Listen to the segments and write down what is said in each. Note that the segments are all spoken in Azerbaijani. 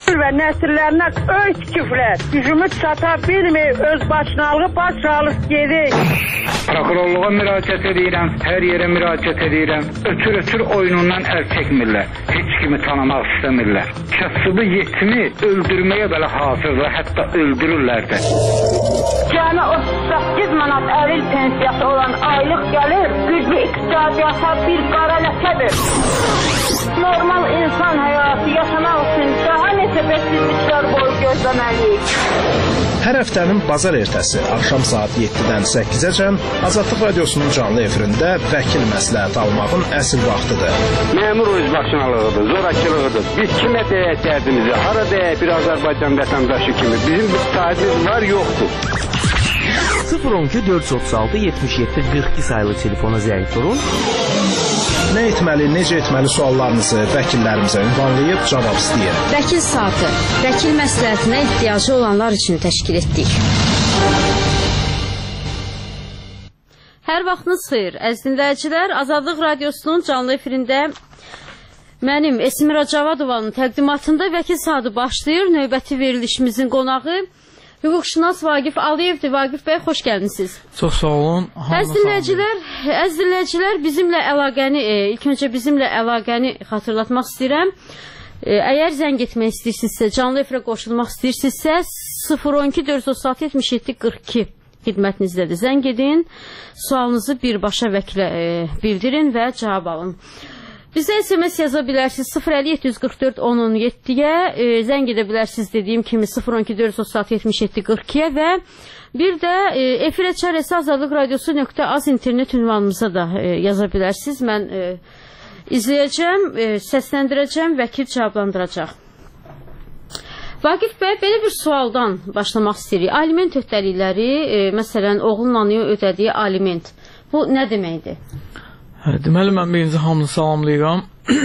Və nəsillərinə öz küfrlər gücümüz çata bilmir, öz başınalığı baş alıb gedir. Prokurorluğa müraciət edirəm, hər yerə müraciət edirəm. Ötür oyunundan əl çəkmirlər. Heç kimi tanımaq istəmirlər. Kasıbı yetimi öldürməyə belə hazırlar, hətta öldürürlər də. Cəmi 38 manat əril pensiyası olan aylıq gəlir, güclü iqtisadiyyata bir qara ləkədir. Normal insan həyatı yaşamaq üçün daha neçə bəksizliklər boyu gözləməliyik. Hər həftənin bazar ertəsi axşam saat 7-dən 8-əcən Azadlıq Radiosunun canlı efirində vəkil məsləhət almağın əsl vaxtıdır. Məmur özbaşınalığıdır, zorakılığıdır. Biz kimə deyək dərdimizi, hara deyək bir Azərbaycan vətəndaşı kimi. Bizim bir sahibimiz var, yoxdur. 012-436-77-42 sayılı telefona zəng vurun. Nə etməli, necə etməli suallarınızı vəkillərimizə ünvanlayıb cavab istəyir. Vəkil saatı, vəkil məsləhətinə ehtiyacı olanlar üçün təşkil etdik. Hər vaxtınız xeyir, əziz dinləyicilər. Azadlıq Radiosunun canlı efirində mənim Esmira Cavadovanın təqdimatında vəkil saatı başlayır. Növbəti verilişimizin qonağı hüquqşünas Vaqif Aliyevdir. Vaqif bəy, xoş gəldiniz. Çox sağ olun. Əziz dinləyicilər, bizimlə əlaqəni, ilk öncə bizimlə əlaqəni xatırlatmaq istəyirəm. Əgər zəng etmək istəyirsinizsə, canlı efirə qoşulmaq istəyirsinizsə, 012-436-77-42 xidmətinizdədir. Zəng edin, sualınızı birbaşa vəkilə bildirin və cavab alın. Bizə SMS yaza bilərsiniz 050-744-10-17-yə, zəng edə bilərsiniz dediyim kimi 012-436-77-42-yə və bir də efirə çarəsi Azadlıq Radiosu.az internet ünvanımıza da yaza bilərsiniz. Mən izləyəcəm, səsləndirəcəm, vəkil cavablandıracaq. Vaqif bəy, belə bir sualdan başlamaq istəyirik. Aliment öhdəlikləri, məsələn, oğlun anaya ödədiyi aliment, bu nə deməkdir? Deməli, mən birinci hamını salamlayıram.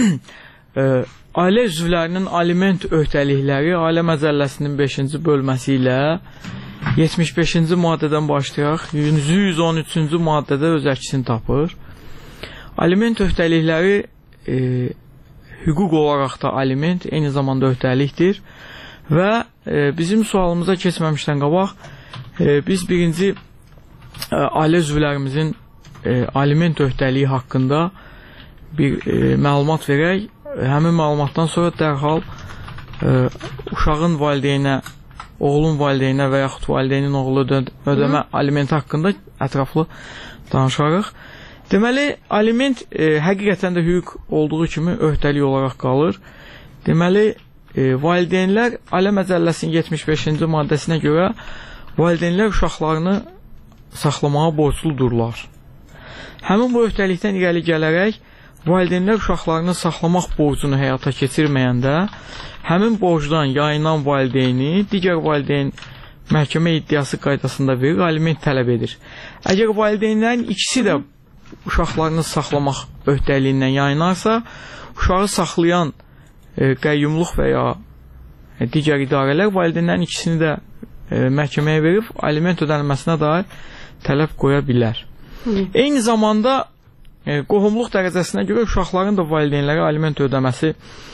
Ailə üzvlərinin aliment öhdəlikləri Ailə Məcəlləsinin 5-ci bölməsi ilə 75-ci maddədən başlayaraq 113-cü maddədə öz əksini tapır. Aliment öhdəlikləri hüquq olaraq da aliment eyni zamanda öhdəlikdir və bizim sualımıza keçməmişdən qabaq biz birinci ailə üzvlərimizin aliment öhdəliyi haqqında bir məlumat verək. Həmin məlumatdan sonra dərhal uşağın valideynə, oğlun valideynə və yaxud valideynin oğlu ödəmə alimenti haqqında ətraflı danışarıq. Deməli, aliment həqiqətən də hüquq olduğu kimi öhdəlik olaraq qalır. Deməli, valideynlər Ailə Məcəlləsinin 75-ci maddəsinə görə valideynlər uşaqlarını saxlamağa borcludurlar. Həmin bu öhdəlikdən irəli gələrək valideynlər uşaqlarını saxlamaq borcunu həyata keçirməyəndə həmin borcdan yayınan valideyni digər valideyn məhkəmə iddiası qaydasında verir, aliment tələb edir. Əgər valideynlərin ikisi də uşaqlarını saxlamaq öhdəliyindən yayınarsa, uşağı saxlayan qəyyumluq və ya digər idarələr valideynlərin ikisini də məhkəməyə verib aliment ödənilməsinə dair tələb qoya bilər. Eyni zamanda qohumluq dərəcəsinə görə uşaqların da valideynlərə aliment ödəməsi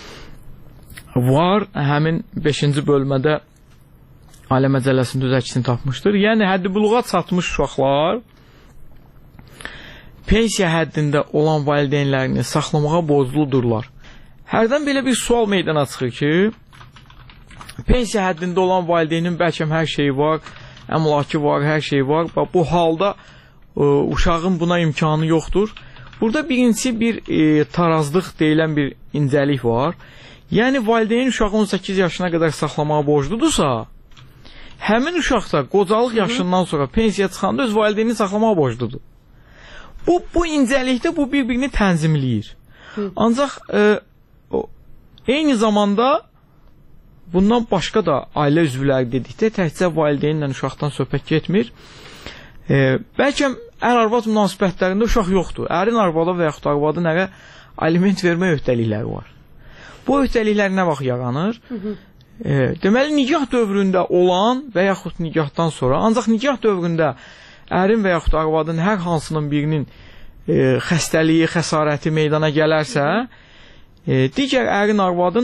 var. Həmin 5-ci bölmədə Ailə Məcəlləsində öz əksini tapmışdır. Yəni, həddi buluğa çatmış uşaqlar pensiya həddində olan valideynlərini saxlamağa borcludurlar. Hərdən belə bir sual meydana çıxır ki, pensiya həddində olan valideynin bəlkə hər şeyi var, əmlakı var, hər şeyi var. Bu halda uşağın buna imkanı yoxdur. Burada birincisi bir tarazlıq deyilən bir incəlik var. Yəni, valideyn uşağı 18 yaşına qədər saxlamağa borcludursa, həmin uşaq da qocalıq yaşından sonra pensiya çıxanda öz valideynini saxlamağa borcludur. Bu incəlikdə bu bir-birini tənzimləyir. Ancaq eyni zamanda bundan başqa da ailə üzvləri dedikdə təkcə valideynlə uşaqdan söhbət getmir. Bəlkə ər-arvad münasibətlərində uşaq yoxdur. Ərin arvada və yaxud arvadın ərə aliment vermə öhdəlikləri var. Bu öhdəliklər nə vaxt yaranır? Deməli, nikah dövründə olan və yaxud nikahdan sonra, ancaq nikah dövründə ərin və yaxud arvadın hər hansının birinin xəstəliyi, xəsarəti meydana gələrsə, digər ərin arvadın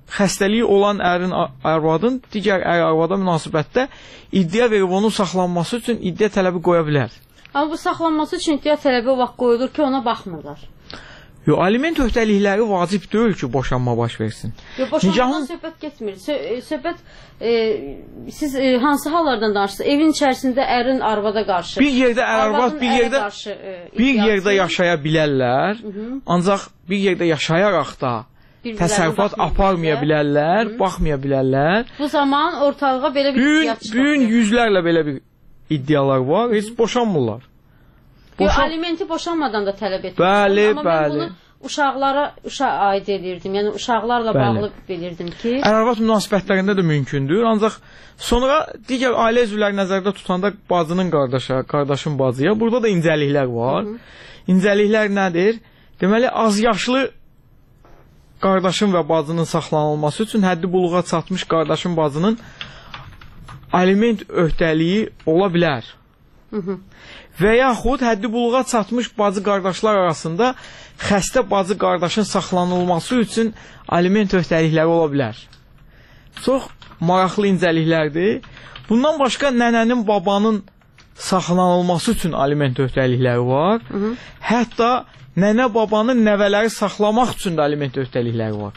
xəstəliyi olan ərin arvadın digər ər-arvada münasibətdə iddia verib onun saxlanması üçün iddia tələbi qoya bilər. Amma bu saxlanması üçün iddia tələbi o vaxt qoyulur ki, ona baxmırlar. Yox, aliment öhdəlikləri vacib deyil ki, boşanma baş versin. Yox, boşanmadan söhbət getmir. Söhbət siz hansı hallardan danışırsınız? Evin içərisində ərin arvada qarşı. Bir yerdə ər-arvad bir yerdə yaşaya bilərlər. Ancaq bir yerdə yaşayaraq da təsərrüfat aparmaya bilərlər, baxmaya bilərlər. Bu zaman ortalığa belə bir iddia çıxır. Bugün yüzlərlə belə bir iddialar var, heç boşanmırlar. Yox, alimenti boşanmadan da tələb etmişəm. Bəli, amma mən bunu uşaqlara aid edirdim. Yəni uşaqlarla bağlı bilirdim ki, ər-arvad münasibətlərində də mümkündür. Ancaq sonra digər ailə üzvləri nəzərdə tutanda bacının qardaşa, qardaşın bacıya burada da incəliklər var. İncəliklər nədir? Deməli, az yaşlı qardaşın və bacının saxlanılması üçün həddi buluğa çatmış qardaşın bacının aliment öhdəliyi ola bilər. Və yaxud həddi buluğa çatmış bacı qardaşlar arasında xəstə bacı qardaşın saxlanılması üçün aliment öhdəlikləri ola bilər. Çox maraqlı incəliklərdir. Bundan başqa nənənin, babanın saxlanılması üçün aliment öhdəlikləri var. Hətta nənə, babanın nəvələri saxlamaq üçün də aliment öhdəlikləri var.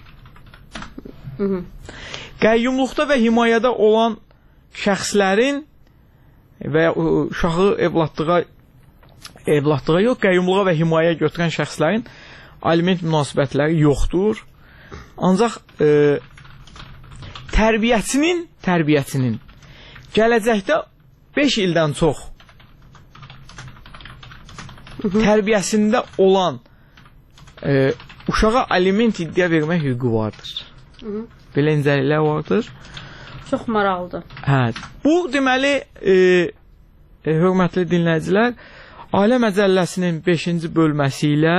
Qəyyumluqda və himayədə olan şəxslərin və uşağı evlatlığa yox, qəyyumluğa və himayəyə götürən şəxslərin aliment münasibətləri yoxdur. Ancaq tərbiyəçinin gələcəkdə 5 ildən çox tərbiyəsində olan uşağa aliment iddia vermək hüququ vardır. Belə incəliklər vardır. Çox maraqlıdır. Hə, bu deməli hörmətli dinləyicilər, Ailə Məcəlləsinin 5-ci bölməsi ilə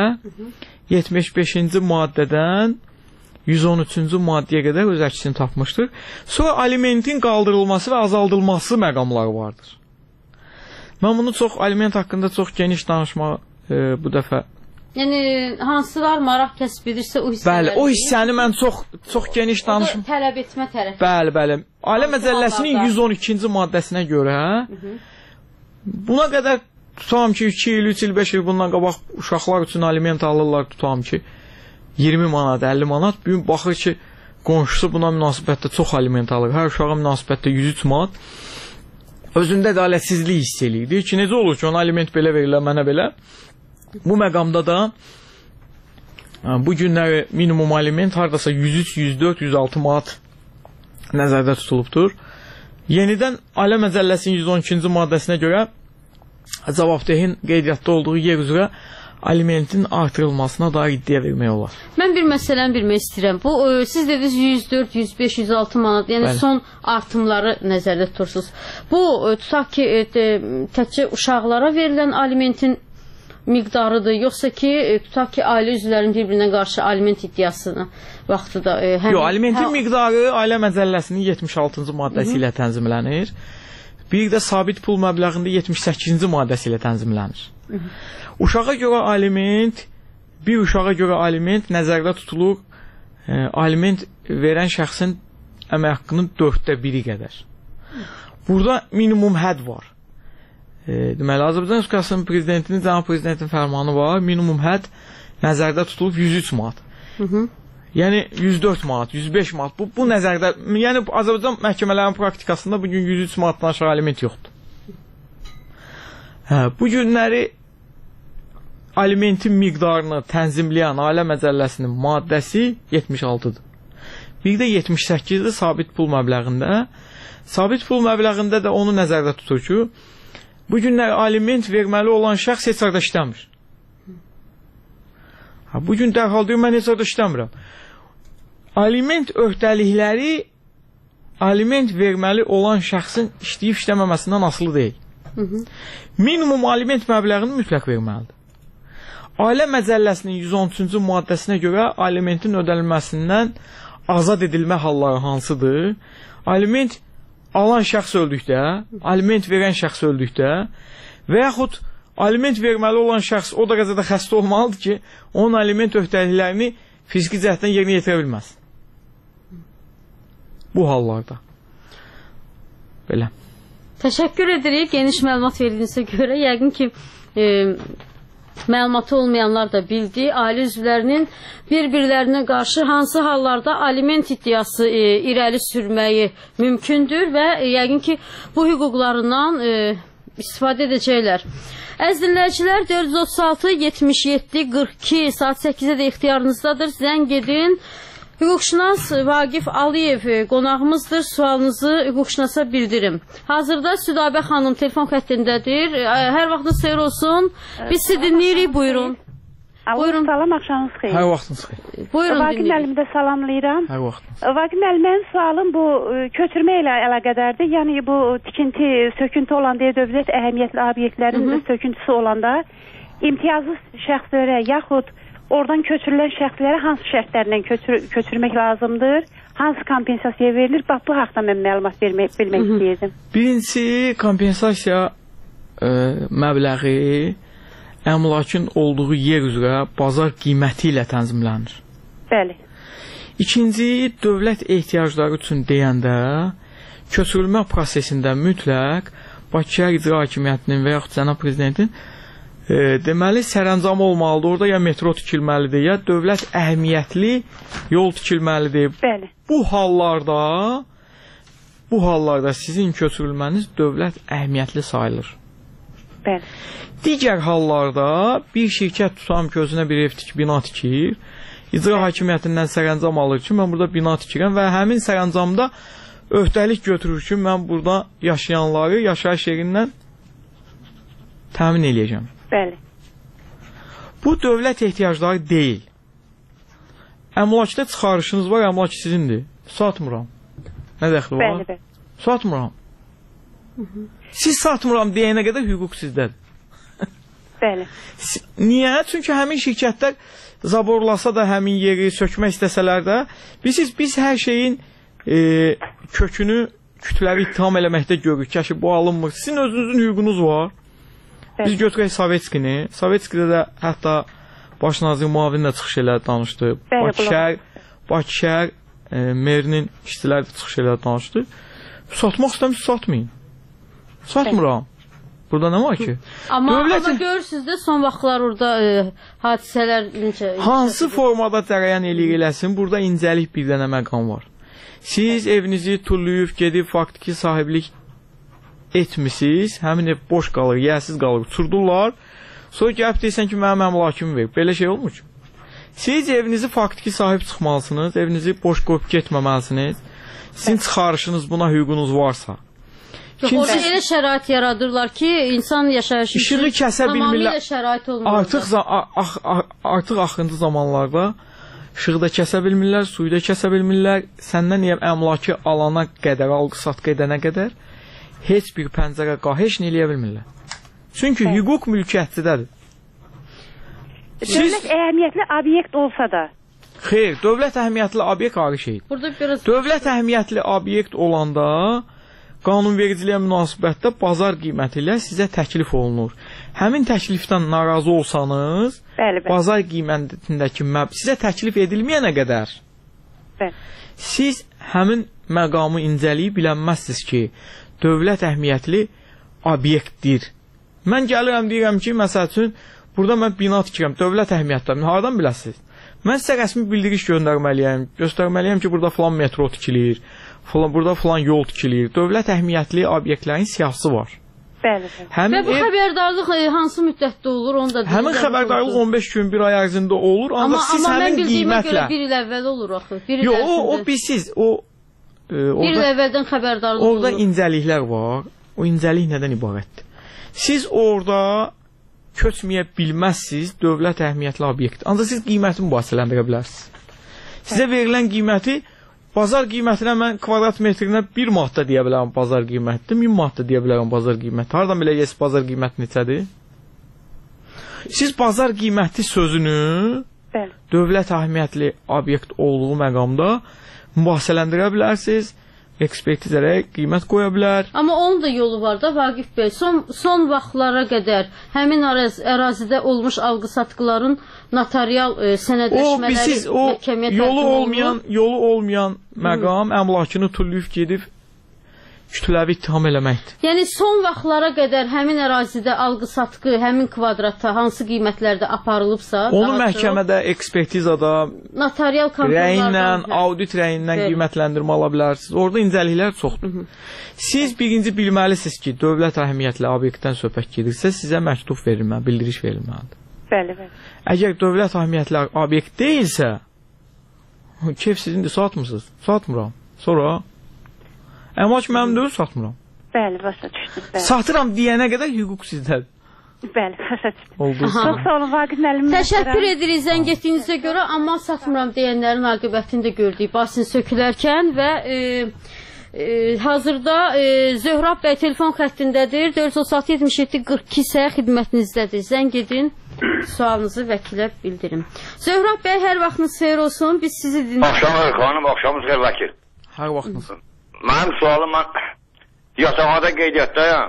75-ci maddədən 113-cü maddəyə qədər öz əksini tapmışdır. Sonra alimentin qaldırılması və azaldılması məqamları vardır. Mən bunu aliment haqqında çox geniş danışmağı bu dəfə. Yəni hansılar maraq kəsb edirsə o hissələri. Bəli, o hissəni mən çox geniş danışım. Tələb etmə tərəfi. Bəli. Ailə Məcəlləsinin 112-ci maddəsinə görə buna qədər tutam ki 2 il, 3 il, 5 il bundan qabaq uşaqlar üçün aliment alırlar, tutam ki 20 manat, 50 manat. Bugün baxır ki qonşusu buna münasibətdə çox aliment alır. Hər uşağa münasibətdə 103 manat. Özündə ədalətsizlik hiss eləyir. Deyir ki, necə olur ki, ona aliment belə verirlər, mənə belə. Bu məqamda da bu günləri minimum aliment hardasa 103, 104, 106 manat nəzərdə tutulubdur. Yenidən Ailə Məcəlləsinin 112-ci maddəsinə görə cavabdehin qeydiyyatda olduğu yer üzrə alimentin artırılmasına dair iddia vermək olar. Mən bir məsələni bilmək istəyirəm. Bu siz dediniz 104, 105, 106 manat, yəni bəli, son artımları nəzərdə tutursunuz. Bu tutaq ki təkcə uşaqlara verilən alimentin miqdarıdır, yoxsa ki tutaq ki ailə üzvlərinin bir-birinə qarşı aliment iddiasını vaxtıda yox, alimentin miqdarı Ailə Məcəlləsinin 76-cı maddəsi ilə tənzimlənir. Bir də sabit pul məbləğində 78-ci maddəsi ilə tənzimlənir. Uşağa görə aliment, bir uşağa görə aliment nəzərdə tutulur aliment verən şəxsin əmək haqqının 1/4 qədər. Burada minimum hədd var. Deməli, Azərbaycan Respublikasının prezidentinin, cənab prezidentin fərmanı var. Minimum hədd nəzərdə tutulub 103 manat. Yəni 104 manat, 105 manat. Bu nəzərdə, yəni Azərbaycan məhkəmələrinin praktikasında bugün 103 manatdan aşağı aliment yoxdur. Bu günləri alimentin miqdarını tənzimləyən Ailə Məcəlləsinin maddəsi 76-dır. Bir də 78-dir sabit pul məbləğində. Sabit pul məbləğində də onu nəzərdə tutur ki, bu günlər aliment verməli olan şəxs heç yerdə işləmir. Bugün dərhal deyir, mən heç yerdə işləmirəm. Aliment öhdəlikləri aliment verməli olan şəxsin işləyib işləməməsindən asılı deyil. Minimum aliment məbləğini mütləq verməlidir. Ailə Məcəlləsinin 113-cü maddəsinə görə alimentin ödənilməsindən azad edilmə halları hansıdır? Aliment alan şəxs öldükdə, aliment verən şəxs öldükdə və yaxud aliment verməli olan şəxs o dərəcədə xəstə olmalıdır ki, onun aliment öhdəliklərini fiziki cəhətdən yerinə yetirə bilməz. Bu hallarda. Belə. Təşəkkür edirik geniş məlumat verdiyinizə görə. Yəqin ki, məlumatı olmayanlar da bildi. Ailə üzvlərinin bir-birlərinə qarşı hansı hallarda aliment iddiası irəli sürməyi mümkündür və yəqin ki, bu hüquqlarından istifadə edəcəklər. Əziz dinləyicilər, 436-77-42 saat 8-də də ixtiyarınızdadır. Zəng edin. Hüquqşünas Vaqif Aliyev qonağımızdır. Sualınızı hüquqşünasa bildirim. Hazırda Südabə xanım telefon xəttindədir. Hər vaxtınız xeyir olsun. Biz sizi dinləyirik. Buyurun. Buyurun. Salam, axşamınız xeyir. Hər vaxtınız xeyir. Buyurun, Vaqif müəllimi də salamlayıram. Hər vaxtınız. Vaqif müəllim, mənim sualım bu köçürmə ilə əlaqədardır. Yəni bu tikinti, söküntü olan deyə dövlət əhəmiyyətli obyektlərin söküntüsü olanda imtiyazlı şəxslərə yaxud oradan köçürülən şəxslərə hansı şərtlərlə köçürmək lazımdır? Hansı kompensasiya verilir? Bax, bu haqda mən məlumat bilmək istəyirdim. Birincisi, kompensasiya məbləği əmlakın olduğu yer üzrə bazar qiyməti ilə tənzimlənir. Bəli. İkinci, dövlət ehtiyacları üçün deyəndə köçürülmə prosesində mütləq Bakı şəhər İcra Hakimiyyətinin və yaxud Cənab Prezidentin deməli sərəncam olmalıdır. Orada ya metro tikilməlidir, ya dövlət əhəmiyyətli yol tikilməlidir. Bəli. Bu hallarda sizin köçürülməniz dövlət əhəmiyyətli sayılır. Bəli. Digər hallarda bir şirkət tutam ki, özünə bir ev bina tikir, İcra Hakimiyyətindən sərəncam alır ki, mən burada bina tikirəm və həmin sərəncamda öhdəlik götürür ki, mən burada yaşayanları yaşayış yerindən təmin edəcəm. Bəli. Bu dövlət ehtiyacları deyil. Əmlakda çıxarışınız var, əmlak sizindir. Satmıram. Nə dəxli var? Bəli, bəli. Satmıram. Siz satmıram deyənə qədər hüquq sizdədir. Bəli. Niyə? Çünki həmin şirkətlər zaborlasa da həmin yeri sökmək istəsələr də, biz hər şeyin kökünü kütləri ittiham eləməkdə görürük ki, bu alınmır. Sizin özünüzün hüququnuz var. Biz götürək Sovetskini. Sovetskidə də hətta baş nazir müavinlə çıxış elə danışdı. Bakı şəhər merinin işçiləri də çıxış elə danışdı. Satmaq istəmiş, satmayın. Satmıram. Burada nə var ki? Amma görürsünüz də son vaxtlar orada hadisələr necə? Hansı formada cərəyan eləyir eləsin, burada incəlik bir dənə məqam var. Siz evinizi tullayıb, gedib faktiki sahiblik etmişsiniz, həmin ev boş qalır, yərsiz qalır, uçurdurlar. Sonra gəlib deyirsən ki, mənim əmlakımı ver. Belə şey olmur ki. Siz evinizi faktiki sahib çıxmalısınız, evinizi boş qoyub getməməlisiniz. Sizin çıxarışınız buna hüququnuz varsa. Orada elə şərait yaradırlar ki, insan yaşayışı işığı kəsə bilmirlər. Tamamilə şərait olmur. Artıq axıncı zamanlarda işığı da kəsə bilmirlər, suyu da kəsə bilmirlər. Səndən əmlakı alana qədər, alqı-satqı edənə qədər heç bir pəncərə heç nə eləyə bilmirlər. Çünki hüquq mülkiyyətçidədir. Dövlət əhəmiyyətli obyekt olsa da. Xeyr, dövlət əhəmiyyətli obyekt ayrı şeydir. Dövlət əhəmiyyətli obyekt olanda qanunvericiliyə münasibətdə bazar qiyməti ilə sizə təklif olunur. Həmin təklifdən narazı olsanız, bazar qiymətindəki sizə təklif edilməyənə qədər siz həmin məqamı incəliyib bilənməzsiniz ki, dövlət əhəmiyyətli obyektdir. Mən gəlirəm, deyirəm ki, məsəl üçün, burada mən bina tikirəm, dövlət əhəmiyyətli. Haradan biləsiniz? Mən sizə rəsmi bildiriş göstərməliyəm ki, burada filan metro tikilir, burada filan yol tikilir. Dövlət əhəmiyyətli obyektlərin siyahısı var. Bəli. Və bu xəbərdarlıq hansı müddətdə olur? Həmin xəbərdarlıq 15 gün, 1 ay ərzində olur. Amma mən bildiyimə görə 1 il əvvəl olur axı. Yox, o bilsiz. 1 il əvvəldən xəbərdarlıq olur. Orada incəliklər var. O incəlik nədən ibarətdir? Siz orada köçməyə bilməzsiniz dövlət əhəmiyyətli obyekt. Ancaq siz qiyməti mübahisələndirə bilərsiniz. Sizə verilən qiyməti, bazar qiymətinə mən kvadrat metrinə 1 manat da deyə bilərəm bazar qiymətidir, 1000 manat da deyə bilərəm bazar qiyməti. Haradan biləcəksiniz bazar qiyməti neçədir? Siz bazar qiyməti sözünü dövlət əhəmiyyətli obyekt olduğu məqamda mübahisələndirə bilərsiniz ekspertizlərə qiymət qoya bilər. Amma onun da yolu var da Vaqif bəy. Son vaxtlara qədər həmin ərazidə olmuş alqı-satqıların notarial sənədləşmələri məhkəməyə yolu olmayan məqam əmlakını tulluyub gedib kütləvi ittiham eləməkdir. Yəni son vaxtlara qədər həmin ərazidə alqı-satqı, həmin kvadratda hansı qiymətlərdə aparılıbsa, onu məhkəmədə, ekspertizada, notarial rəyindən, audit rəyindən qiymətləndirmə ala bilərsiniz. Orada incəliklər çoxdur. Siz birinci bilməlisiniz ki, dövlət əhəmiyyətli obyektdən söhbət gedirsə, sizə məktub verilməlidir, bildiriş verilməlidir. Bəli, bəli. Əgər dövlət əhəmiyyətli obyekt deyilsə, keyf sizindir, satmırsınız. Satmıram. Sonra əmlak mənim deyil, satmıram. Bəli, başa düşdüm. Satıram deyənə qədər hüquq sizdədir. Bəli, başa düşdüm. Oldu. Çox sağ olun, Vaqif müəllim. Təşəkkür edirik zəng etdiyinizə görə, amma satmıram deyənlərin aqibətini də gördük basin sökülərkən və hazırda Zöhrab bəy telefon xəttindədir. 436-77-42 isə xidmətinizdədir. Zəng edin, sualınızı vəkilə bildirin. Zöhrab bəy, hər vaxtınız xeyir olsun. Biz sizi dinləyirik. Axşamınız xanım, axşamınız xeyir vəkil. Hər vaxtınız. Mənim sualım, mən yatağada qeydiyyatdayım.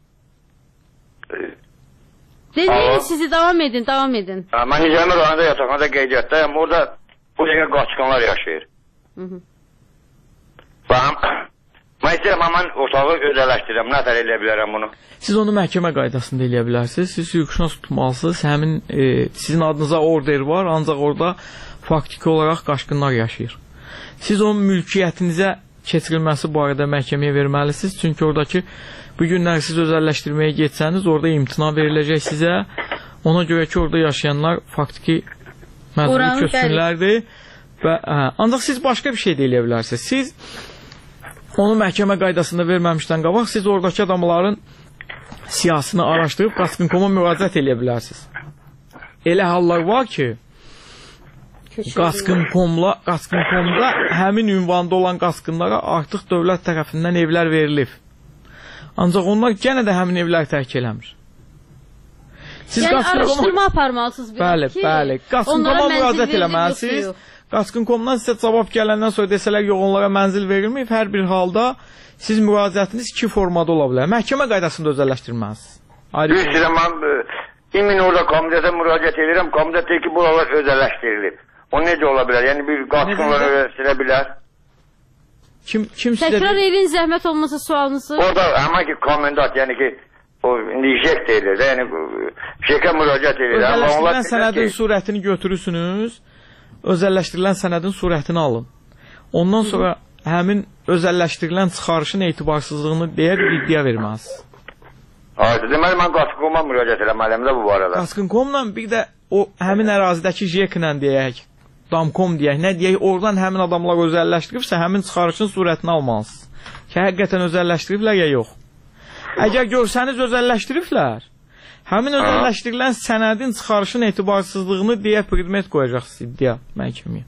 Deyin, sizi davam edin. Mən Nizami rayonunda yatağada qeydiyyatdayım. Orada bu dəqiqə qaçqınlar yaşayır. Mən istəyirəm, mən otağı özələşdirirəm. Nə tər eləyə bilərəm bunu? Siz onu məhkəmə qaydasında eləyə bilərsiniz. Siz hüquqşünas tutmalısınız. Həmin sizin adınıza order var, ancaq orada faktiki olaraq qaçqınlar yaşayır. Siz onun mülkiyyətinizə keçirilməsi barədə məhkəməyə verməlisiniz. Çünki oradakı bu günlər siz özəlləşdirməyə getsəniz, orada imtina veriləcək sizə. Ona görə ki, orada yaşayanlar faktiki məcburi köçkünlərdir. Ancaq siz başqa bir şey də eləyə bilərsiniz. Siz onu məhkəmə qaydasında verməmişdən qabaq, siz oradakı adamların siyasını araşdırıb Qaçqın.com-a müraciət eləyə bilərsiniz. Elə hallar var ki, Qaçqın.com'da həmin ünvanda olan qaçqınlara artıq dövlət tərəfindən evlər verilib. Ancaq onlar yenə də həmin evlər tərk eləmir. Yəni araşdırma aparmalısınız. Bəli. Qaçqın.com'a müraciət eləməlisiniz. Qaçqın.com'dan sizə cavab gələndən sonra desələr yox, onlara mənzil verilməyib. Hər bir halda siz müraciətiniz iki formada ola bilər. Məhkəmə qaydasında özəlləşdirməlisiniz. Bilirəm, mən imin orada komitətə müraciət edirəm. Komitət deyir ki, buralar özəlləşdirilib. O necə ola bilər? Yəni bir qaçqınlar öyrəşdirə bilər. Kim sizə... Təkrar edin, zəhmət olmasa sualınızı. Orada həmən ki, komendant, yəni ki, o nişək deyilir, yəni şəkə müraciət edir. Özəlləşdirilən sənədin surətini götürürsünüz, özəlləşdirilən sənədin surətini alın. Ondan sonra həmin özəlləşdirilən çıxarışın etibarsızlığını deyə bir iddia verməlisiniz. Deməli, mən Qaçqın.com'a müraciət eləməliyəm də bu barədə. Qaçqın.com'la bir də o həmin ərazidəki JEK-lə deyək, Damcom deyək, nə deyək, oradan həmin adamlar özəlləşdiribsə, həmin çıxarışın surətini almalısınız. Ki, həqiqətən özəlləşdiriblər ya yox. Əgər görsəniz özəlləşdiriblər, həmin özəlləşdirilən sənədin çıxarışın etibarsızlığını deyə predmet qoyacaqsınız iddia məhkəməyə.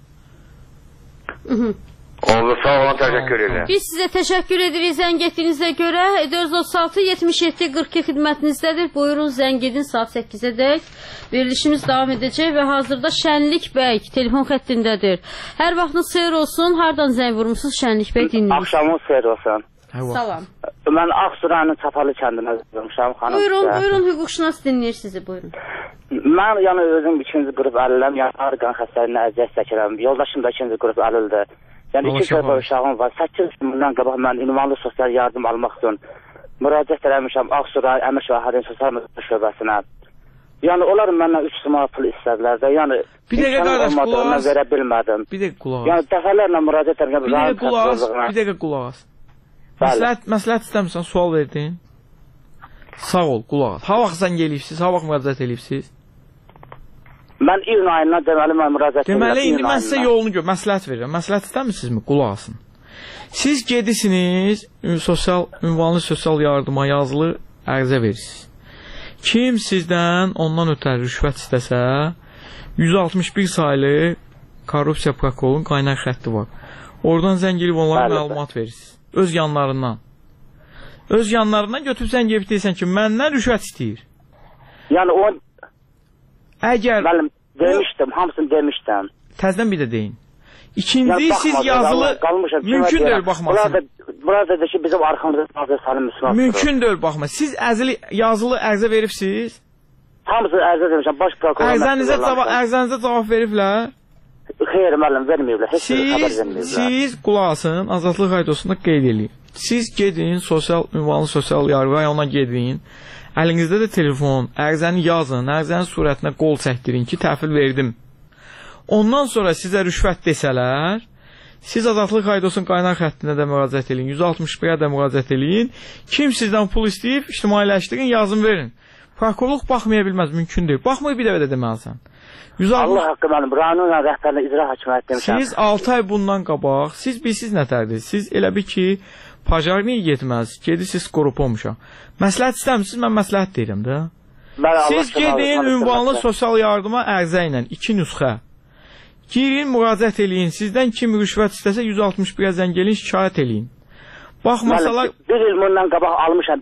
Oldu, sağ olun, təşəkkür edirəm. Biz sizə təşəkkür edirik zəng etdiyinizə görə. 436-77-42 xidmətinizdədir. Buyurun, zəng edin saat 8-ə dək. Verilişimiz davam edəcək və hazırda Şənlik bəy telefon xəttindədir. Hər vaxtınız xeyir olsun. Hardan zəng vurmuşsunuz Şənlik bəy, dinləyirik. Axşamınız xeyir olsun. Salam. Mən Ağsuranın Çapalı kəndinə vurmuşam, xanım. Buyurun, hüquqşünas dinləyir sizi, buyurun. Mən yəni özüm 2-ci qrup əliləm, yəni ağır qan xəstəliyinə əziyyət çəkirəm. Yoldaşım da 2-ci qrup əlildir. Yəni 2 səbəb uşağım var. 8 gündən qabaq mən ünvanlı sosial yardım almaq üçün müraciət etmişəm Ağsura Əmək və Əhalinin Sosial Müdafiə şöbəsinə. Yəni onlar məndən 3 manat pul istədilər də. Yəni bir dəqiqə qardaş, qulaq as. Verə bilmədim. Bir dəqiqə qulaq as. Yəni dəfələrlə müraciət etdim. Bir dəqiqə qulaq as. Məsləhət istəmirsən, sual verdin. Sağ ol, qulaq as. Ha vaxt sən gəlibsiz, ha vaxt müraciət edibsiz? Mən iyun ayından deməli mən müraciət edirəm. Deməli, indi mən sizə yolunu gör, məsləhət verirəm. Məsləhət istəmirsinizmi? Qulaq asın. Siz gedirsiniz, ünvanlı sosial yardıma yazılı ərizə verirsiniz. Kim sizdən ondan ötəri rüşvət istəsə, 161 saylı korrupsiya prokurorun qaynaq xətti var. Oradan zəng elib onlara məlumat verirsiniz. Öz yanlarından. Öz yanlarından götürüb zəng elib deyirsən ki, məndən rüşvət istəyir. Yəni o... Əgər... Mənim demişdim, hamısını demişdim. Təzdən bir də deyin. İkinci siz yazılı... Mümkün deyil, baxmasın. Bunlar da burada da ki bizim arxamızda Azərbaycanın Müslüman. Mümkün deyil, baxma. Siz yazılı ərizə veribsiniz? Hamısı ərizə demişəm, baş prokuror. Ərizənizə cavab veriblər? Xeyr, müəllim, verməyiblər. Heç bir xəbər verməyiblər. Siz qulaq asın, Azadlıq Radiosunda qeyd edin. Siz gedin, ünvanlı sosial yargı rayonuna gedin. Əlinizdə də telefon, ərizəni yazın, ərizənin surətinə qol çəkdirin ki, təhvil verdim. Ondan sonra sizə rüşvət desələr, siz Azadlıq Radiosunun qaynar xəttinə də müraciət edin, 161-ə də müraciət edin. Kim sizdən pul istəyib, ictimailəşdirin, yazın, verin. Prokurorluq baxmaya bilməz, mümkün deyil. Baxmayı bir dəvə də deməlisən. Allah haqqı mənim, Ranun rəhbərlə icra hakimiyyət demişəm. Siz 6 ay bundan qabaq, siz bilsiz nətərdir? Siz elə bir ki, pajarniyə getməz, gedirsiniz Qoropomişa. Məsləhət istəmişsiniz, mən məsləhət deyirəm də. Siz gedin, ünvanlı sosial yardıma ərizə ilə, 2 nüsxə. Girin, müraciət eləyin. Sizdən kim rüşvət istəsə 161-ə zəng eləyin, şikayət eləyin. Baxmasalar... Bir il bundan qabaq almışam,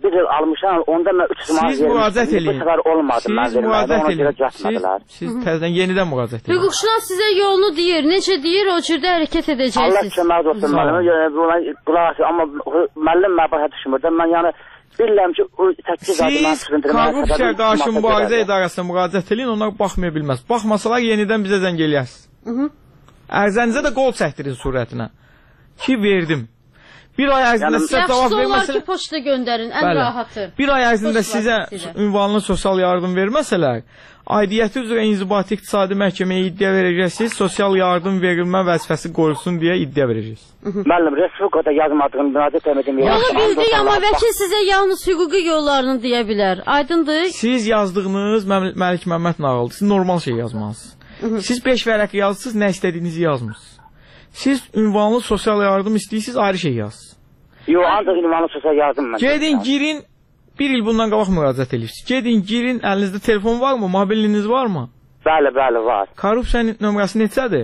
onda mən 300 manat siz müraciət eləyin. Bu sefer olmadı. Siz müraciət eləyin. Siz təzədən yenidən müraciət eləyin. Hüquqşünas sizə yolunu deyir, necə deyir, o cürdə hərəkət edəcəksiniz. Allah kömək olsun müəllimə. Amma müəllim mən başa düşmürəm. Mən yəni bilirəm ki, o 8 adımdan sıxındırma. Siz korrupsiya qarşı mübarizə idarəsinə müraciət eləyin, onlar baxmaya bilməz. Baxmasalar yenidən bizə zəng eləyərsiniz. Ərizənizə də qol çəkdirin surətinə. Ki verdim. Bir ay ərzində sizə cavab verməsələr... Yaxşı olar ki, poçta göndərin, ən rahatı. Bir ay ərzində sizə ünvanlı sosial yardım verməsələr, aidiyyəti üzrə İnzibati İqtisadi Məhkəməyə iddia verəcəksiniz, sosial yardım verilmə vəzifəsi qoyulsun deyə iddia verəcəksiniz. Müəllim, Respublikada yazmadığım müraciət etmədim. Onu bildik, amma vəkil sizə yalnız hüquqi yollarını deyə bilər. Aydındır? Siz yazdığınız Məlik Məmməd nağıldır. Siz normal şey yazmalısınız. Siz 5 vərəq yazırsınız, nə istədiyinizi yazmırsınız. Siz ünvanlı sosial yardım istəyirsiniz, ayrı şey yazsınız. Yox, ancaq ünvanlı sosial yardım mən. Gedin, girin, bir il bundan qabaq müraciət edirsiniz. Gedin, girin, əlinizdə telefon varmı, mobiliniz varmı? Bəli, var. Korrupsiyanın nömrəsi neçədir?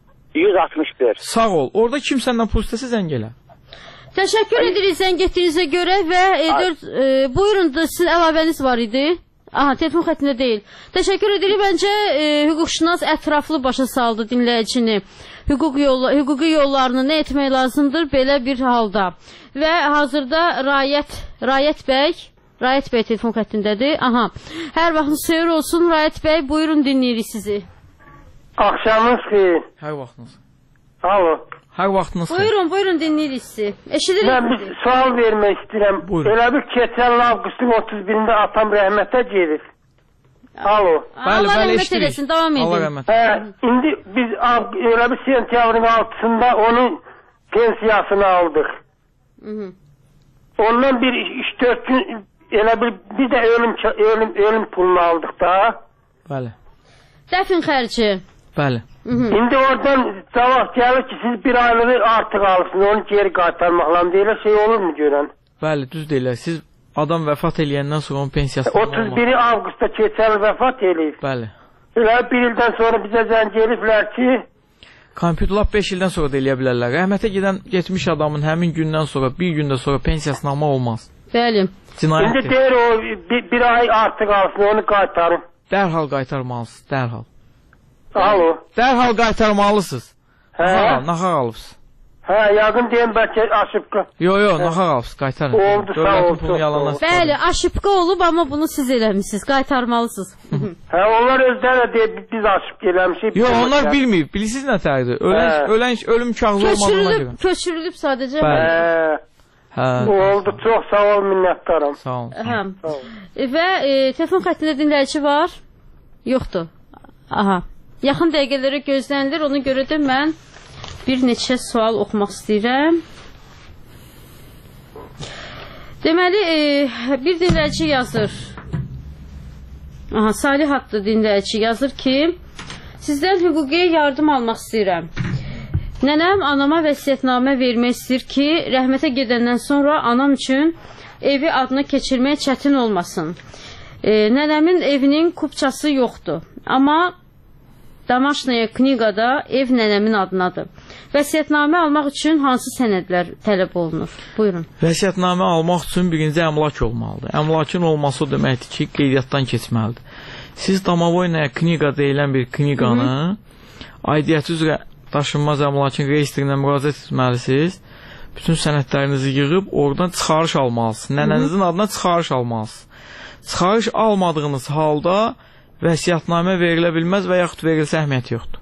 161. Sağ ol, orada kim səndən pul istəsə zəng elə. Təşəkkür edirik zəng etdiyinizə görə və buyurun, sizin əlavəniz var idi. Aha, telefon xəttində deyil. Təşəkkür edirik, məncə hüquqşünas ətraflı başa saldı dinləyicini. Hüquqi yollarını nə etmək lazımdır belə bir halda. Və hazırda Rayət bəy telefon xəttindədir. Aha, hər vaxtınız xeyir olsun Rayət bəy, buyurun dinləyirik sizi. Axşamınız xeyir. Hər vaxtınız. Alo. Hər vaxtınız xeyir. Buyurun dinləyirik sizi. Eşidirik. Mən bir sual vermək istəyirəm. Elə bir keçən avqustun 31-də atam rəhmətə gedir. Alo. Allah rəhmət eləsin, davam edin. İndi biz elə bir sentyabrın 6-sında onun pensiyasını aldıq. Ondan bir 3-4 gün elə bir də ölüm pulunu aldıq da. Bəli. Dəfn xərci. Bəli. İndi oradan cavab gəlir ki, siz bir aylığı artıq alırsınız, onu geri qaytarmaqla deyirlər, şey olur mu görən? Bəli, düz deyirlər. Siz adam vəfat eləyəndən sonra onun pensiyası 31 avqustda keçən vəfat eləyib. Bəli. Elə bir ildən sonra bizə zəng eliblər ki... Kompüterlər 5 ildən sonra da eləyə bilərlər. Rəhmətə getmiş adamın həmin gündən sonra, bir gündə sonra pensiyasını almaq olmaz. Bəli. Cinayətdir. İndi deyir o bir ay artıq alsın, onu qaytarın. Dərhal qaytarmalısınız, dərhal. Alo. Dərhal qaytarmalısınız. Naxaq alıbsınız. Yaqın deyim bəlkə aşıbqa. Yox, naxaq alıbsınız, qaytarın. Oldu, sağ olsun. Bəli, aşıbqa olub, amma bunu siz eləmişsiniz, qaytarmalısınız. Onlar özləri də deyib, biz aşıbqa eləmişik. Yox, onlar bilməyib, bilirsiniz nətərdir? Ölüm kağızı olmadığına görə. Köçürülüb sadəcə. Oldu, çox sağ ol, minnətdaram. Sağ olun. Və telefon xəttində dinləyici var? Yoxdur. Aha. Yaxın dəqiqələrə gözlənilir, ona görə də mən bir neçə sual oxumaq istəyirəm. Deməli, bir dinləyici yazır. Aha, Salih adlı dinləyici yazır ki, sizdən hüquqi yardım almaq istəyirəm. Nənəm anama vəsiyyətnamə vermək istəyir ki, rəhmətə gedəndən sonra anam üçün evi adına keçirmək çətin olmasın. Nənəmin evinin kupçası yoxdur. Amma Damaşnaya Knigada ev nənəmin adınadır. Vəsiyyətnamə almaq üçün hansı sənədlər tələb olunur? Buyurun. Vəsiyyətnamə almaq üçün birinci əmlak olmalıdır. Əmlakın olması o deməkdir ki, qeydiyyatdan keçməlidir. Siz Damaşnaya Kniga deyilən bir kniganı aidiyyəti üzrə daşınmaz əmlakın reyestrindən müraciət etməlisiniz bütün sənədlərinizi yığıb oradan çıxarış almalısınız. Nənənizin adına çıxarış almalısınız. Çıxarış almadığınız halda vəsiyyətnamə verilə bilməz və yaxud verilsə əhəmiyyəti yoxdur.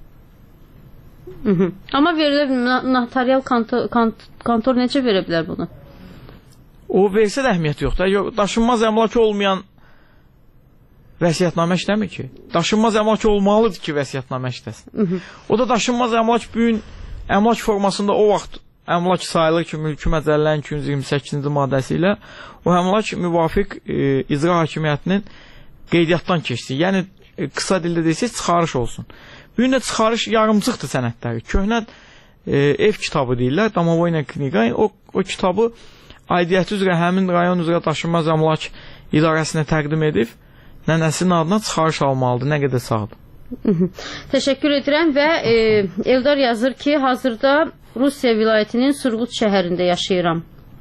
Amma verilə bilməz, notarial kontor necə verə bilər bunu? O versə də əhəmiyyəti yoxdur. Daşınmaz əmlak olmayan vəsiyyətnamə işləmir ki. Daşınmaz əmlak olmalıdır ki, vəsiyyətnamə işləsin. O da daşınmaz əmlak bugün əmlak formasında o vaxt əmlak sayılır ki, mülki məcəllənin 228-ci maddəsi ilə o əmlak müvafiq icra hakimiyyətinin qeydiyyatdan keçsin. Yəni, qısa dildə deyirsək, çıxarış olsun. Bugün də çıxarış yarımçıqdır sənədləri. Köhnə ev kitabı deyirlər, Domovoyna Kniga. O kitabı aidiyyəti üzrə həmin rayon üzrə daşınmaz əmlak idarəsinə təqdim edib, nənəsinin adına çıxarış almalıdır, nə qədər sağdır. Təşəkkür edirəm və Eldar yazır ki, hazırda Rusiya vilayətinin Surgut şəhərində yaşayıram.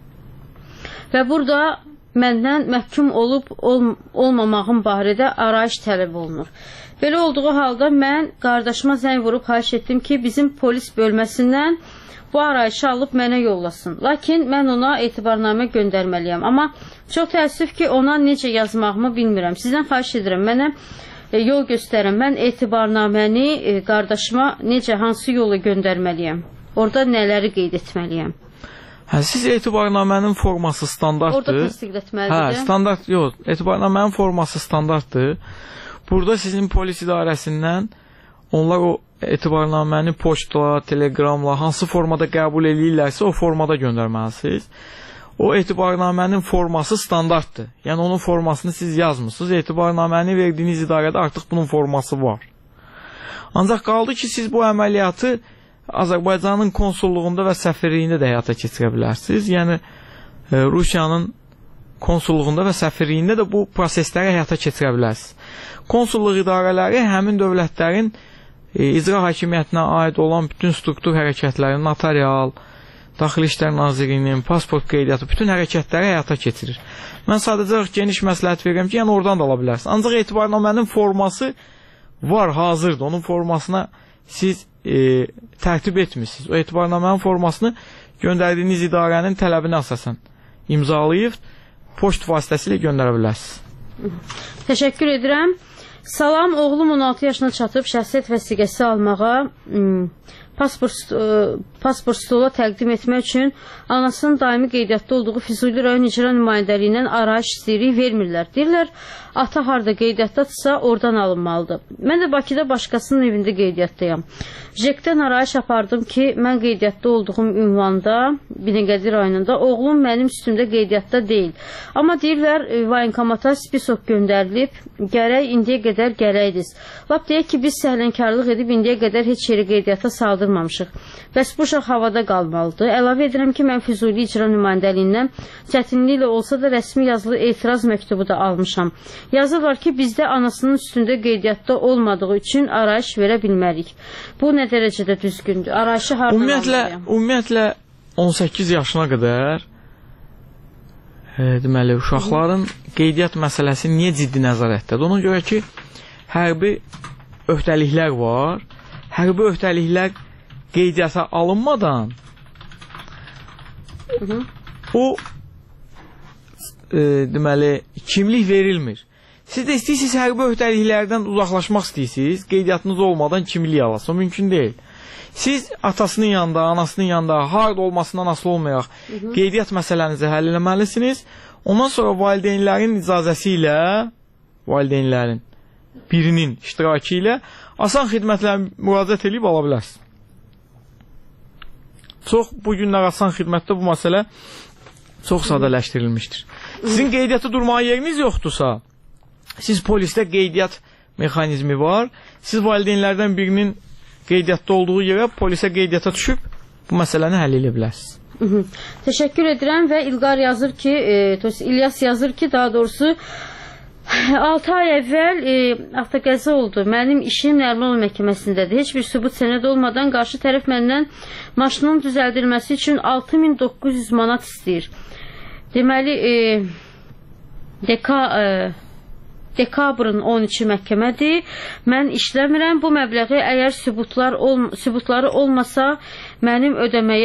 Və burada məndən məhkum olub olmamağım barədə arayış tələb olunur. Belə olduğu halda mən qardaşıma zəng vurub xahiş etdim ki, bizim polis bölməsindən bu arayışı alıb mənə yollasın. Lakin mən ona etibarnamə göndərməliyəm. Amma çox təəssüf ki, ona necə yazmağımı bilmirəm. Sizdən xahiş edirəm, mənə yol göstərin. Mən etibarnaməni qardaşıma necə, hansı yolu göndərməliyəm? Orada nələri qeyd etməliyəm? Siz etibarnamənin forması standartdır. Orada təsdiq etməlidir. Standart yox. Etibarnamənin forması standartdır. Burada sizin polis idarəsindən onlar o etibarnaməni poçtla, telegramla, hansı formada qəbul edirlərsə o formada göndərməlisiniz. O etibarnamənin forması standartdır. Yəni onun formasını siz yazmısınız. Etibarnaməni verdiyiniz idarədə artıq bunun forması var. Ancaq qaldı ki, siz bu əməliyyatı Azərbaycanın konsulluğunda və səfirliyində də həyata keçirə bilərsiniz. Yəni Rusiyanın konsulluğunda və səfirliyində də bu prosesləri həyata keçirə bilərsiniz. Konsulluq idarələri həmin dövlətlərin icra hakimiyyətinə aid olan bütün struktur hərəkətləri, notarial, Daxili İşlər Nazirliyinin, pasport qeydiyyatı, bütün hərəkətləri həyata keçirir. Mən sadəcə geniş məsləhət verirəm ki, yəni oradan da ala bilərsiniz. Ancaq etibarnamənin forması var, hazırdır. Onun formasına siz tərtib etmişsiniz. O etibarnamənin formasını göndərdiyiniz idarənin tələbinə əsasən imzalayıb poçt vasitəsilə göndərə bilərsiniz. Təşəkkür edirəm. Salam, oğlum 16 yaşına çatıb şəxsiyyət vəsiqəsi almağa, pasport stola təqdim etmək üçün anasının daimi qeydiyyatda olduğu Füzuli rayon icra nümayəndəliyindən arayış istəyirik, vermirlər. Deyirlər, ata harda qeydiyyatdadırsa oradan alınmalıdır. Mən də Bakıda başqasının evində qeydiyyatdayam. JEK-dən arayış apardım ki, mən qeydiyyatda olduğum ünvanda, Binəqədi rayonunda, oğlum mənim üstümdə qeydiyyatda deyil. Amma deyirlər, voyinkomata spisok göndərilib, gərək indiyə qədər gələydiz. Lap deyək ki, biz səhlənkarlıq edib indiyə qədər heç yeri qeydiyyata saldırmamışıq. Bəs bu uşaq havada qalmalıdır. Əlavə edirəm ki, mən Füzuli icra nümayəndəliyindən çətinliklə olsa da rəsmi yazılı etiraz məktubu da almışam. Yazırlar ki, bizdə anasının üstündə qeydiyyatda olmadığı üçün arayış verə bilmərik. Bu nə dərəcədə düzgündür? Arayışı hardan almalıyam? Ümumiyyətlə 18 yaşına qədər deməli, uşaqların qeydiyyat məsələsi niyə ciddi nəzarətdədir? Ona görə ki, hərbi öhdəliklər var. Hərbi öhdəliklər qeydiyyata alınmadan o deməli, kimlik verilmir. Siz də istəyirsiniz hərbi öhdəliklərdən uzaqlaşmaq istəyirsiniz, qeydiyyatınız olmadan kimlik alasınız. O mümkün deyil. Siz atasının yanında, anasının yanında, harada olmasından asılı olmayaq, qeydiyyat məsələnizi həll eləməlisiniz. Ondan sonra valideynlərin icazəsi ilə, valideynlərin birinin iştirakı ilə asan xidmətlərə müraciət edib ala bilərsiniz. Çox bu günlər asan xidmətdə bu məsələ çox sadələşdirilmişdir. Sizin qeydiyyata durmağa yeriniz yoxdursa, siz polisdə qeydiyyat mexanizmi var. Siz valideynlərdən birinin qeydiyyatda olduğu yerə polisə qeydiyyata düşüb bu məsələni həll edə bilərsiniz. Təşəkkür edirəm və İlqar yazır ki, İlyas yazır ki, daha doğrusu 6 ay əvvəl avtoqəza oldu. Mənim işim Nərmanov məhkəməsindədir. Heç bir sübut sənəd olmadan qarşı tərəf məndən maşının düzəldilməsi üçün 6900 manat istəyir. Deməli, dekabrın 13-i məhkəmədir. Mən işləmirəm. Bu məbləği əgər sübutları olmasa mənim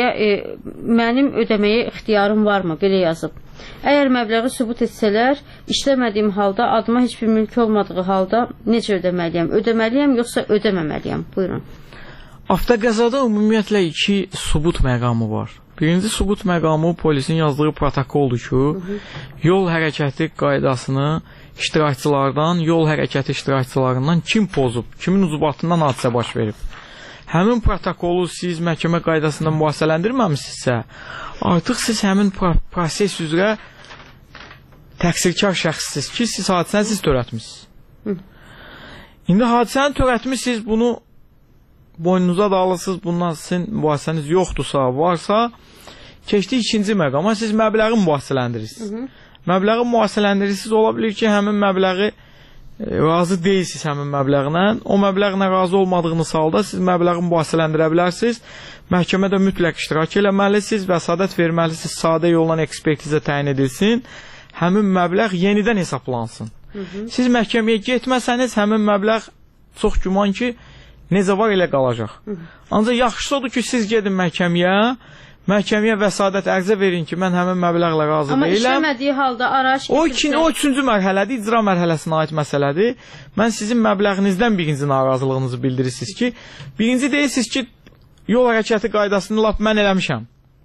ödəməyə ixtiyarım varmı? Belə yazıb. Əgər məbləği sübut etsələr, işləmədiyim halda, adıma heç bir mülk olmadığı halda necə ödəməliyəm? Ödəməliyəm, yoxsa ödəməməliyəm? Buyurun. Avtoqəzada ümumiyyətlə 2 sübut məqamı var. Birinci sübut məqamı polisin yazdığı protokoldur ki, yol hərəkəti qaydasını iştirakçılardan, yol hərəkəti iştirakçılarından kim pozub, kimin uzubatından hadisə baş verib. Həmin protokolu siz məhkəmə qaydasında mühasibələndirməmisinizsə, artıq siz həmin proses üzrə təqsirkar şəxssiniz ki, siz hadisəni siz törətmişsiniz. İndi hadisəni törətmişsiniz, bunu boynunuza da alırsınız, bundan sizin mübahisəniz yoxdursa, varsa, keçdi ikinci məqama, siz məbləği mübahisələndirirsiniz. Məbləği mübahisələndirirsiniz, ola bilir ki, həmin məbləği razı deyilsiniz həmin məbləğlə. O məbləğlə razı olmadığınız halda siz məbləği mübahisələndirə bilərsiniz. Məhkəmədə mütləq iştirak eləməlisiniz, vəsadət verməlisiniz, sadə yolla ekspertizə təyin edilsin. Həmin məbləğ yenidən hesaplansın. Siz məhkəməyə getməsəniz, həmin məbləğ çox güman ki, necə var elə qalacaq. Ancaq yaxşısı odur ki, siz gedin məhkəməyə vəsadət ərizə verin ki, mən həmin məbləğlə razı deyiləm. Amma işləmədiyi halda araç getirsin. O üçüncü mərhələdir, icra mərhələsinə aid məsələdir. Mən sizin məbləğinizdən birinci narazılığınızı bildirirsiniz ki, birinci deyirsiniz ki, yol hərəkəti qaydasını lap mən eləmişəm.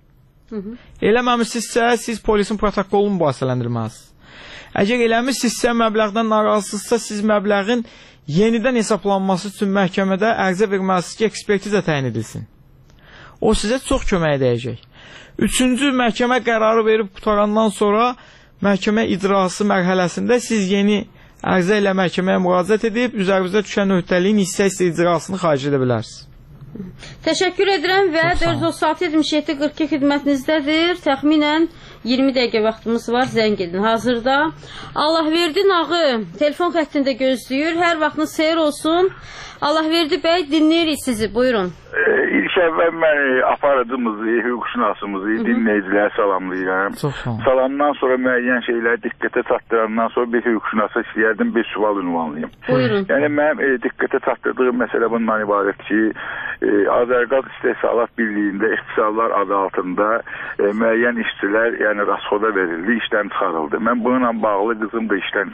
Eləməmişsizsə, siz polisin protokolunu mübahisələndirməlisiniz. Əgər eləmişsizsə, məbləğdən narazısınızsa, siz məbləğin yenidən hesablanması üçün məhkəmədə ərizə verməlisiniz ki, ekspertizə təyin edilsin. O sizə çox kömək edəcək. Üçüncü, məhkəmə qərarı verib qutarandan sonra məhkəmə icrası mərhələsində siz yeni ərizə ilə məhkəməyə müraciət edib, üzərinizə düşən öhdəliyin hissə icrasını xaric edə bilərsiniz. Təşəkkür edirəm və 436-77-42 xidmətinizdədir. Təxminən 20 dəqiqə vaxtımız var, zəng edin. Hazırda Allahverdi Nağı telefon xəttində gözləyir. Hər vaxtınız xeyir olsun. Allahverdi bəy, dinləyirik sizi, buyurun. İlk əvvəl mən aparıcımızı, hüquqşünasımızı, dinləyiciləri salamlayıram. Salamdan sonra müəyyən şeyləri diqqətə çatdırandan sonra bir hüquqşünasa istəyərdim, bir sual ünvanlayayım. Buyurun. Yəni mənim diqqətə çatdırdığım məsələ bundan ibarət ki, Azərqaz İstehsalat Birliyində ixtisarlar adı altında müəyyən işçilər rasxoda verildi, işdən çıxarıldı. Mən bununla bağlı qızım da işdən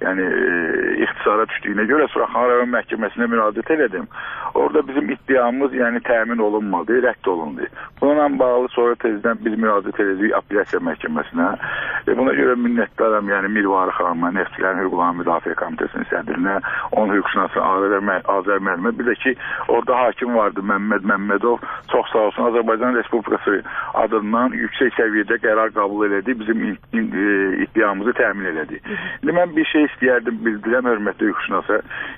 ixtisara düşdüyünə görə Suraxanı rayon məhkəməsinə müraciət elədim. Orada bizim iddiamız təmin olunmadı, rədd olundu. Bununla bağlı sonra tezdən biz müraciət edirik apellyasiya məhkəməsinə. Buna görə minnətdaram, Mirvari xanıma, Neftçilərin Hüquqlarının Müdafiə Komitəsinin sədrinə, onun hüquqşünası Azər müəllimə, bir də ki, orada hakim vardı Məmməd Məmmədov, çox sağ olsun, Azərbaycan Respublikası adından yüksək səviyyədə qərar qəbul elədi, bizim iddiamızı təmin elədi. İndi mən bir şey istəyərdim, bildirəm, hörmətli hüquqşünasa,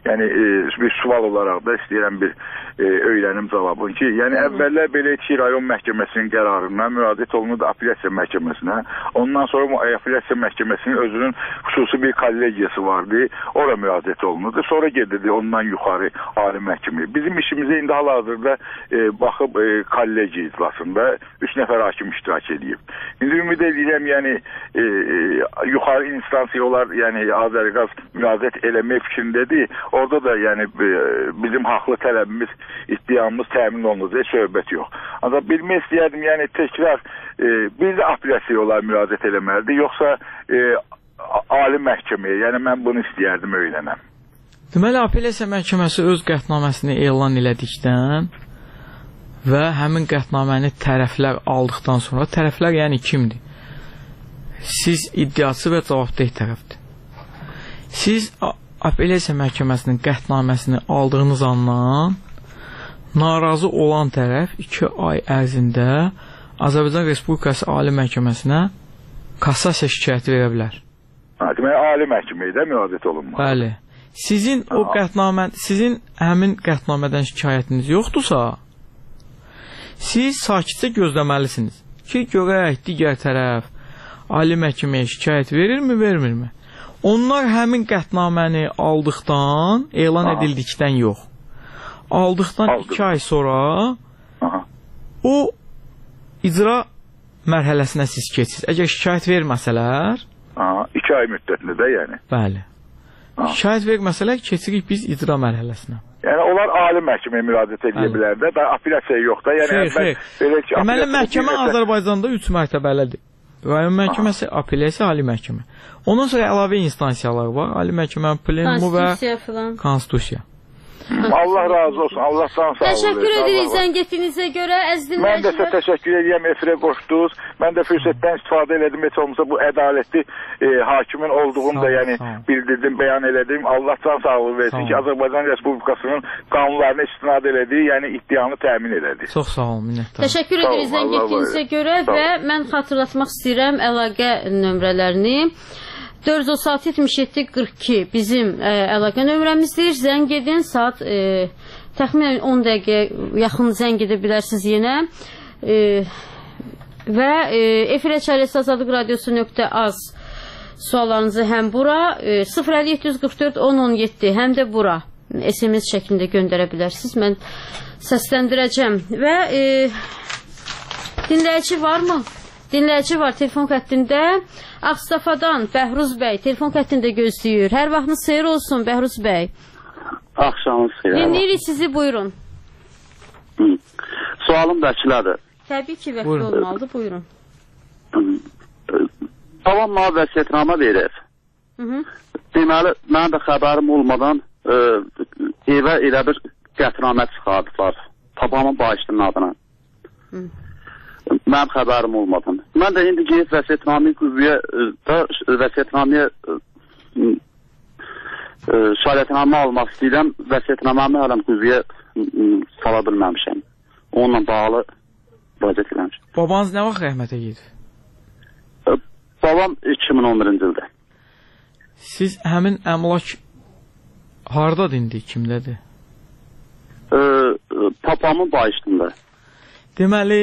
bir sual olaraq da istəyirəm bir öyrənim cavabın ki, əvvəllər belə ki, rayon məhkəməsinin qərarından müraciət olundu apellyasiya məhkəməsinə, ondan sonra apellyasiya məhkəməsinin özünün xüsusi bir kollegiyası vardı, ora müraciət olundu, sonra gedirdi ondan yuxarı ali məhkəməyə. Bizim işimizə indi hal-hazırda baxıb kollegiya iclasında 3 nəfər hakim iştirak edib. İndi ümid edirəm, yuxarı instansiya olar, Azərqaz müraciət eləmək fikrindədir, orada da bizim haqlı tələbimiz, iddiamız təmin olunacaq, söhbət yox. Ancaq bilmək istəyərdim, təkrar bir də apellyasiya olar müraciət eləməlidir, yoxsa ali məhkəməyə, mən bunu istəyərdim öyrənəm. Deməli, apellyasiya məhkəməsi öz qətnaməsini elan elədikdən və həmin qətnaməni tərəflər aldıqdan sonra, tərəflər kimdir? Siz iddiaçı və cavabdeh tərəfdir. Siz apellyasiya məhkəməsinin qətnaməsini aldığınız andan narazı olan tərəf 2 ay ərzində Azərbaycan Respublikası Ali Məhkəməsinə kassasiya şikayəti verə bilər. Deməli, ali məhkəməyə də müraciət olunmalı. Bəli. Sizin həmin qətnamədən şikayətiniz yoxdursa, siz sakitcə gözləməlisiniz ki, görək digər tərəf Ali Məhkəməyə şikayət verirmi, vermirmi? Onlar həmin qətnaməni aldıqdan, elan edildikdən yox, aldıqdan 2 ay sonra o icra mərhələsinə siz keçsiniz. Əgər şikayət verməsələr 2 ay müddətində də Bəli. Şikayət verməsələr keçirik biz icra mərhələsinə. O onlar ali məhkəməyə müraciət edə bilər də. Daha apellyasiya yox da. Yəni deməli məhkəmə Azərbaycanda 3 mərtəbəlidir. Rayon məhkəməsi, apellyasiya, ali məhkəmə. Ondan sonra əlavə instansiyalar var. Ali məhkəmənin plenumu və konstitusiya. Allah razı olsun. Allah sağ olun. Təşəkkür edirik zəng etdiyinizə görə. Əziz dinləyicilər. Mən də sizə təşəkkür edirəm, efirə qoşdunuz. Mən də fürsətdən istifadə elədim. Heç olmasa bu ədalətli hakimin olduğunu da yəni bildirdim, bəyan elədim. Allah can sağlığı versin ki, Azərbaycan Respublikasının qanunlarına istinad elədiyi, yəni iddianı təmin elədi. Çox sağ olun, minnətdaram. Təşəkkür edirik zəng etdiyinizə görə və mən xatırlatmaq istəyirəm əlaqə nömrələrini. 436-77-42 bizim əlaqə nömrəmizdir. Zəng edin, saat təxminən 10 dəqiqə yaxın zəng edə bilərsiniz yenə. Və efirə çarəsi Azadlıq Radiosu.az suallarınızı həm bura 05744-1017 həm də bura SMS şəklində göndərə bilərsiniz. Mən səsləndirəcəm. Və dinləyici varmı? Dinləyici var telefon xəttində. Ağstafadan Bəhruz bəy telefon xəttində gözləyir. Hər vaxtınız xeyir olsun Bəhruz bəy. Axşamınız xeyir. Dinləyirik sizi, buyurun. Sualım vəkilədir. Təbii ki, vəkil olmalıdır, buyurun. Babam mənə vəsiyyətnamə verir. Deməli, mənim də xəbərim olmadan evə elə bir qətnamə çıxardılar. Babamın bağışının adına. Mənim xəbərim olmadan. Mən də indi gəlib vəsiyyətnaməyə qüvvəyə vəsiyyətnaməyə şahidətnamə almaq istəyirəm. Vəsiyyətnaməmi hələm qüvvəyə sala bilməmişəm. Onunla bağlı müraciət eləmişəm. Babanız nə vaxt rəhmətə gedib? Babam 2011-ci ildə. Siz həmin əmlak hardadır indi, kimdədir? Papamın bağışında. Deməli,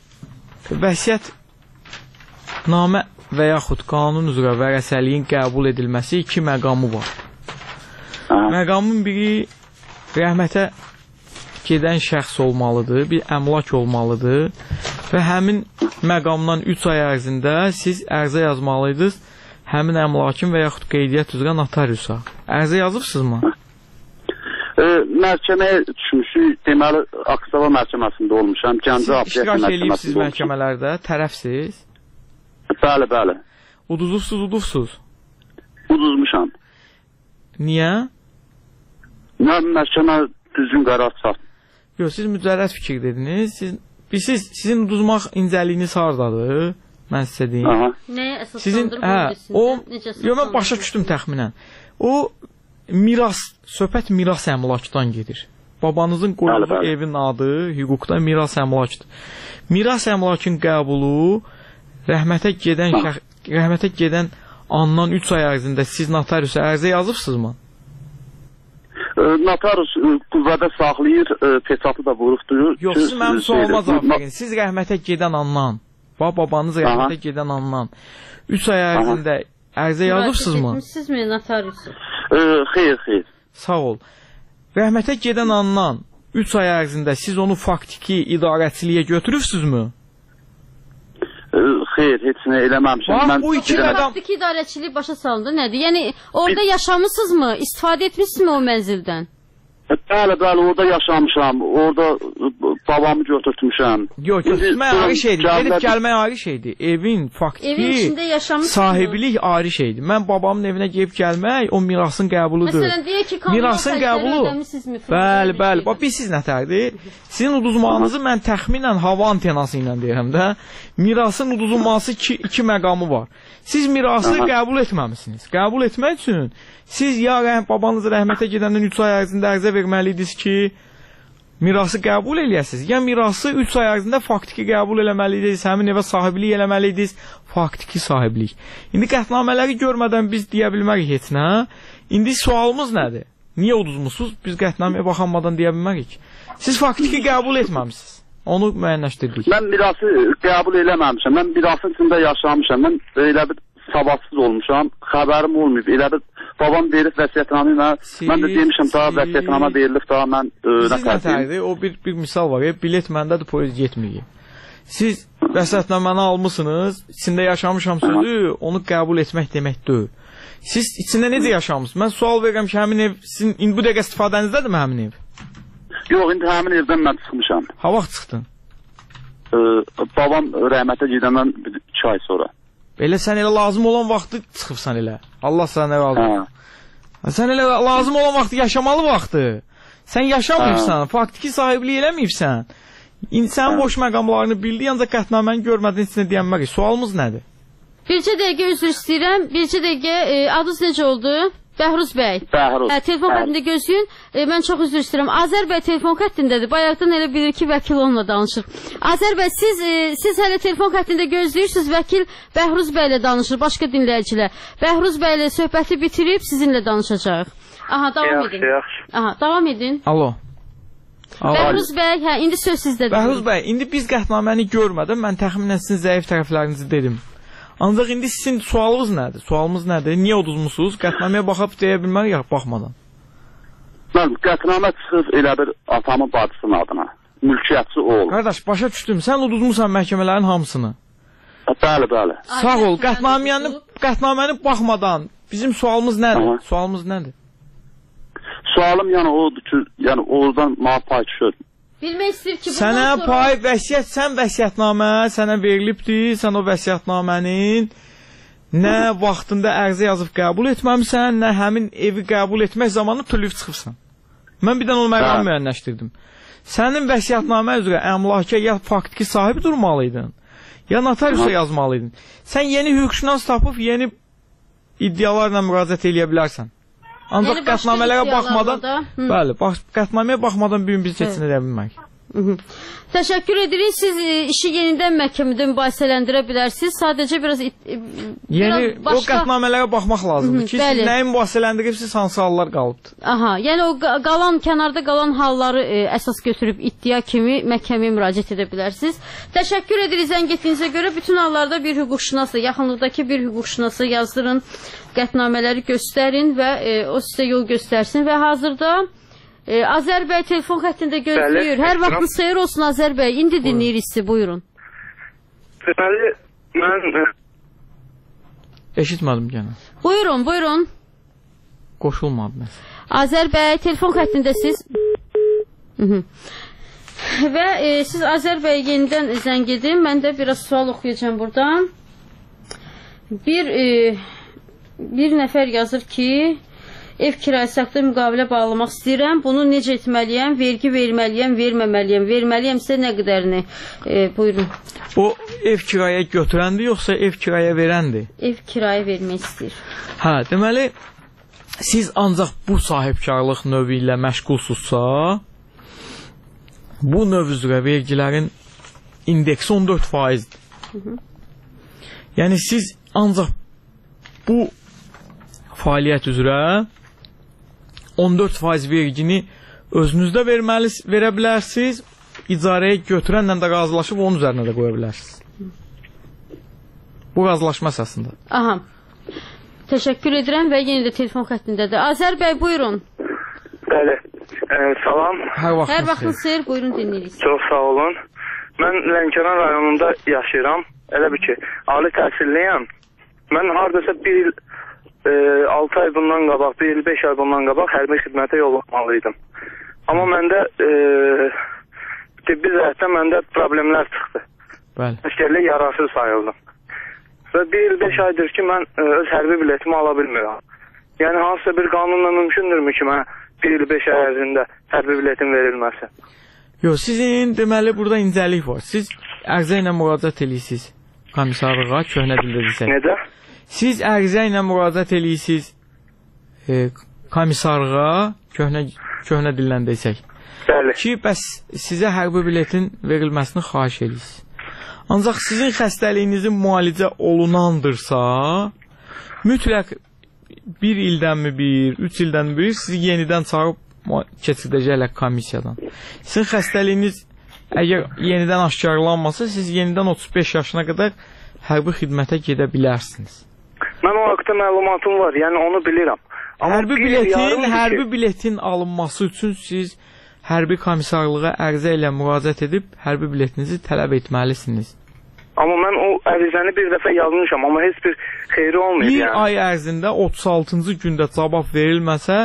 vəsiyyətnamə və yaxud qanun üzrə vərəsəliyin qəbul edilməsi 2 məqamı var. Məqamın biri rəhmətə gedən şəxs olmalıdır, bir əmlak olmalıdır və həmin məqamdan 3 ay ərzində siz ərzə yazmalıydınız həmin əmlakın və yaxud qeydiyyat üzrə notariusa. Ərzə yazıbsınızmı? Məhkəməyə düşmüşük, deməli Aksava məhkəməsində olmuşam, Gəncə Apellyasiya məhkəməsində olmuşam. İştirak edirsiniz məhkəmələrdə, tərəfsiz? Bəli, bəli. Uduzubsuz? Uduzmuşam. Niyə? Məhkəmə düzgün qərar çıxart. Yox, siz mücərrəd fikir dediniz. Sizin uduzmaq incəliyiniz hardadır? Mən sizə deyim. Nəyə əsaslandırıb? Yox, mən başa düşdüm təxminən. O miras, söhbət miras əmlakdan gedir. Babanızın qoyduğu evin adı hüquqda miras əmlakdır. Miras əmlakın qəbulu rəhmətə gedən andan 3 ay ərzində siz notariusa ərzə yazıbsınızmı? Notarius qüvvədə saxlayır, peçatı da vurubdur. Yox, siz mənim sualıma cavab verin. Siz rəhmətə gedən andan, babanız rəhmətə gedən andan 3 ay ərzində ərzə yazıbsınızmı? Etmişsizmi notariusu? Xeyr. Sağ ol. Rəhmətə gedən andan 3 ay ərzində siz onu faktiki idarəçiliyə götürübsünüzmü? Xeyr, heç nə eləməmişəm. Bu iki məqam... Faktiki idarəçilik başa salındı, nədir? Yəni, orada yaşamışsınızmı? İstifadə etmişsiniz o mənzildən? Bəli, orada yaşamışam. Orada babamı götürtmüşəm. Yox, götürtmək ayrı şeydir. Gelib gəlmək ayrı şeydir. Evin faktiki sahibilik ayrı şeydir. Mən babamın evinə gelib gəlmək o mirasın qəbuludur. Məsələn, deyək ki, mirasın qəbulu. Bəli. Bax, siz nətərdir? Sizin uduzmağınızı mən təxminən hava antenası ilə deyirəm də. Mirasın uduzulması 2 məqamı var. Siz mirası qəbul etməmişsiniz. Qəbul etmək üçün siz ya babanız rəhmətə gedəndən 3 ay ərzində ərzə verməliydiniz ki, mirası qəbul eləyəsiniz. Ya mirası 3 ay ərzində faktiki qəbul eləməliydiniz, həmin evə sahibilik eləməliydiniz, faktiki sahiblik. İndi qətnamələri görmədən biz deyə bilmərik heç nə. İndi sualımız nədir? Niyə uduzmuşsunuz? Biz qətnaməyə baxanmadan deyə bilmərik. Siz faktiki qəbul etməmişsiniz. Onu müəyyənləşdirdik. Mən mirası qəbul eləməmişəm. Mən mirasın içində yaşamışam. Mən elə bir savadsız olmuşam. Xəbərim olmayıb. Elə bir babam verib vəsiyyətnamə ilə. Mən də demişəm daha vəsiyyətnamə verilib daha mən nətərdir? O bir misal var. Bilet məndədir, poyuz getməyib. Siz vəsiyyətnaməni almışsınız. İçində yaşamışam sözü onu qəbul etmək demək deyil. Siz içində necə yaşamışsınız? Mən sual verirəm ki, həmin ev sizin bu dəqiqə istifadənizdədirmi həmin ev? Yox, indi həmin evdən mən çıxmışam. Ha vaxt çıxdın? Babam rəhmətə gedəndən 2 ay sonra. Elə sən elə lazım olan vaxtı çıxıbsan elə. Allah sənə razı olsun. Sən elə lazım olan vaxtı yaşamalı vaxtı. Sən yaşamıyırsan, faktiki sahiblik eləməyibsən. İnsan boş məqamlarını bildi, ancaq qətnaməni görmədin, içində deyənmək. Sualımız nədir? Bircə dəqiqə üzr istəyirəm. Bircə dəqiqə adınız necə oldu? Bəhruz bəy. Bəhruz. Telefon xəttində gözləyin. Mən çox üzr istəyirəm. Azər bəy telefon xəttindədir. Bayaqdan elə bilir ki, vəkil onunla danışır. Azər bəy, siz hələ telefon xəttində gözləyirsiniz. Vəkil Bəhruz bəylə danışır, başqa dinləyicilər. Bəhruz bəylə söhbəti bitirib sizinlə danışacaq. Aha, davam edin. Aha, davam edin. Alo. Bəhruz bəy, indi söz sizdədir. Bəhruz bəy, indi biz qətnaməni görmədim. Mən təxminən sizin zəif tərəflərinizi dedim. Ancaq indi sizin sualınız nədir? Sualımız nədir? Niyə uduzmusunuz? Qətnaməyə baxıb deyə bilmərik, baxmadan. Mən qətnamə çıxıb elə bir atamın bacısının adına. Mülkiyyətçi oğul. Qardaş, başa düşdüm. Sən uduzmusan məhkəmələrin hamısını. Bəli, bəli. Sağ ol. Qətnaməni baxmadan bizim sualımız nədir? Sualımız nədir? Sualım yəni odur ki, yəni oradan mənə pay düşür. Bilmək istəyir ki, sənə pay, vəsiyyət, sən vəsiyyətnamə sənə verilibdir, sən o vəsiyyətnamənin nə vaxtında ərizə yazıb qəbul etməmisən, nə həmin evi qəbul etmək zamanı tülüb çıxıbsan. Mən bir dənə o məqamı müəyyənləşdirdim. Sənin vəsiyyətnamə üzrə əmlaka ya faktiki sahibi durmalıydın, ya notariusa yazmalıydın. Sən yeni hüquqşünas tapıb yeni iddialarla müraciət edə bilərsən. Ancaq qətnamələrə baxmadan, bəli, qətnaməyə baxmadan bir gün biz keçin edə bilmək. Təşəkkür edirik. Siz işi yenidən məhkəmədə mübahisələndirə bilərsiniz. Sadəcə biraz o qətnamələrə baxmaq lazımdır ki, siz nəyi mübahisələndiribsiz, hansı hallar qalıbdır. Aha, yəni o kənarda qalan halları əsas götürüb iddia kimi məhkəməyə müraciət edə bilərsiniz. Təşəkkür edirik zəng etdiyinizə görə. Bütün hallarda bir hüquqşünası, yaxınlıqdakı bir hüquqşünası yazdırın, qətnamələri göstərin və o sizə yol göstərsin və hazırda Azər bəy telefon xəttində gözləyir. Hər vaxtınız xeyir olsun Azər bəy. İndi dinləyirik sizi, buyurun. Deməli, mən... Eşitmədim gənə. Buyurun, buyurun. Qoşulmadı mən. Azər bəy telefon xəttindəsiz. Və siz Azər bəy yenidən zəng edin. Mən də biraz sual oxuyacağım buradan. Bir nəfər yazır ki... Ev kirayəsi haqqında müqavilə bağlamaq istəyirəm. Bunu necə etməliyəm? Vergi verməliyəm, verməməliyəm. Verməliyəmsə nə qədərini? Buyurun. O ev kirayə götürəndir, yoxsa ev kirayə verəndir? Ev kirayə vermək istəyir. Hə, deməli, siz ancaq bu sahibkarlıq növü ilə məşğulsuzsa, bu növ üzrə vergilərin indeksi 14%-dir. Yəni, siz ancaq bu fəaliyyət üzrə 14% vergini özünüzdə verə bilərsiniz, icarəyə götürənlə də razılaşıb onun üzərinə də qoya bilərsiniz. Bu razılaşma əsasında. Aha. Təşəkkür edirəm və yenə də telefon xəttindədir. Azər bəy, buyurun. Bəli. Salam. Hər vaxtınız xeyir, buyurun dinləyirik. Çox sağ olun. Mən Lənkəran rayonunda yaşayıram. Elə bir ki, ali təhsilliyəm. Mən haradasa bir il 6 ay bundan qabaq, 5 ay bundan qabaq hərbi xidmətə yollanmalıydım. Amma məndə tibbi zəhətdən məndə problemlər çıxdı. Əskərlik yararsız sayıldım. Və 1-5 aydır ki, mən öz hərbi biletimi ala bilmirəm. Yəni, hansısa bir qanunla mümkündürmü ki, mənə 1-5 ay ərzində hərbi biletim verilməsi? Yox, sizin deməli burada incəlik var. Siz ərizə ilə müraciət edirsiniz komissarlığa, köhnə dildə desək. Necə? Siz ərizə ilə müraciət edirsiniz komissarlığa, köhnə dillə desək. Bəli. Ki, bəs sizə hərbi biletin verilməsini xahiş edirsiniz. Ancaq sizin xəstəliyinizin müalicə olunandırsa, mütləq 1 ildən mi 3 ildən mi sizi yenidən çağırıb keçirdəcəklər komissiyadan. Sizin xəstəliyiniz əgər yenidən aşkarlanmasa, siz yenidən 35 yaşına qədər hərbi xidmətə gedə bilərsiniz. Mən o haqda məlumatım var, yəni onu bilirəm. Hərbi biletin alınması üçün siz hərbi komissarlığa ərizə ilə müraciət edib hərbi biletinizi tələb etməlisiniz. Amma mən o ərizəni bir dəfə yazmışam, amma heç bir xeyri olmayıb. Bir ay ərzində 36-cı gündə cavab verilməsə,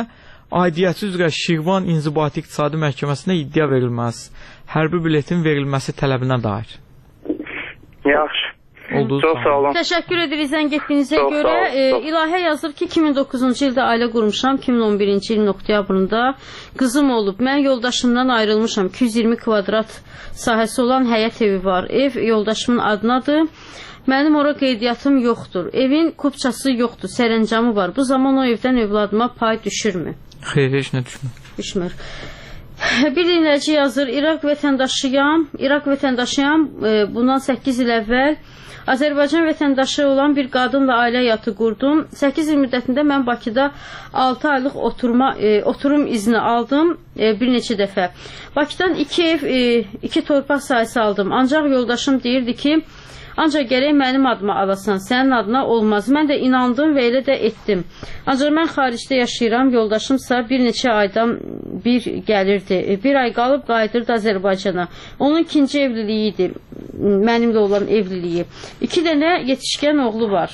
aidiyyəti üzrə Şirvan İnzibati İqtisadi Məhkəməsinə iddia verilməz. Hərbi biletin verilməsi tələbinə dair. Yaxşı. Oldu. Çox sağ olun. Təşəkkür edirik zəng etdiyinizə görə. İlahə yazır ki, 2009-cu ildə ailə qurmuşam. 2011-ci ilin oktyabrında qızım olub. Mən yoldaşımdan ayrılmışam. 220 kvadrat sahəsi olan həyət evi var. Ev yoldaşımın adınadır. Mənim ora qeydiyyatım yoxdur. Evin kupçası yoxdur. Sərəncamı var. Bu zaman o evdən övladıma pay düşürmü? Xeyr, heç nə düşmür. Düşmür. Bir dinləyici yazır. İraq vətəndaşıyam. Bundan 8 il əvvəl Azərbaycan vətəndaşı olan bir qadınla ailə həyatı qurdum. 8 il müddətində mən Bakıda 6 aylıq oturum izni aldım bir neçə dəfə. Bakıdan 2 ev, 2 torpaq sahəsi aldım. Ancaq yoldaşım deyirdi ki, ancaq gərək mənim adıma alasan, sənin adına olmaz. Mən də inandım və elə də etdim. Ancaq mən xaricdə yaşayıram, yoldaşımsa bir neçə aydan bir gəlirdi. Bir ay qalıb qayıdırdı Azərbaycana. Onun ikinci evliliyi idi, mənimlə olan evliliyi. 2 dənə yetişkən oğlu var.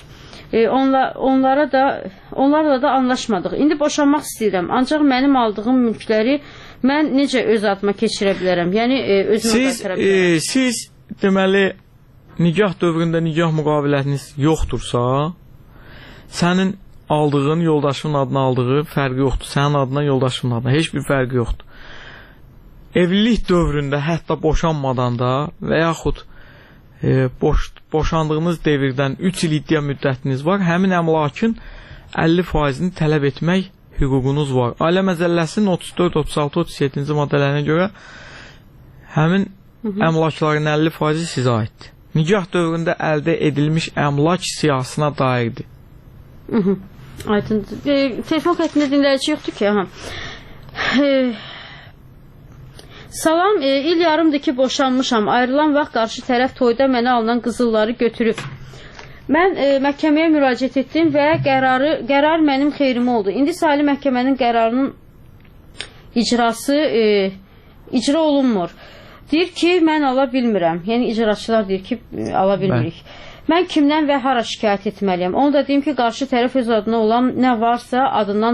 Onlarla da anlaşmadıq. İndi boşanmaq istəyirəm. Ancaq mənim aldığım mülkləri mən necə öz adıma keçirə bilərəm? Yəni, özümə qaytara bilərəm. Siz deməli, nikah dövründə nikah müqavilətiniz yoxdursa, sənin aldığın, yoldaşının adına aldığı fərqi yoxdur. Sənin adına, yoldaşının adına heç bir fərqi yoxdur. Evlilik dövründə, hətta boşanmadan da və yaxud boşandığınız devirdən 3 il iddia müddətiniz var, həmin əmlakın 50%-ni tələb etmək hüququnuz var. Ailə Məcəlləsinin 34, 36, 37-ci maddələrinə görə həmin əmlakların 50%-i sizə aiddir. Nikah dövründə əldə edilmiş əmlak siyasına dairdir. Aydındır. Telefon xəttində dinləyici yoxdur ki. Salam, il yarımdır ki boşanmışam. Ayrılan vaxt qarşı tərəf toyda mənə alınan qızılları götürüb. Mən məhkəməyə müraciət etdim və qərar mənim xeyrimə oldu. İndi Ali Məhkəmənin qərarının icra olunmur. Deyir ki, mən ala bilmirəm. Yəni, icraçılar deyir ki, ala bilmirik. Mən kimdən və hara şikayət etməliyəm? Onu da deyim ki, qarşı tərəf öz adına olan nə varsa adından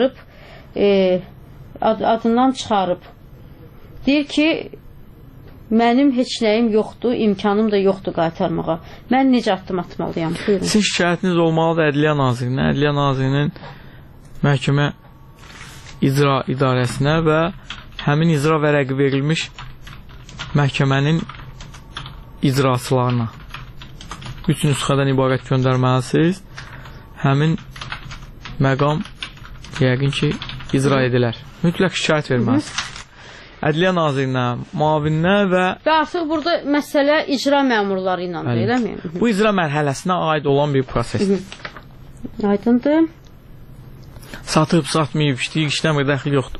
çıxarıb. Deyir ki, mənim heç nəyim yoxdur, imkanım da yoxdur qaytarmağa. Mən necə addım atmalıyam? Buyurun. Sizin şikayətiniz olmalıdır Ədliyyə Nazirinə. Ədliyyə Nazirinin məhkəmə icra idarəsinə və həmin icra vərəqi verilmiş məhkəmənin icraçılarına 3 nüsxədən ibarət göndərməlisiniz. Həmin məqam yəqin ki, icra edilər. Mütləq şikayət verməlisiniz. Ədliyyə Nazirinə, müavininə və artıq burada məsələ icra məmurları ilə eləmi? Bu icra mərhələsinə aid olan bir prosesdir. Aydındır. Satıb, satmayıb, işləyib, işləmir, dəxil yoxdur.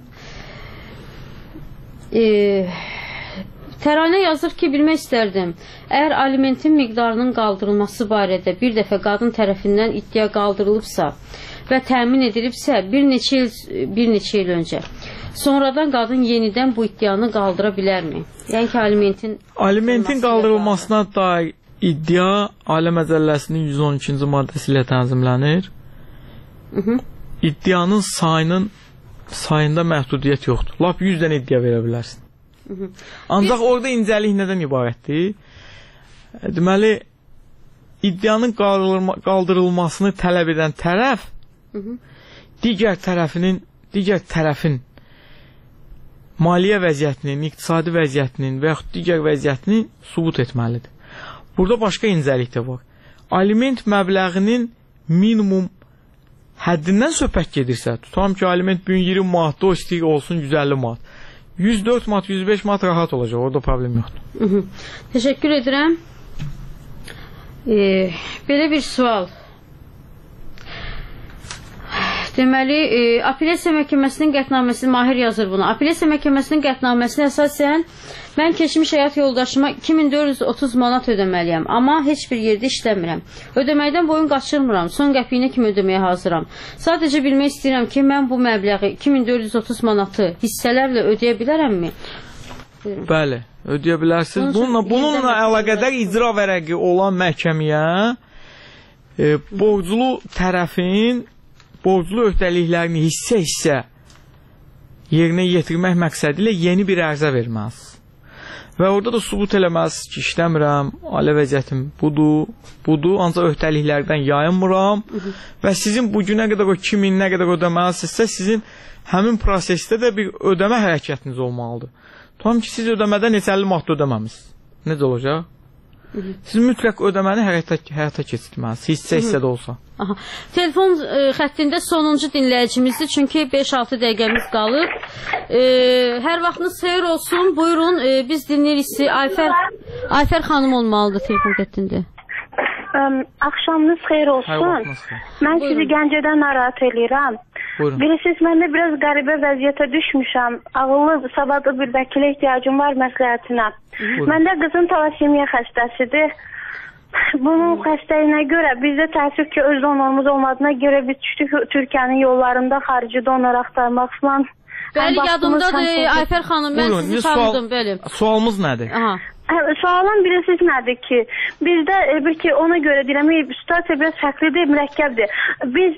Təranə yazır ki, bilmək istərdim. Əgər alimentin miqdarının qaldırılması barədə bir dəfə qadın tərəfindən iddia qaldırılıbsa və təmin edilibsə bir neçə il öncə, sonradan qadın yenidən bu iddianı qaldıra bilərmi? Yəni ki, alimentin qaldırılmasına dair iddia Ailə Məcəlləsinin 112-ci maddəsi ilə tənzimlənir. İddianın sayında məhdudiyyət yoxdur. Lap 100 dənə iddia verə bilərsin. Ancaq orada incəlik nədən ibarətdir? Deməli, iddianın qaldırılmasını tələb edən tərəf digər tərəfin maliyyə vəziyyətinin, iqtisadi vəziyyətinin və yaxud digər vəziyyətini sübut etməlidir. Burada başqa incəlik də var. Aliment məbləğinin minimum həddindən söhbət gedirsə, tutam ki, aliment 20 manatda o istəyir olsun 150 manat. 104 manat, 105 manat rahat olacaq, orada problem yoxdur. Təşəkkür edirəm. Belə bir sual. Deməli, Apellyasiya Məhkəməsinin qətnaməsi, Mahir yazır bunu. Apellyasiya Məhkəməsinin qətnaməsinə əsasən mən keçmiş həyat yoldaşıma 2430 manat ödəməliyəm, amma heç bir yerdə işləmirəm. Ödəməkdən boyun qaçırmıram, son qəpiyinə kimi ödəməyə hazıram. Sadəcə bilmək istəyirəm ki, mən bu məbləği 2430 manatı hissələrlə ödəyə bilərəmmi? Bəli, ödəyə bilərsiniz. Bununla əlaqədar icra vərəqi olan məhkəməyə borclu tərəfin borclu öhdəliklərini hissə-hissə yerinə yetirmək məqsədilə yeni bir ərzə verməz. Və orada da sübut eləməz ki, işləmirəm, ailə vəziyyətim budur, ancaq öhdəliklərdən yayınmıram və sizin bu günə qədər o 2000 nə qədər ödəməlisinizsə, sizin həmin prosesdə də bir ödəmə hərəkətiniz olmalıdır. Tamam ki, siz ödəmədən heç 50 manat ödəməmisiniz. Necə olacaq? Siz mütləq ödəməni həyata keçirməlisiniz, hissə də olsa. Aha. Telefon xəttində sonuncu dinləyicimizdir, çünki 5-6 dəqiqəmiz qalır. Hər vaxtınız xeyir olsun, buyurun, biz dinləyirik sizi. Ayfer xanım olmalıdır telefon xəttində. Axşamınız xeyir olsun. Mən sizi Gəncədən narahat eləyirəm. Bilirsiniz, mən də biraz qəribə vəziyyətə düşmüşəm. Ağıllı, savadlı bir vəkilə ehtiyacım var məsləhətinə. Məndə qızım talasemiya xəstəsidir. Bunun xəstəliyinə görə bizdə təəssüf ki, öz donorumuz olmadığına görə biz düşdük Türkiyənin yollarında xarici donor axtarmaq falan. Bəli, yadımdadır Ayfer xanım, mən sizi tanıdım, bəli. Sualımız nədir? Aha. Sualım bilirsiniz nədir ki, bizdə bir ki ona görə deyirəm, situasiya biraz fərqlidir, mürəkkəbdir. Biz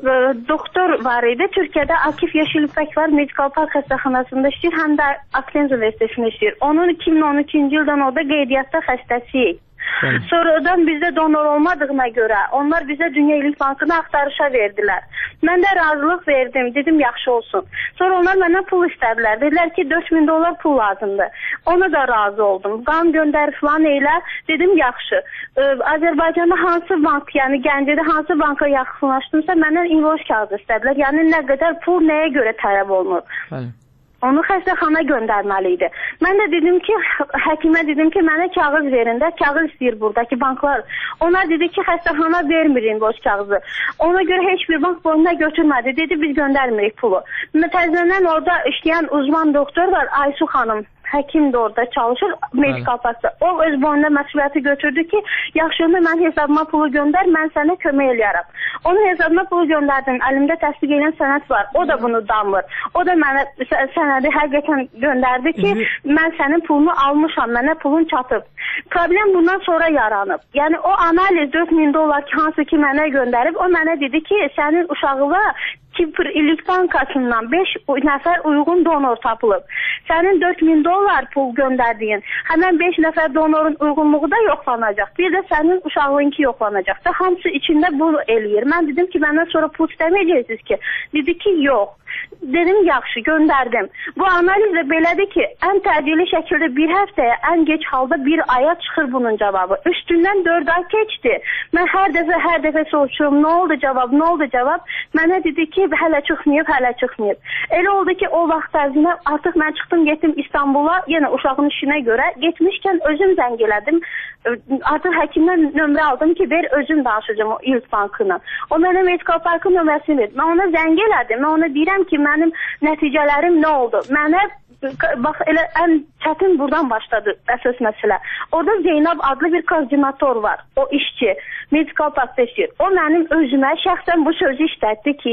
doktor var idi, Türkiyədə Akif Yeşilipək var, Medikal Park xəstəxanasında işləyir, həm də Akdeniz Universitetində işləyir. Onun 2013-cü ildən orada qeydiyyatda xəstəsiyik. Sonradan bizdə donor olmadığına görə onlar bizə Dünya İllik Bankına axtarışa verdilər. Mən də razılıq verdim, dedim yaxşı olsun. Sonra onlar məndən pul istədilər. Dedilər ki $4000 pul lazımdır. Ona da razı oldum. Qan göndər falan elə, dedim yaxşı. Azərbaycanda hansı bank, yəni Gəncədə hansı banka yaxınlaşdımsa məndən invoice kağızı istədilər. Yəni nə qədər pul nəyə görə tələb olunur. Bəli. Onu xəstəxana göndərməli idi. Mən də dedim ki, həkimə dedim ki, mənə kağız verin də, kağız istəyir buradakı banklar. Onlar dedi ki, xəstəxana vermir invoice kağızı. Ona görə heç bir bank boyuna götürmədi. Dedi, biz göndərmirik pulu. Təzədən orada işləyən uzman doktor var, Aysu xanım. Həkim də orada çalışır, Medikal Parkda. O öz boyunda məsuliyyəti götürdü ki, yaxşılığında mən hesabıma pulu göndər, mən sənə kömək eləyərəm. Onun hesabına pulu göndərdim, əlimdə təsdiq edən sənəd var, o da bunu damır. O da mənə sənədi həqiqətən göndərdi ki, mən sənin pulunu almışam, mənə pulun çatıb. Problem bundan sonra yaranıb. Yəni o analiz $4000 ki, hansı ki mənə göndərib, o mənə dedi ki, sənin uşağına Kipr İllik Bankasından 5 nəfər uyğun donor tapılıb. Sənin $4000 pul göndərdiyin, həmən 5 nəfər donorun uyğunluğu da yoxlanacaq. Bir də sənin uşağınki yoxlanacaq da, hamısı içində bunu eləyir. Mən dedim ki, məndən sonra pul istəməyəcəksiniz ki. Dedi ki, yox. Dedim, yaxşı, göndərdim. Bu analiz də belədir ki, ən təcili şəkildə bir həftəyə, ən geç halda bir aya çıxır bunun cavabı. Üstündən 4 ay keçdi. Mən hər dəfə soruşurum, nə oldu cavab? Mənə dedi ki, hələ çıxmayıb. Elə oldu ki, o vaxt ərzində artıq mən çıxdım, getdim İstanbula, yenə uşağın işinə görə. Getmişkən özüm zəng elədim. Artıq həkimdən nömrə aldım ki, ver özüm danışacağım o İlk Bankına. O mənə Medikal Parkın nömrəsini verdi. Mən ona zəng elədim. Mən ona deyirəm ki, mənim nəticələrim nə oldu? Mənə, bax, elə ən çətin buradan başladı əsas məsələ. Orada Zeynab adlı bir koordinator var, o işçi, Medikal Parkda işləyir. O mənim özümə şəxsən bu sözü işlətdi ki,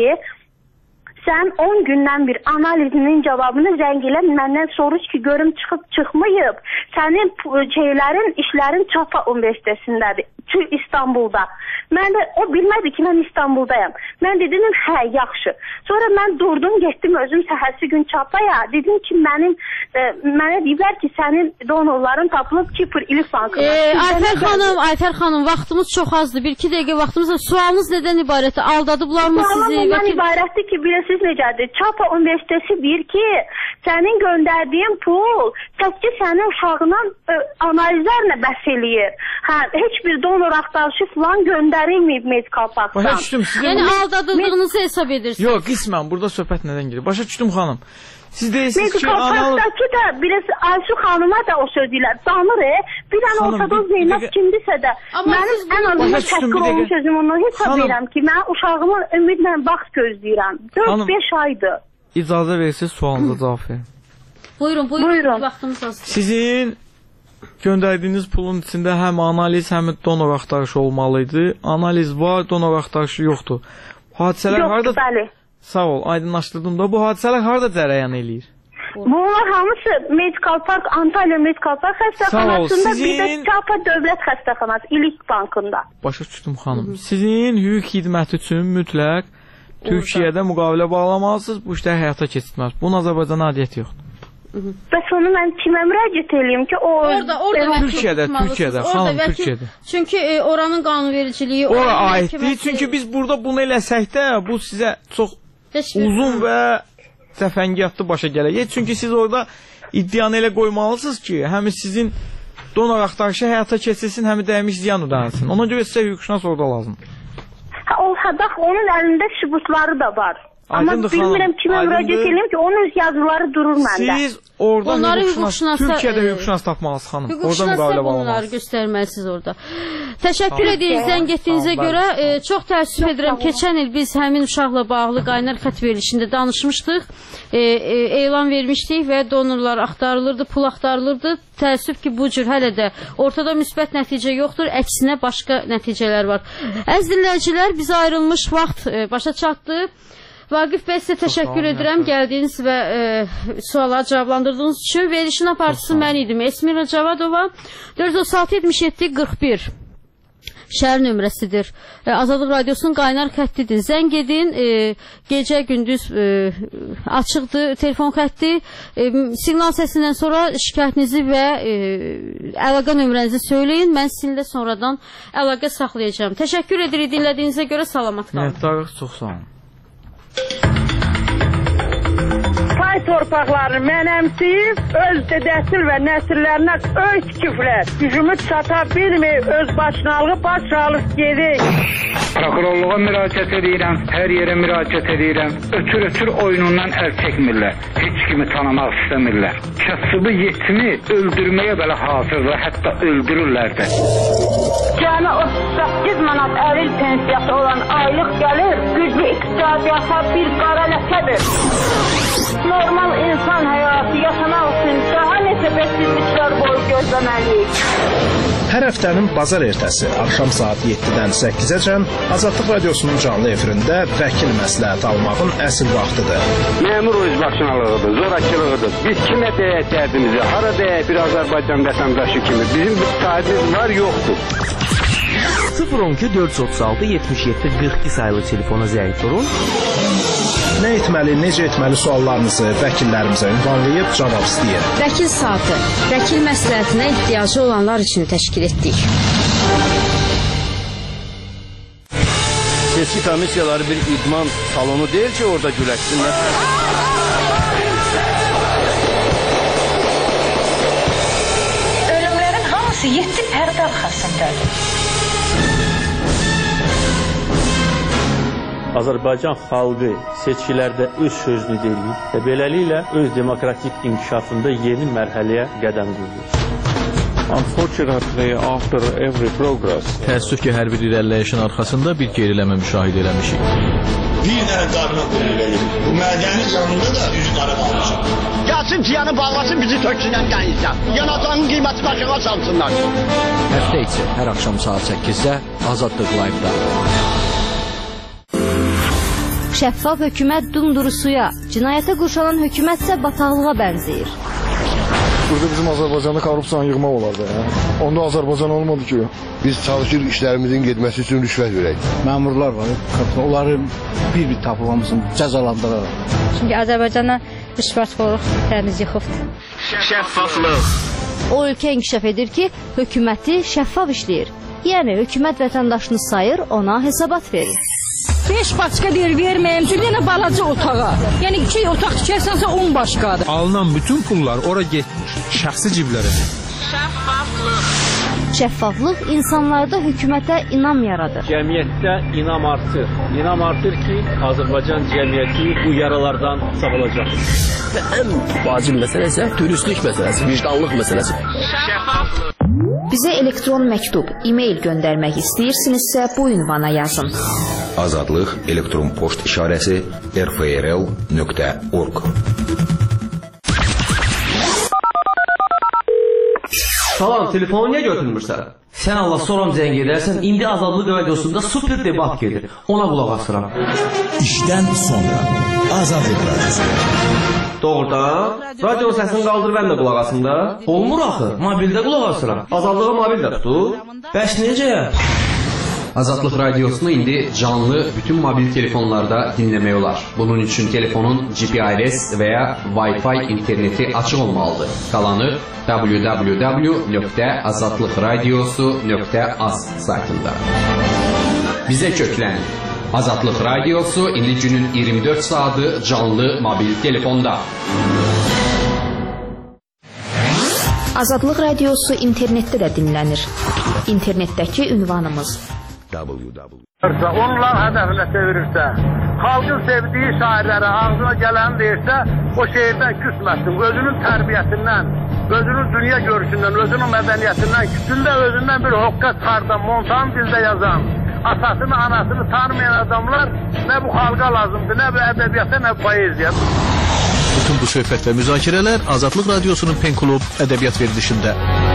sən 10 gündən bir analizinin cavabını zəng elə, məndən soruş ki, görüm çıxmayıb. Sənin işlərin Çapa Universitetindədir, İstanbulda. Mən də, o bilmədi ki, mən İstanbuldayam. Mən dedim, hə, yaxşı. Sonra mən durdum, getdim özüm səhərsi gün Çapaya. Dedim ki, mənə deyiblər ki, sənin donorların tapılıb Kipr İllik Bankına. Ayfer xanım, vaxtımız çox azdır. 1-2 dəqiqə vaxtımız var. Sualınız nədən ibarətdir? Aldadıblarmı sizi? Ondan ibarətdir ki, bilirsiniz necədir? Çapa Universiteti deyir ki, sənin göndərdiyin pul təkcə sənin uşağının analizlərlə bəs eləyir. Hə, heç bir donor axtarışı falan göndərilməyib Medikal Parkdan. Başa düşdüm. Yəni aldadıldığınızı hesab edirsiniz. Yox, qismən burada söhbət nədən gedir? Başa düşdüm xanım. Siz deyirsiniz ki, Medikal Parkdakı da birisi Aysu xanıma da o sözülər danır. Bir dənə ortada Zeynep kimdisə də mənim ən azından təşkil olmuş sözüm onu hesab edirəm ki, mən uşağımın ümidlə vaxt gözləyirəm. 4-5 aydır. İcazə versiniz, sualınıza cavab verin. Buyurun. Vaxtımız az. Sizin göndərdiyiniz pulun içində həm analiz, həm donor axtarışı olmalıydı. Analiz var, donor axtarışı yoxdur. Hadisələr harada? Bəli. Sağ ol, aydınlaşdırdım da. Bu hadisələr harada cərəyan eləyir? Bunlar hamısı Medikal Park, Antalya Medikal Park xəstəxanasında, bir də Çapa Dövlət Xəstəxanası, İllik Bankında. Başa düşdüm xanım. Sizin hüquq xidməti üçün mütləq Türkiyədə müqavilə bağlamalısınız, bu işləri həyata keçirməz. Bunun Azərbaycana adiyyəti yoxdur. Bəs onu mən kimə müraciət edeyim ki, o Türkiyədə, xanım, Türkiyədə. Çünki oranın qanunvericiliyi ora aiddir. Çünki biz burada bunu eləsək də, bu sizə çox uzun və cəfəngiyatlı başa gələcək. Çünki siz orada iddianı elə qoymalısınız ki, həm sizin donor axtarışı həyata keçirsin, həm dəymiş ziyan ödənilsin. Ona görə sizə hüquqşünas orada lazımdır. Bax, onun əlində sübutları da var. Amma bilmirəm kimə müraciət edeyim ki, onun yazıları durur məndə. Siz orada Türkiyədə hüquqşünas tapmalısınız, xanım. Orada müqavilə bağlamalısınız. Bunları göstərməlisiniz orada. Təşəkkür edirik zəng etdiyinizə görə. Çox təəssüf edirəm. Keçən il biz həmin uşaqla bağlı qaynar xət verilişində danışmışdıq. Elan vermişdik və donorlar axtarılırdı, pul axtarılırdı. Təəssüf ki, bu cür hələ də ortada müsbət nəticə yoxdur. Əksinə başqa nəticələr var. Əziz dinləyicilər, bizə ayrılmış vaxt başa çatdı. Vaqif bəy, sizə təşəkkür edirəm gəldiyiniz və sualları cavablandırdığınız üçün. Verilişin aparıcısı mən idim. Esmira Cavadova 436-77-41 şəhər nömrəsidir. Azadlıq Radiosunun qaynar xəttidir. Zəng edin, gecə gündüz açıqdır telefon xətti. Siqnal səsindən sonra şikayətinizi və əlaqə nömrənizi söyləyin. Mən sizinlə sonradan əlaqə saxlayacağım. Təşəkkür edirik dinlədiyinizə görə, salamat qalın. Minnətdarıq, çox sağ olun. Pay torpaqlarını mənəmsiyib, öz dədəsil və nəsillərinə öz küfrət. Gücümüz çata bilmir, öz başınalığı baş alıb gedik. Prokurorluğa müraciət edirəm, hər yerə müraciət edirəm. Ötür oyunundan əl çəkmirlər. Heç kimi tanımaq istəmirlər. Kasıbı yetimi öldürməyə belə hazırlar, hətta öldürürlər də. Cəmi 38 manat əril pensiyası olan aylıq gəlir, güclü iqtisadiyyata bir qara ləkədir. Normal insan həyatı yaşamaq üçün daha neçə bəsizliklər boyu gözləməliyik. Hər həftənin bazar ertəsi axşam saat 7-dən 8-əcən Azadlıq Radiosunun canlı efirində vəkil məsləhət almağın əsl vaxtıdır. Məmur özbaşınalığıdır, zorakılığıdır. Biz kimə deyək dərdimizi, hara deyək bir Azərbaycan vətəndaşı kimi. Bizim sahibimiz var, yoxdur. 012 436 77 42 sayılı telefona zəng vurun. Nə etməli, necə etməli suallarınızı vəkillərimizə ünvanlayıb cavab istəyir. Vəkil saatı, vəkil məsləhətinə ehtiyacı olanlar üçün təşkil etdik. Seçki komissiyaları bir idman salonu deyil ki, orada güləşsinlər. Ölümlərin hamısı 7 pərdə arxasındadır. Azərbaycan xalqı seçkilərdə öz sözünü deyir və beləliklə öz demokratik inkişafında yeni mərhələyə qədəm qoyur. Unfortunately, after every progress, təəssüf ki, hər bir irəliləyişin arxasında bir geriləmə müşahidə eləmişik. Bir dənə qarına qulluq edir. Bu mədənin yanında da üzü qara qalmışıq. Gəlsin piyanı bağlasın, bizi töksünən qənizdən. Yanacağının qiyməti başına salsınlar. Həftə içi hər axşam saat 8-də Azadlıq Live-da. Şəffaf hökumət dumdurusuya, cinayətə qurşanan hökumətsə bataqlığa bənzəyir. Burada bizim Azərbaycanda korrupsiyanı yığmaq olardı. Onda Azərbaycan olmadı ki. Biz çalışırıq işlərimizin getməsi üçün rüşvət verək. Məmurlar var, onları bir tapılmamızın cəzalandıraraq. Çünki Azərbaycana rüşvətxorluq təmiz yıxıbdır. Şəffaflıq. O ölkə inkişaf edir ki, hökuməti şəffaf işləyir. Yəni, hökumət vətəndaşını sayır, ona hesabat verir. 5 başqa deyir verməyim, bir dənə balaca otağa. Yəni 2 otaq tikərsənsə 10 başqadır. Alınan bütün pullar ora getmir, şəxsi ciblərə. Şəffaflıq. Şəffaflıq insanlarda hökumətə inam yaradır. Cəmiyyətdə inam artır. İnam artır ki, Azərbaycan cəmiyyəti bu yaralardan sağolacaq. Və ən vacib məsələ isə dürüstlük məsələsi, vicdanlıq məsələsi. Şəffaflıq. Bizə elektron məktub, e-mail göndərmək istəyirsinizsə bu ünvana yazın. Azadlıq elektron poçt işarəsi rfrl.org. Salam, telefonu niyə götürmürsən? Sən Allah soram zəng edərsən, indi Azadlıq Radiosunda super debat gedir. Ona qulaq asıram. İşdən sonra Azadlıq Radiosu. Doğrudan, radio səsini qaldır mən də qulaq asım da. Olmur axı, mobildə qulaq asıram. Azadlığı mobildə tutur. Bəs necə? Azadlıq Radiosunu indi canlı bütün mobil telefonlarda dinləmək olar. Bunun üçün telefonun GPRS və ya Wi-Fi interneti açıq olmalıdır. Qalanı www.azadlıqradiosu.az saytında. Bizə köklənin. Azadlıq Radiosu indi günün 24 saatı canlı mobil telefonda. Azadlıq Radiosu internetdə də dinlənir. İnternetdəki ünvanımız Onlar hədəfinə çevirirsə, xalqın sevdiyi şairlərə ağzına gələn deyirsə, o şehirdən küsməsin, özünün tərbiyəsindən, özünün dünya görüşündən, özünün mədəniyyətindən, küsündə özündən bir hoqqa çıxardan, montan dildə yazan, atasını, anasını tanımayan adamlar nə bu xalqa lazımdır, nə bu ədəbiyyata, nə bu poeziya. Bütün bu söhbət və müzakirələr Azadlıq Radiosunun Pen Klub ədəbiyyat verilişində.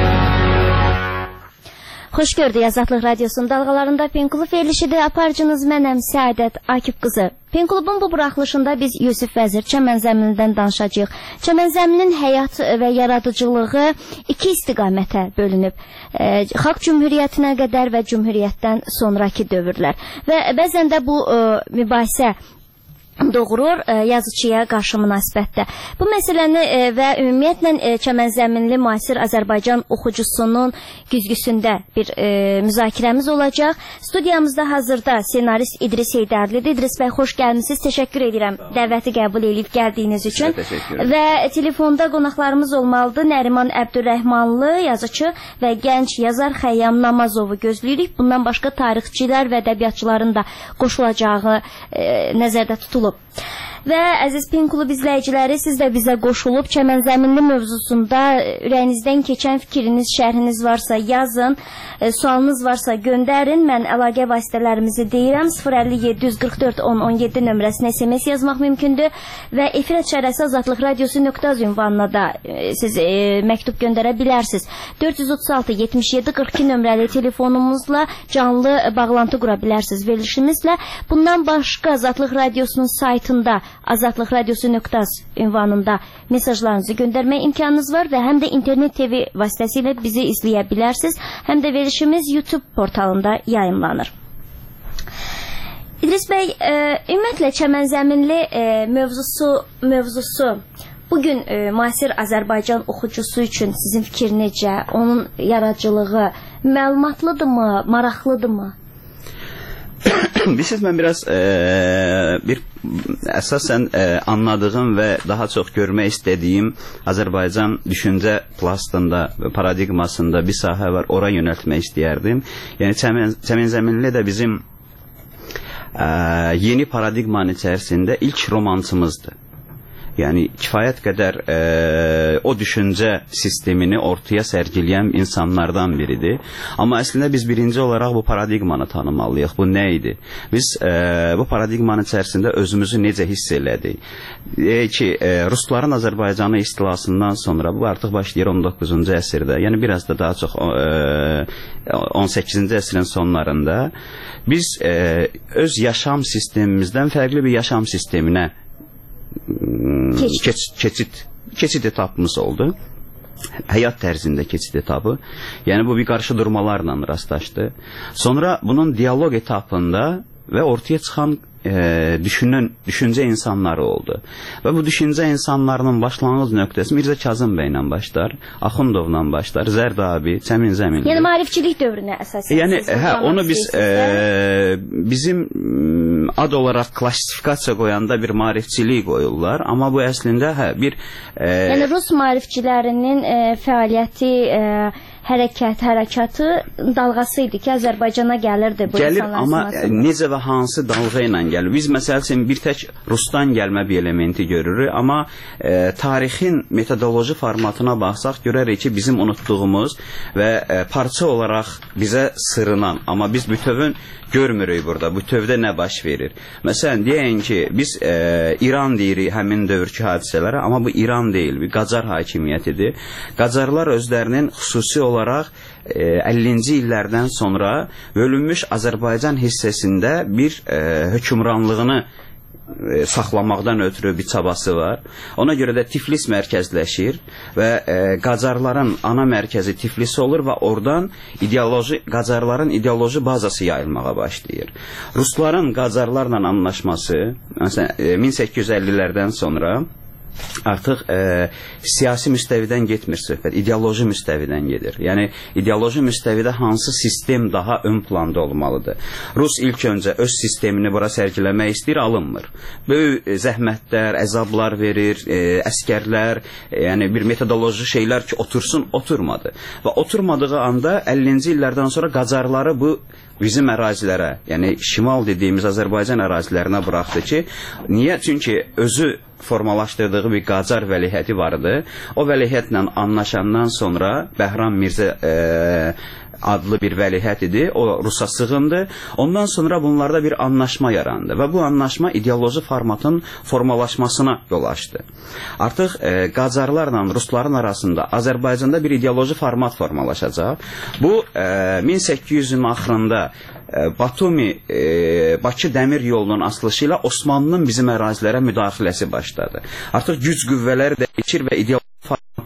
Xoş gördük Azadlıq Radiosunun dalğalarında Pen Klub verilişidir. Aparıcınız mənəm Səadət Akif qızı. Pen Klubun bu buraxılışında biz Yusif Vəzir Çəmənzəminindən danışacağıq. Çəmənzəminin həyat və yaradıcılığı iki istiqamətə bölünüb. Xalq Cümhuriyyətinə qədər və Cümhuriyyətdən sonraki dövrlər. Və bəzən də bu mübahisə doğurur yazıçıya qarşı münasibətdə. Bu məsələni və ümumiyyətlə çəmənzəminli müasir Azərbaycan oxucusunun güzgüsündə bir müzakirəmiz olacaq. Studiyamızda hazırda senarist İdris Heydərlidir. İdris bəy, xoş gəlmisiniz. Təşəkkür edirəm dəvəti qəbul edib gəldiyiniz üçün. Və telefonda qonaqlarımız olmalıdır. Nəriman Əbdürrəhmanlı yazıcı və gənc yazar Xəyyam Namazovu gözləyirik. Bundan başqa tarixçilər və ədəbiyyatçıların da qoşulacağı nəzərdə tutulub. Və əziz Pen Klub izləyiciləri, siz də bizə qoşulub çəmənzəminli mövzusunda ürəyinizdən keçən fikriniz, şərhiniz varsa yazın, sualınız varsa göndərin. Mən əlaqə vasitələrimizi deyirəm. 050-744-10-17 nömrəsinə SMS yazmaq mümkündür və efir çərəsi azadlıqradiosu.az ünvanına da siz məktub göndərə bilərsiniz. 436-77-42 nömrəli telefonumuzla canlı bağlantı qura bilərsiniz verilişimizlə. Bundan başqa Azadlıq Radiosunun saytında azadlıqradiosu.az ünvanında mesajlarınızı göndərmək imkanınız var və həm də internet TV vasitəsilə bizi izləyə bilərsiniz. Həm də verilişimiz YouTube portalında yayımlanır. İdris bəy, ümumiyyətlə çəmənzəminli mövzusu bugün müasir Azərbaycan oxucusu üçün sizin fikir necə? Onun yaradıcılığı məlumatlıdırmı, maraqlıdırmı? Bilirsiniz, mən biraz əsasən anladığım və daha çox görmək istədiyim Azərbaycan düşüncə plastında, paradigmasında bir sahə var, ora yönəltmək istəyərdim. Yəni çəmənzəminli də bizim yeni paradigmanın içərisində ilk romansımızdır. Yəni kifayət qədər o düşüncə sistemini ortaya sərgiləyən insanlardan biridir. Amma əslində biz birinci olaraq bu paradigmanı tanımalıyıq. Bu nə idi? Biz bu paradigmanın içərisində özümüzü necə hiss elədik? Ki, Rusların Azərbaycanı istilasından sonra, bu artıq başlayır 19-cu əsrdə, yəni biraz da daha çox 18-ci əsrin sonlarında biz öz yaşam sistemimizdən fərqli bir yaşam sisteminə keçid etapımız oldu. Həyat tərzində keçid etapı. Yəni bu bir qarşıdurmalarla rastlaşdı. Sonra bunun dialoq etapında və ortaya çıxan düşüncə insanları oldu. Və bu düşüncə insanlarının başlanğıc nöqtəsi Mirzə Kazım bəylə başlar, Axundovla başlar, Zərdabi, Çəmənzəminli. Yəni maarifçilik dövrünə əsasən. Yəni onu biz bizim ad olaraq klassifikasiya qoyanda bir maarifçilik qoyurlar, amma bu əslində bir yəni Rus maarifçilərinin fəaliyyəti, hərəkatı dalğası idi ki, Azərbaycana gəlirdi bu insanlar. Gəlir, amma necə və hansı dalğa ilə gəlir? Biz məsəl üçün bir tək Rusdan gəlmə bir elementi görürük, amma tarixin metodoloji formatına baxsaq görərik ki, bizim unutduğumuz və parça olaraq bizə sırınan, amma biz bütövün görmürük burada, bütövdə nə baş verir. Məsələn, deyəyin ki, biz İran deyirik həmin dövrki hadisələrə, amma bu İran deyil, bir Qacar hakimiyyətidir. Qacarlar özlərinin xüsusi olaraq 50-ci illərdən sonra bölünmüş Azərbaycan hissəsində bir hökmranlığını saxlamaqdan ötürü bir çabası var. Ona görə də Tiflis mərkəzləşir və Qacarların ana mərkəzi Tiflis olur və oradan Qacarların ideoloji bazası yayılmağa başlayır. Rusların Qacarlarla anlaşması, məsələn 1850-lərdən sonra artıq siyasi müstəvidən getmir söhbət, ideoloji müstəvidən gedir. Yəni, ideoloji müstəvidə hansı sistem daha ön planda olmalıdır? Rus ilk öncə öz sistemini bura sərgiləmək istəyir, alınmır. Böyük zəhmətlər, əzablar verir, əskərlər, yəni bir metodoloji şeylər ki, otursun, oturmadı. Və oturmadığı anda 50-ci illərdən sonra Qacarları bu bizim ərazilərə, yəni şimal dediyimiz Azərbaycan ərazilərinə buraxdı ki, niyə? Çünki özü formalaşdırdığı bir Qacar vəlihəti vardı. O vəlihətlə anlaşandan sonra Bəhram Mirzə adlı bir vəlihət idi, o Rusa sığındı. Ondan sonra bunlarda bir anlaşma yarandı və bu anlaşma ideoloji formatın formalaşmasına yol açdı. Artıq Qacarlarla Rusların arasında Azərbaycanda bir ideoloji format formalaşacaq. Bu 1800-ün axırında Batumi-Bakı dəmir yolunun açılışı ilə Osmanlının bizim ərazilərə müdaxiləsi başladı. Artıq güc qüvvələri dəyişir və ideoloji format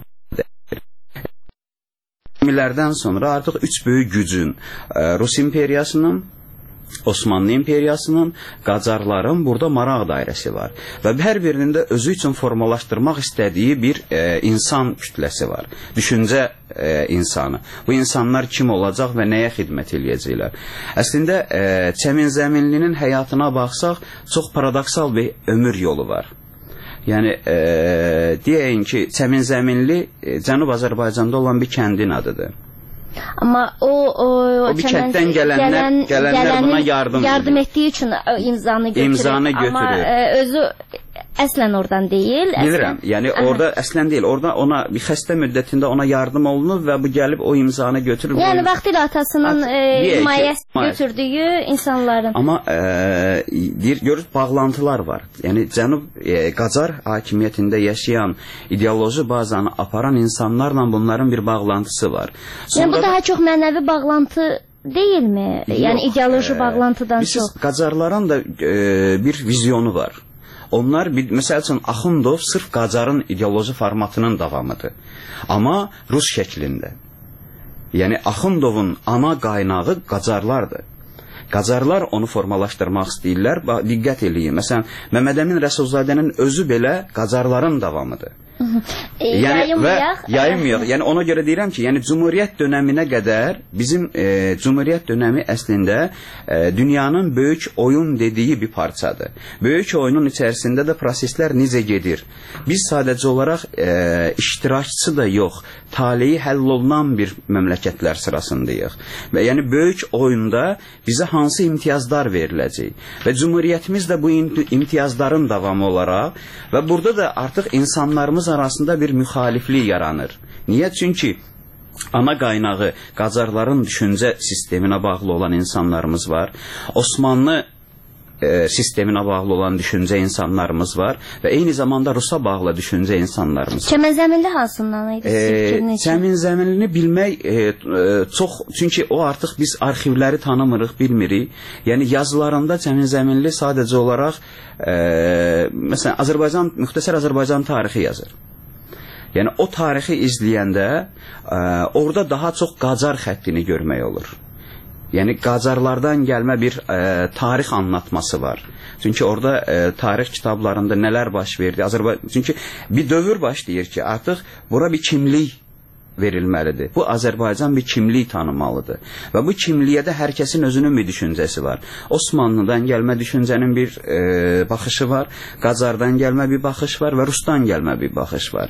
lərdən sonra artıq üç böyük gücün Rus imperiyasının, Osmanlı imperiyasının, Qacarların burada maraq dairəsi var. Və hər birinin də özü üçün formalaşdırmaq istədiyi bir insan kütləsi var. Düşüncə insanı. Bu insanlar kim olacaq və nəyə xidmət eləyəcəklər? Əslində, Çəminzəminlinin həyatına baxsaq, çox paradoksal bir ömür yolu var. Yəni, deyəyin ki, Çəminzəminli Cənub Azərbaycanda olan bir kəndin adıdır. Amma o bir kənddən gələnlər buna yardım etdiyi üçün imzanı götürür. Amma özü əslən oradan deyil. Bilirəm, yəni orada əslən deyil, orada ona bir xəstə müddətində ona yardım olunur və bu gəlib o imzanı götürür. Yəni vaxtilə atasının himayəsi götürdüyü insanların. Amma görür, bağlantılar var. Yəni Cənub Qacar hakimiyyətində yaşayan ideoloji bazanı aparan insanlarla bunların bir bağlantısı var. Yəni bu daha çox mənəvi bağlantı deyilmi? Yəni ideoloji bağlantıdan çox. Qacarların da bir vizyonu var. Onlar, məsəl üçün, Axundov sırf Qacarın ideoloji formatının davamıdır. Amma Rus şəklində. Yəni, Axundovun ana qaynağı Qacarlardır. Qacarlar onu formalaşdırmaq istəyirlər. Diqqət eləyin. Məsələn, Məmməd Əmin Rəsulzadənin özü belə Qacarların davamıdır. Yayınmayaq. Yəni ona görə deyirəm ki, yəni Cumhuriyyət dönəminə qədər bizim Cumhuriyyət dönəmi əslində dünyanın böyük oyun dediyi bir parçadır. Böyük oyunun içərisində də proseslər necə gedir? Biz sadəcə olaraq iştirakçı da yox, taleyi həll olunan bir məmləkətlər sırasındayıq. Və yəni böyük oyunda bizə hansı imtiyazlar veriləcək? Və Cumhuriyyətimiz də bu imtiyazların davamı olaraq və burada da artıq insanlarımız arasında bir müxaliflik yaranır. Niyə? Çünki ana qaynağı Qacarların düşüncə sisteminə bağlı olan insanlarımız var. Osmanlı sisteminə bağlı olan düşüncə insanlarımız var və eyni zamanda Rusa bağlı düşüncə insanlarımız var. Çəminzəminli hansından idi? Çəminzəminlini bilmək çox, çünki o artıq biz arxivləri tanımırıq, bilmirik. Yəni yazılarında Çəminzəminli sadəcə olaraq məsələn müxtəsər Azərbaycan tarixi yazır. Yəni o tarixi izləyəndə orada daha çox Qacar xəttini görmək olur. Yəni Qacarlardan gəlmə bir tarix anlatması var. Çünki orada tarix kitablarında nələr baş verdi? Çünki bir dövr başlayır ki, artıq bura bir kimlik verilməlidir. Bu Azərbaycan bir kimlik tanımalıdır. Və bu kimliyə də hər kəsin özünün bir düşüncəsi var. Osmanlıdan gəlmə düşüncənin bir baxışı var, Qacardan gəlmə bir baxış var və Rusdan gəlmə bir baxış var.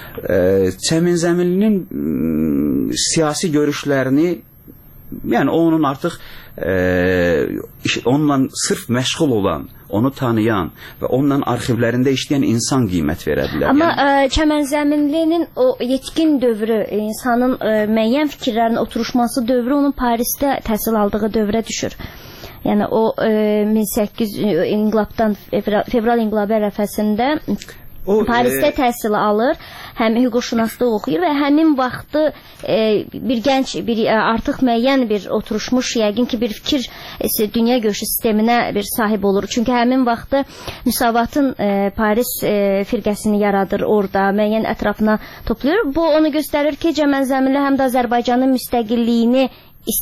Çəminzəminlinin siyasi görüşlərini, yəni onun artıq onunla sırf məşğul olan, onu tanıyan və onunla arxivlərində işləyən insan qiymət verə bilər. Amma Çəminzəminlinin o yetkin dövrü, insanın müəyyən fikirlərin oturuşması dövrü onun Parisdə təhsil aldığı dövrə düşür. Yəni o 1800 inqilabdan, fevral inqilabı ərəfəsində Parisdə təhsil alır, həm hüquqşünaslıq oxuyur və həmin vaxtı bir gənc, artıq müəyyən bir oturuşmuş, yəqin ki bir fikir dünya görüşü sisteminə bir sahib olur. Çünki həmin vaxtı Müsavatın Paris firqəsini yaradır orada, müəyyən ətrafına toplayır. Bu onu göstərir ki, Çəmən Zəminli həm də Azərbaycanın müstəqilliyini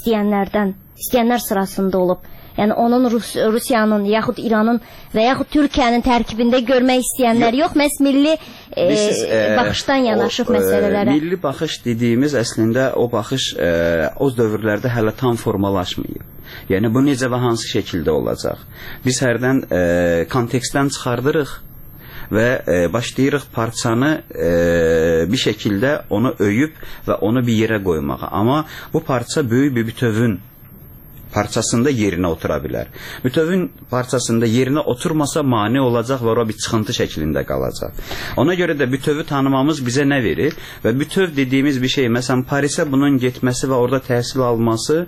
istəyənlər sırasında olub. Yəni onun Rusiyanın, yaxud İranın və yaxud Türkiyənin tərkibində görmək istəyənlər yox, məhz milli baxışdan yanaşıb məsələlərə. Milli baxış dediyimiz əslində o baxış o dövrlərdə hələ tam formalaşmayıb. Yəni bu necə və hansı şəkildə olacaq? Biz hərdən kontekstdən çıxardırıq və başlayırıq parçanı bir şəkildə onu öyüb və onu bir yerə qoymağa. Amma bu parça böyük bir bütövün parçasında yerinə otura bilər. Bütövün parçasında yerinə oturmasa mane olacaq və ora bir çıxıntı şəklində qalacaq. Ona görə də bütövü tanımamız bizə nə verir? Və bütöv dediyimiz bir şey, məsələn, Parisə bunun getməsi və orada təhsil alması,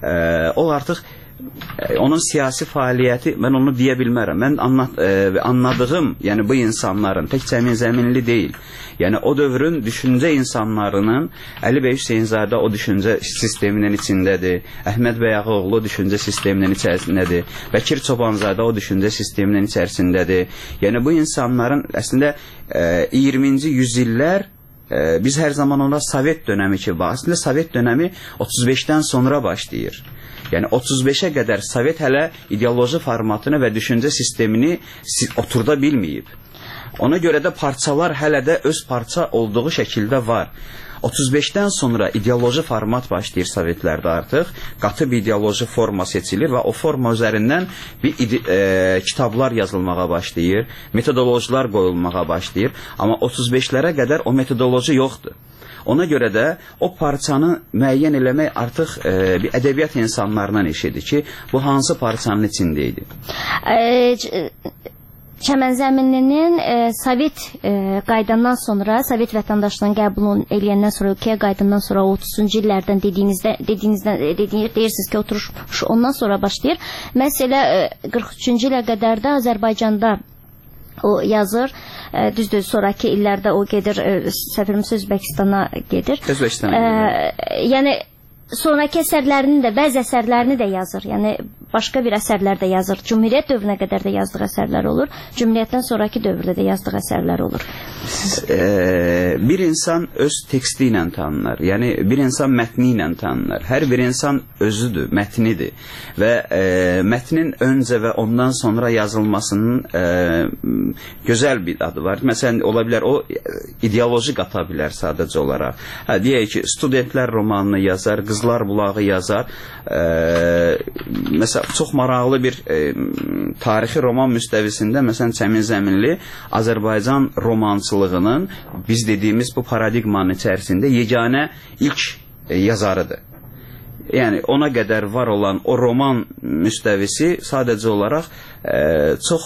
o artıq onun siyasi fəaliyyəti, mən onu deyə bilmərəm. Mən anladığım, yəni bu insanların, tək Çəmin Zəminli deyil, yəni o dövrün düşüncə insanlarının, Əli bəy Hüseynzadə o düşüncə sisteminin içindədir, Əhməd bəy Ağaoğlu düşüncə sisteminin içərisindədir, Bəkir Çobanzadə o düşüncə sisteminin içərisindədir. Yəni bu insanların əslində 20-ci yüzillər biz hər zaman ona Sovet dönəmi ki, əslində Sovet dönəmi 35-dən sonra başlayır. Yəni 35-ə qədər Sovet hələ ideoloji formatını və düşüncə sistemini oturda bilməyib. Ona görə də parçalar hələ də öz parça olduğu şəkildə var. 35-dən sonra ideoloji format başlayır Sovetlərdə artıq. Qatı bir ideoloji forma seçilir və o forma üzərindən bir kitablar yazılmağa başlayır, metodolojilər qoyulmağa başlayır. Amma 35-lərə qədər o metodoloji yoxdur. Ona görə də o parçanı müəyyən eləmək artıq bir ədəbiyyat insanlarından işidir ki, bu hansı parçanın içində idi? Çəmən Zəminlinin Sovet qaydandan sonra, Sovet vətəndaşlığının qəbul eləyəndən sonra, ölkəyə qaydandan sonra 30-cu illərdən deyirsiniz ki, oturmuş ondan sonra başlayır. Məsələ 43-cü ilə qədər də Azərbaycanda o yazır, düzdür, sonraki illərdə o gedir, səfirimiz Özbəkistana gedir. Yəni sonraki əsərlərini də, bəzi əsərlərini də yazır. Yəni başqa bir əsərlər də yazır. Cümhuriyyət dövrünə qədər də yazdığı əsərlər olur. Cümhuriyyətdən sonraki dövrdə də yazdığı əsərlər olur. Bir insan öz teksti ilə tanınır. Yəni bir insan mətni ilə tanınır. Hər bir insan özüdür, mətnidir. Və mətnin öncə və ondan sonra yazılmasının gözəl bir adı var. Məsələn, ola bilər o ideoloji qata bilər sadəcə olaraq. Deyək ki, studentlər romanını yazar, Qızlar Bulağı yazar. Məsələn, çox maraqlı bir tarixi roman müstəvisində, məsələn, Çəmin Zəminli Azərbaycan romançılığının biz dediyimiz bu paradigmanın içərisində yeganə ilk yazarıdır. Yəni ona qədər var olan o roman müstəvisi sadəcə olaraq çox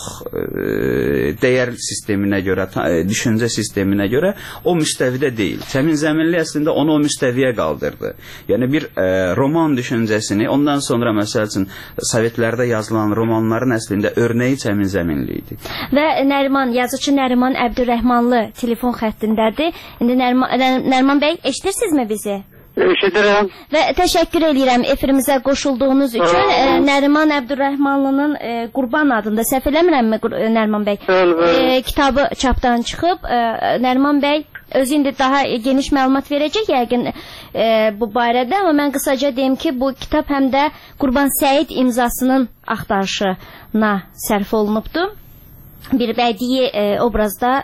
dəyər sisteminə görə, düşüncə sisteminə görə o müstəvidə deyil. Çəmin Zəminli əslində onu o müstəviyə qaldırdı. Yəni bir roman düşüncəsini, ondan sonra məsəl üçün Sovetlərdə yazılan romanların əslində örneği Çəmin Zəminli idi. Və Nəriman, yazıcı Nəriman Əbdürrəhmanlı telefon xəttindədir. İndi Nəriman bəy, eşidirsinizmi bizi? Eşidirəm. Və təşəkkür edirəm efirimizə qoşulduğunuz üçün. Nəriman Əbdürrəhmanlının Qurban adında, səhv eləmirəmmi Nəriman bəy? Kitabı çapdan çıxıb. Nəriman bəy özü indi daha geniş məlumat verəcək yəqin bu barədə, amma mən qısaca deyim ki, bu kitab həm də Qurban Səid imzasının axtarışına sərf olunubdur. Bir bədii obrazda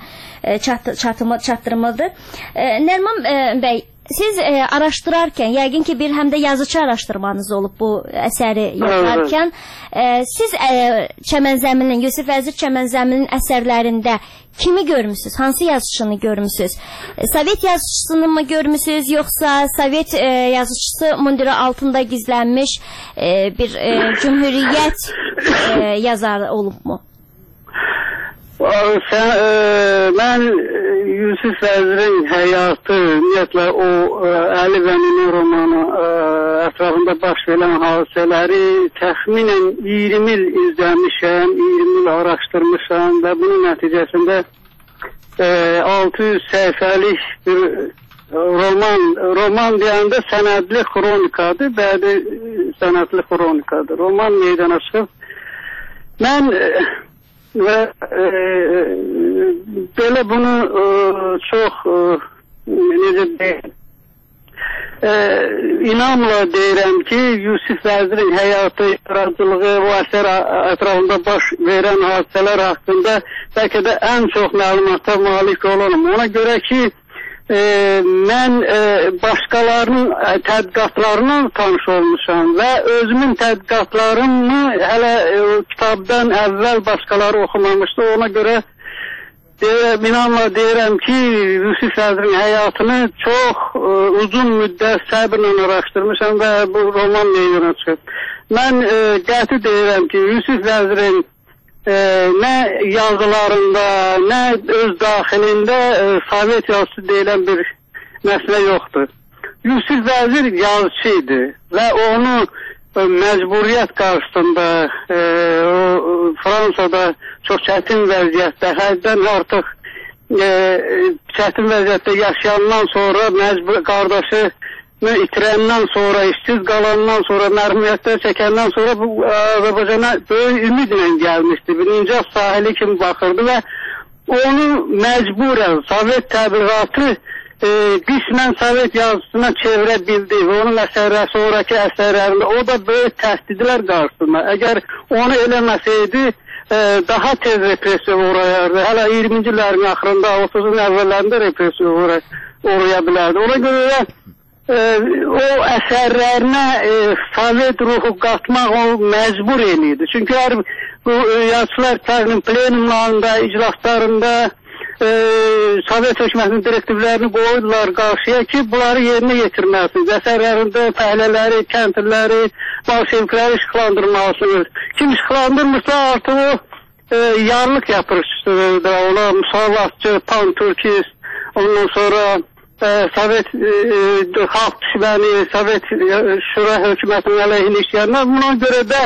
çatdırmalıdır. Nəriman bəy, siz araşdırarkən, yəqin ki bir həm də yazıcı araşdırmanız olub bu əsəri yazarkən, siz Çəmən Zəminlinin, Yusif Vəzir Çəmən Zəminlinin əsərlərində kimi görmüsünüz? Hansı yazıcını görmüsünüz? Sovet yazıcısını mı görmüsünüz, yoxsa Sovet yazıcısı mundiri altında gizlənmiş bir cümhuriyyət yazarı olub mu? Mən Yusif Vəzirin həyatı, ümumiyyətlə o Əli Vəminin romanı ətrafında baş verən hadisələri təxminən 20 il izləmişəm, 20 il araşdırmışam və bunun nəticəsində 600 səhifəlik bir roman deyəndə sənədli xronikadır, bədi sənədli xronikadır. Roman meydana çıxıb. Mən belə bunu çox necə deyim, inamla deyirəm ki, Yusif Vəzirin həyatı, yaradıcılığı, o əsər ətrafında baş verən hadisələr haqqında bəlkə də ən çox məlumata malik olanım. Ona görə ki, mən başqalarının tədqiqatlarına tanış olmuşam və özümün tədqiqatlarımı hələ kitabdan əvvəl başqaları oxumamışdı. Ona görə inanla deyirəm ki, Yusif Vəzirin həyatını çox uzun müddət səbirlə araşdırmışam və bu roman meydana çıxıb. Mən qəti deyirəm ki, Yusuf Vəzirin nə yazılarında, nə öz daxilində Sovet yazısı deyilən bir məsələ yoxdur. Yusif Vəzir yazıcı idi və onu məcburiyyət qarşısında Fransada çox çətin vəziyyətdə, həddən artıq çətin vəziyyətdə yaşayandan sonra, qardaşını itirəndən sonra, işsiz qalandan sonra, mərhumiyyətlər çəkəndən sonra bu Azərbaycana böyük ümidlə gəlmişdi. Bir incə sahili kimi baxırdı və onu məcburən Sovet təbliğatı qismən Sovet yazısına çevirə bildi və onun sonraki əsərlərində o da böyük təhdidlər qarşısında. Əgər onu eləməsəydi, daha tez represiya uğrayardı. Hələ 20-ci illərin axırında, 30-un əvvəllərində represiya uğraya bilərdi. Ona görə o əsərlərinə Sovet ruhu qatmaq o məcbur eləyirdi. Çünki bu yazıçılar plenumlarında, iclaslarında Sovet hökumətinin direktivlərini qoydular qarşıya ki, bunları yerinə yetirməsiniz. Əsərlərində fəhlələri, kəndliləri, bolşevikləri işıqlandırmalısınız. Kim işıqlandırmırsa artıq o yarlıq yapışdır da, ona musallatçı, pan-türkist, ondan sonra Sovet xalq düşməni, Sovet Şura hökumətinin əleyhinə işləyənlər. Buna görə də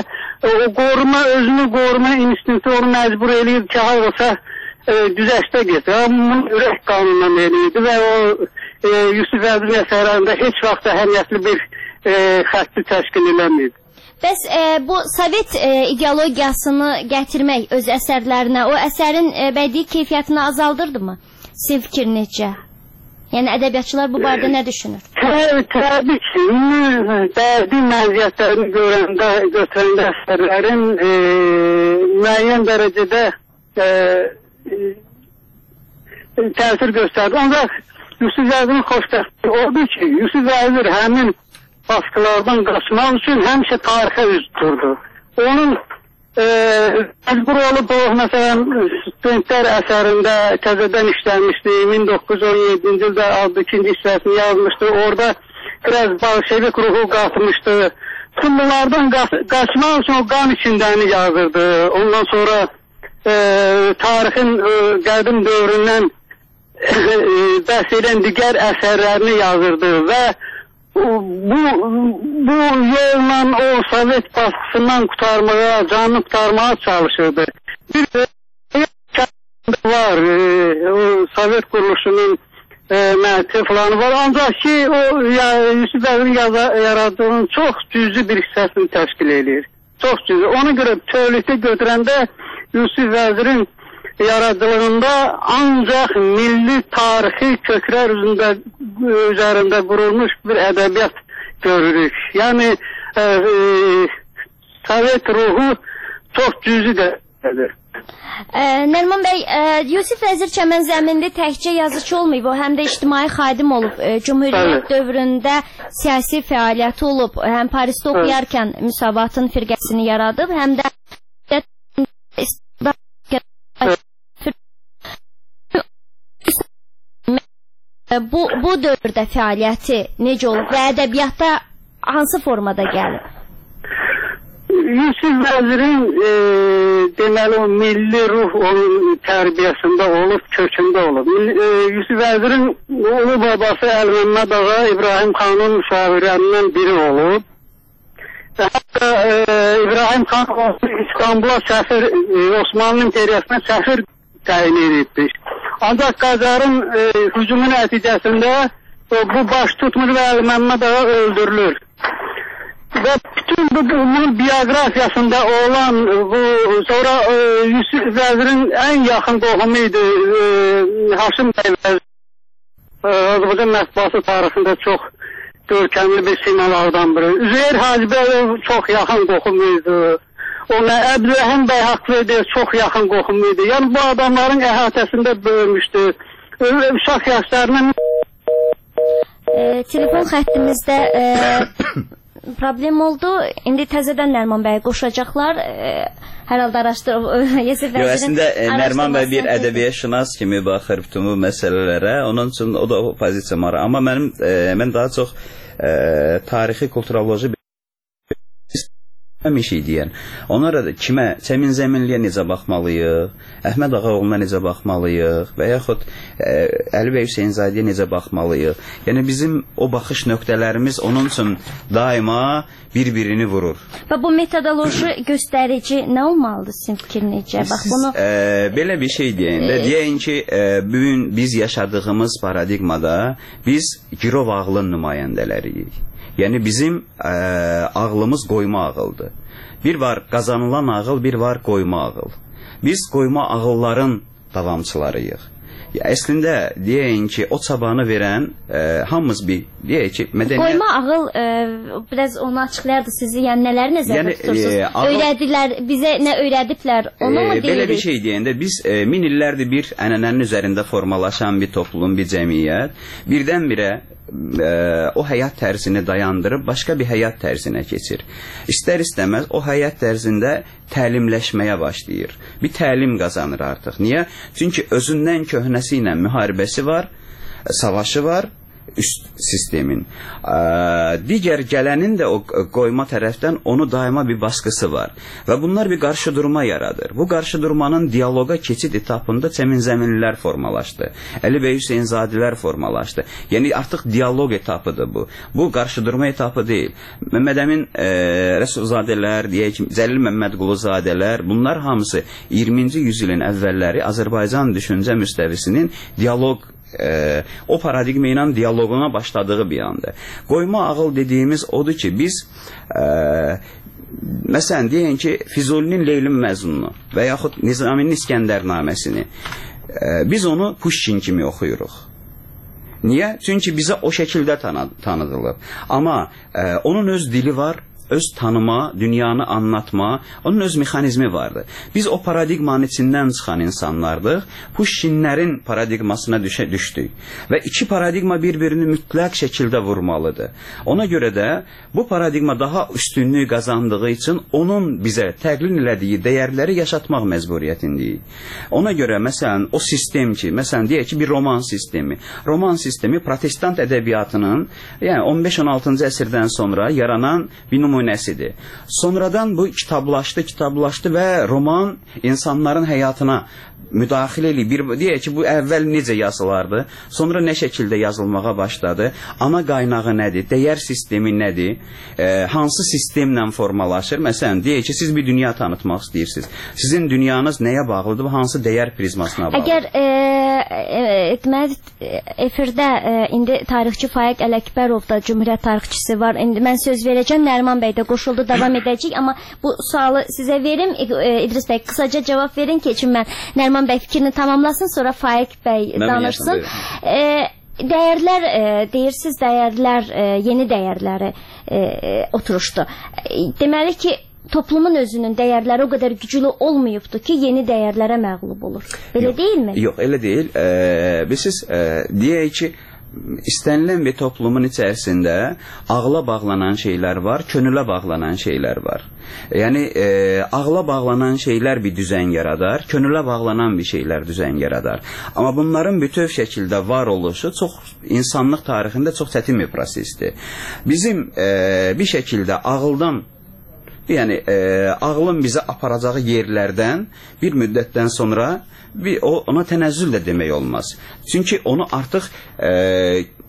özünü qoruma instinkti onu məcbur eləyir ki, hayırsa güzəştə getir. Amma ürək qanunundan eləyirdi və o Yusif Vəzirin əsərlərində heç vaxt əhəmiyyətli bir xətti təşkil eləməyib. Bəs bu Sovet ideologiyasını gətirmək öz əsərlərinə, o əsərin bədii keyfiyyətini azaldırdı mı? Sizin fikir necə? Yəni ədəbiyyatçılar bu barədə nə düşünür? Təbii ki, bədii məziyyətlərini götürəndə əsərlərin müəyyən dərəcədə təsir göstərdi. Ancaq Yusif Vəzirin xoşbəxtliyi odur ki, Yusuf Vəzir həmin baskılardan qaçmaq üçün həmişə tarixə üz tuturdu. Onun məcbur olub o, məsələn, studentlər əsərində təzədən işlənmişdi. 1917-ci ildə adlı ikinci hissəsini yazmışdı. Orada biraz bolşevik ruhu qatmışdı. Tüm bunlardan qaçmaq üçün o qan içindəni yazırdı. Ondan sonra tarixin qədim dövründən bəhs edən digər əsərlərini yazırdı və bu yolla o Sovet baskısından canını qurtarmağa çalışırdı. Bir var, Sovet quruluşunun məhətti falan var, ancaq ki o Yusif Vəzirin yaradığının çox cüzi bir hissəsini təşkil edir. Çox cüzi. Ona görə bütövlükdə götürəndə Yusif Vəzirin yaradıcılığında ancaq milli tarixi köklər üzərində qurulmuş bir ədəbiyyat görürük. Yəni Sovet ruhu çox cüzi dərəcədir. Nərman bəy, Yusif Vəzir Çəmənzəmində təkcə yazıcı olmayıb, o həm də ictimai xadim olub. Cümhuriyyət dövründə siyasi fəaliyyəti olub. Həm Parisdə oxuyarkən Müsavatın firqəsini yaradıb, həm də bu dövrdə fəaliyyəti necə olub və ədəbiyyatda hansı formada gəlib? Yusif Vəzirin deməli o milli ruh onun tərbiyəsində olub, kökündə olub. Yusif Vəzirin oğlu babası Əl-Məmməd Ağa İbrahim xanın müşavirlərindən biri olub. Hətta İbrahim xan İstanbul'a səfir, Osmanlı İmperiyasına səfir təyin edilmiş. Ancaq Qacarın hücumu nəticəsində bu baş tutmur və Əli Məmməd ağa öldürülür. Və bütün bunun bioqrafiyasında olan sonra Yusuf Vəzirin ən yaxın qohumu idi Haşim bəy Vəzir. Azərbaycan mətbuatı tarixində çox görkəmli bir simalardan biri. Üzeyir Hacıbəyov çox yaxın qohumu idi. Ona Əbdülrəhim bəy Haqlı'ydı, çox yaxın qohumu idi. Yəni bu adamların əhatəsində böyümüşdü. Uşaq yaşlarının telefon xəttimizdə problem oldu. İndi təzədən Nərman bəy qoşacaqlar. Hər halda araşdırıb əslində Nərman bəy bir ədəbiyyatşünas kimi baxır bütün bu məsələlərə. Onun üçün o da o pozisiya var. Amma mən daha çox tarixi, kulturoloji bir şey deyən. Onlara da kimə, Çəmin Zəminliyə necə baxmalıyıq, Əhməd Ağaoğluna necə baxmalıyıq və yaxud Əli bəy Hüseynzadəyə necə baxmalıyıq. Yəni bizim o baxış nöqtələrimiz onun üçün daima bir-birini vurur. Və bu metodoloji göstərici nə olmalıdır sizin fikrinizcə? Bax bunu belə bir şey deyəyin ki, bugün biz yaşadığımız paradigmada biz girov ağlın nümayəndələriyik. Yəni bizim ağlımız qoyma ağıldır. Bir var qazanılan ağıl, bir var qoyma ağıl. Biz qoyma ağılların davamçılarıyıq. Əslində deyəyin ki, o çabanı verən hamımız bir deyək ki, mədəniyyət... Qoyma ağıl biraz onu açıqlayardı sizi, yəni nələri nəzərdə tutursunuz? Öyrədilər, bizə nə öyrədiblər, onu mu deyirik? Belə bir şey deyəndə biz min illərdir bir ənənənin üzərində formalaşan bir toplum, bir cəmiyyət birdən-birə o həyat tərzini dayandırıb başqa bir həyat tərzinə keçir. İstər-istəməz o həyat tərzində təlimləşməyə başlayır. Bir təlim qazanır artıq. Niyə? Çünki özündən köhnəsi ilə müharibəsi var, savaşı var, üst sistemin. Digər gələnin də o qoyma tərəfdən onu daima bir baskısı var. Və bunlar bir qarşıdurma yaradır. Bu qarşıdurmanın diyaloqa keçid etapında Çəmin Zəminlilər formalaşdı. Əli bəy Hüseynzadələr formalaşdı. Yəni artıq dialoq etapıdır bu. Bu qarşıdurma etapı deyil. Məhəmməd Əmin Rəsulzadələr, deyək ki, Cəlil Məmmədquluzadələr, bunlar hamısı 20-ci yüzilin əvvəlləri Azərbaycan düşüncə müstəvisinin dialoq o paradigma ilə diyaloquna başladığı bir andır. Qoyma ağıl dediyimiz odur ki, biz məsələn deyək ki, Füzulinin Leylin Məzununu və yaxud Nizaminin İskəndərnaməsini biz onu Puşkin kimi oxuyuruq. Niyə? Çünki bizə o şəkildə tanıdılıb. Amma onun öz dili var, öz tanıma, dünyanı anlatma, onun öz mexanizmi vardı. Biz o paradigmanın içindən çıxan insanlardıq. Puşkinlərin paradigmasına düşdük. Və iki paradigma bir-birini mütləq şəkildə vurmalıdır. Ona görə də bu paradigma daha üstünlüyü qazandığı üçün onun bizə təqlid elədiyi dəyərləri yaşatmaq məcburiyyətindəyik. Ona görə, məsələn, o sistem ki, məsələn, deyək ki, bir roman sistemi. Roman sistemi protestant ədəbiyyatının, yəni 15-16-cı əsrdən sonra yaranan bir nümunəsidir. Sonradan bu kitablaşdı və roman insanların həyatına müdaxilə eləyir. Deyək ki, bu əvvəl necə yazılardı, sonra nə şəkildə yazılmağa başladı, ana qaynağı nədir, dəyər sistemi nədir, hansı sistemlə formalaşır. Məsələn, deyək ki, siz bir dünya tanıtmaq istəyirsiniz. Sizin dünyanız nəyə bağlıdır, hansı dəyər prizmasına bağlıdır? Əgər deməli, efirdə indi tarixçi Faiq Ələkbərov da Cümhuriyyət tarixçisi var. İndi mən söz verəcəm, Nərman bəy də qoşuldu, davam edəcək. Amma bu sualı sizə verim. İdris bəy, qısaca cavab verin ki, mən Nərman bəy fikrini tamamlasın, sonra Faiq bəy danışsın. Dəyərlər, deyirsiniz, dəyərlər, yeni dəyərləri oturuşdu. Deməli ki, toplumun özünün dəyərləri o qədər güclü olmayıbdır ki, yeni dəyərlərə məğlub olur. Elə deyilmi? Yox, elə deyil. Siz deyək ki, istənilən bir toplumun içərisində ağla bağlanan şeylər var, könülə bağlanan şeylər var. Yəni, ağla bağlanan şeylər bir düzən yaradar, könülə bağlanan bir şeylər düzən yaradar. Amma bunların bütöv şəkildə var oluşu insanlıq tarixində çox çətin bir prosesdir. Bizim bir şəkildə ağıldan, yəni ağlın bizə aparacağı yerlərdən bir müddətdən sonra ona tənəzzül də demək olmaz. Çünki onu artıq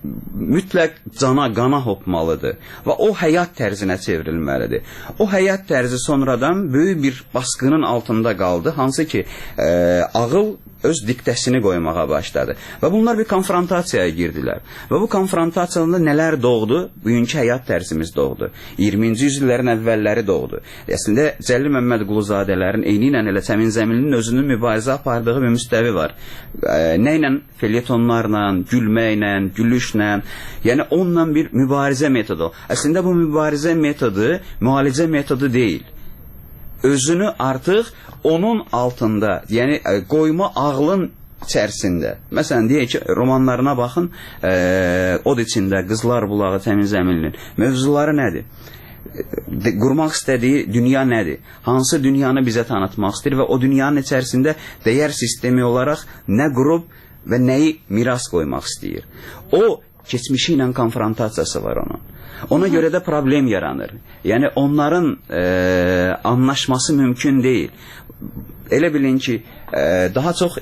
mütləq qana hopmalıdır və o həyat tərzinə çevrilməlidir. O həyat tərzi sonradan böyük bir baskının altında qaldı, hansı ki ağıl öz diktəsini qoymağa başladı. Və bunlar bir konfrontasiyaya girdilər. Və bu konfrontasiyada nələr doğdu? Bugünkü həyat tərzimiz doğdu. 20-ci yüzillərin əvvəlləri doğdu. Əslində Cəlil Məmmədquluzadələrin eyni ilə elə Çəmin Zəminlinin özünün mübarizə apardığı bir müstəvi var. Nə ilə? Felyetonlarla, gülməklə, gülüşlə, yəni onunla bir mübarizə metodu. Əslində bu mübarizə metodu müalicə metodu deyil. Özünü artıq onun altında, yəni qoyma ağlın içərisində. Məsələn, deyək ki, romanlarına baxın, Od içində, Qızlar bulağı Çəmin Zəminlinin mövzuları nədir? Qurmaq istədiyi dünya nədir? Hansı dünyanı bizə tanıtmaq istəyir və o dünyanın içərisində dəyər sistemi olaraq nə qurub və nəyi miras qoymaq istəyir? O, keçmişi ilə konfrontasiyası var onun. Ona görə də problem yaranır. Yəni, onların anlaşması mümkün deyil. Elə bilin ki, daha çox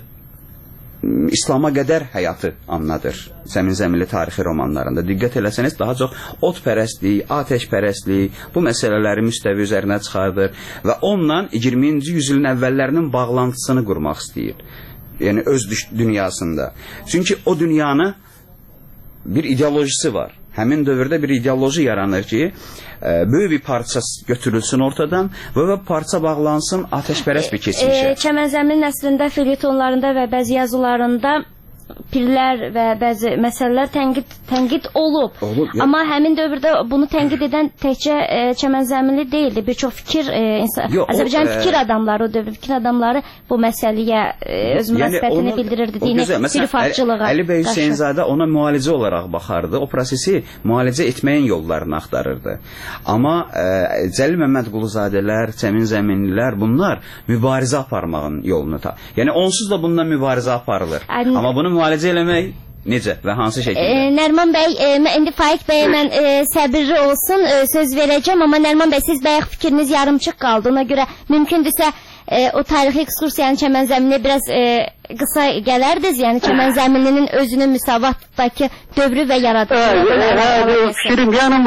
İslama qədər həyatı anladır Çəmin Zəminli tarixi romanlarında. Diqqət eləsəniz, daha çox otpərəstlik, atəşpərəstlik, bu məsələləri müstəvi üzərinə çıxardır və onunla 20-ci yüzilin əvvəllərinin bağlantısını qurmaq istəyir. Yəni, öz dünyasında. Çünki o dünyanın bir ideolojisi var. Həmin dövrdə bir ideoloji yaranır ki, böyük bir parça götürülsün ortadan və parça bağlansın atəşpərəst bir keçmişə. Çəmən Zəminlinin əslində felyetonlarında və bəzi yazılarında pirlər və bəzi məsələlər tənqid olub. Amma həmin dövrdə bunu tənqid edən təkcə Çəmən Zəminli deyildi. Bir çox Azərbaycan fikir adamları, o dövr fikir adamları bu məsələyə öz münasibətini bildirirdi. Sirifatçılığa. Əli bəy Hüseynzadə ona müalicə olaraq baxardı. O prosesi müalicə etməyin yollarını axtarırdı. Amma Cəlil Məmmədquluzadələr, Çəmin Zəminlilər, bunlar mübarizə aparmağın yolunu yəni onsuz da bundan mübarizə aparılır. Amma bunu müalicə eləmək necə və hansı şəkildə? Nərman bəy, indi Faiq bəyə mən səbirli olsun, söz verəcəm, amma Nərman bəy, siz bayaq fikriniz yarımçıq qaldı. Ona görə mümkündürsə o tarixi ekskursiyanın Çəmən Zəminliyə biraz qısa gələrdiniz, yəni Çəmən Zəminlinin özünün müsavatdakı dövrü və yaradılması. Fikrim, yəni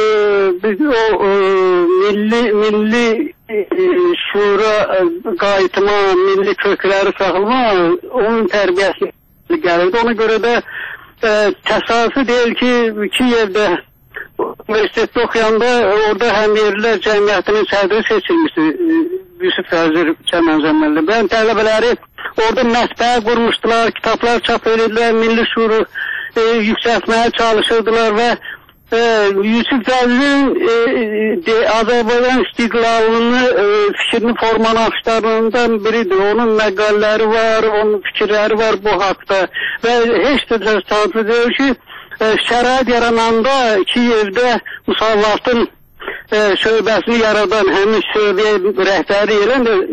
bu milli şura qayıtma, milli kökləri saxlama, onun tərbiyəsi gəlirdi. Ona görə də təsadüfi deyil ki, Kiyevdə universitetdə oxuyanda orada həmyerlilər cəmiyyətinin sədri seçilmişdi Yusif Vəzir Çəmən Zəminli. Ben tələbələri orada mətbəə qurmuşdular, kitablar çap edildilər, milli şuuru yüksəltməyə çalışırdılar və Yusif Vəzirin Azərbaycan istiqlalını fikrini formalaşdırılarından biridir. Onun məqalləri var, onun fikirləri var bu haqda və heç də təsadüf deyil ki, şərait yarananda Kiyevdə Musallatın şöbəsini yaradan həmin şöbəyə rəhbəri elən də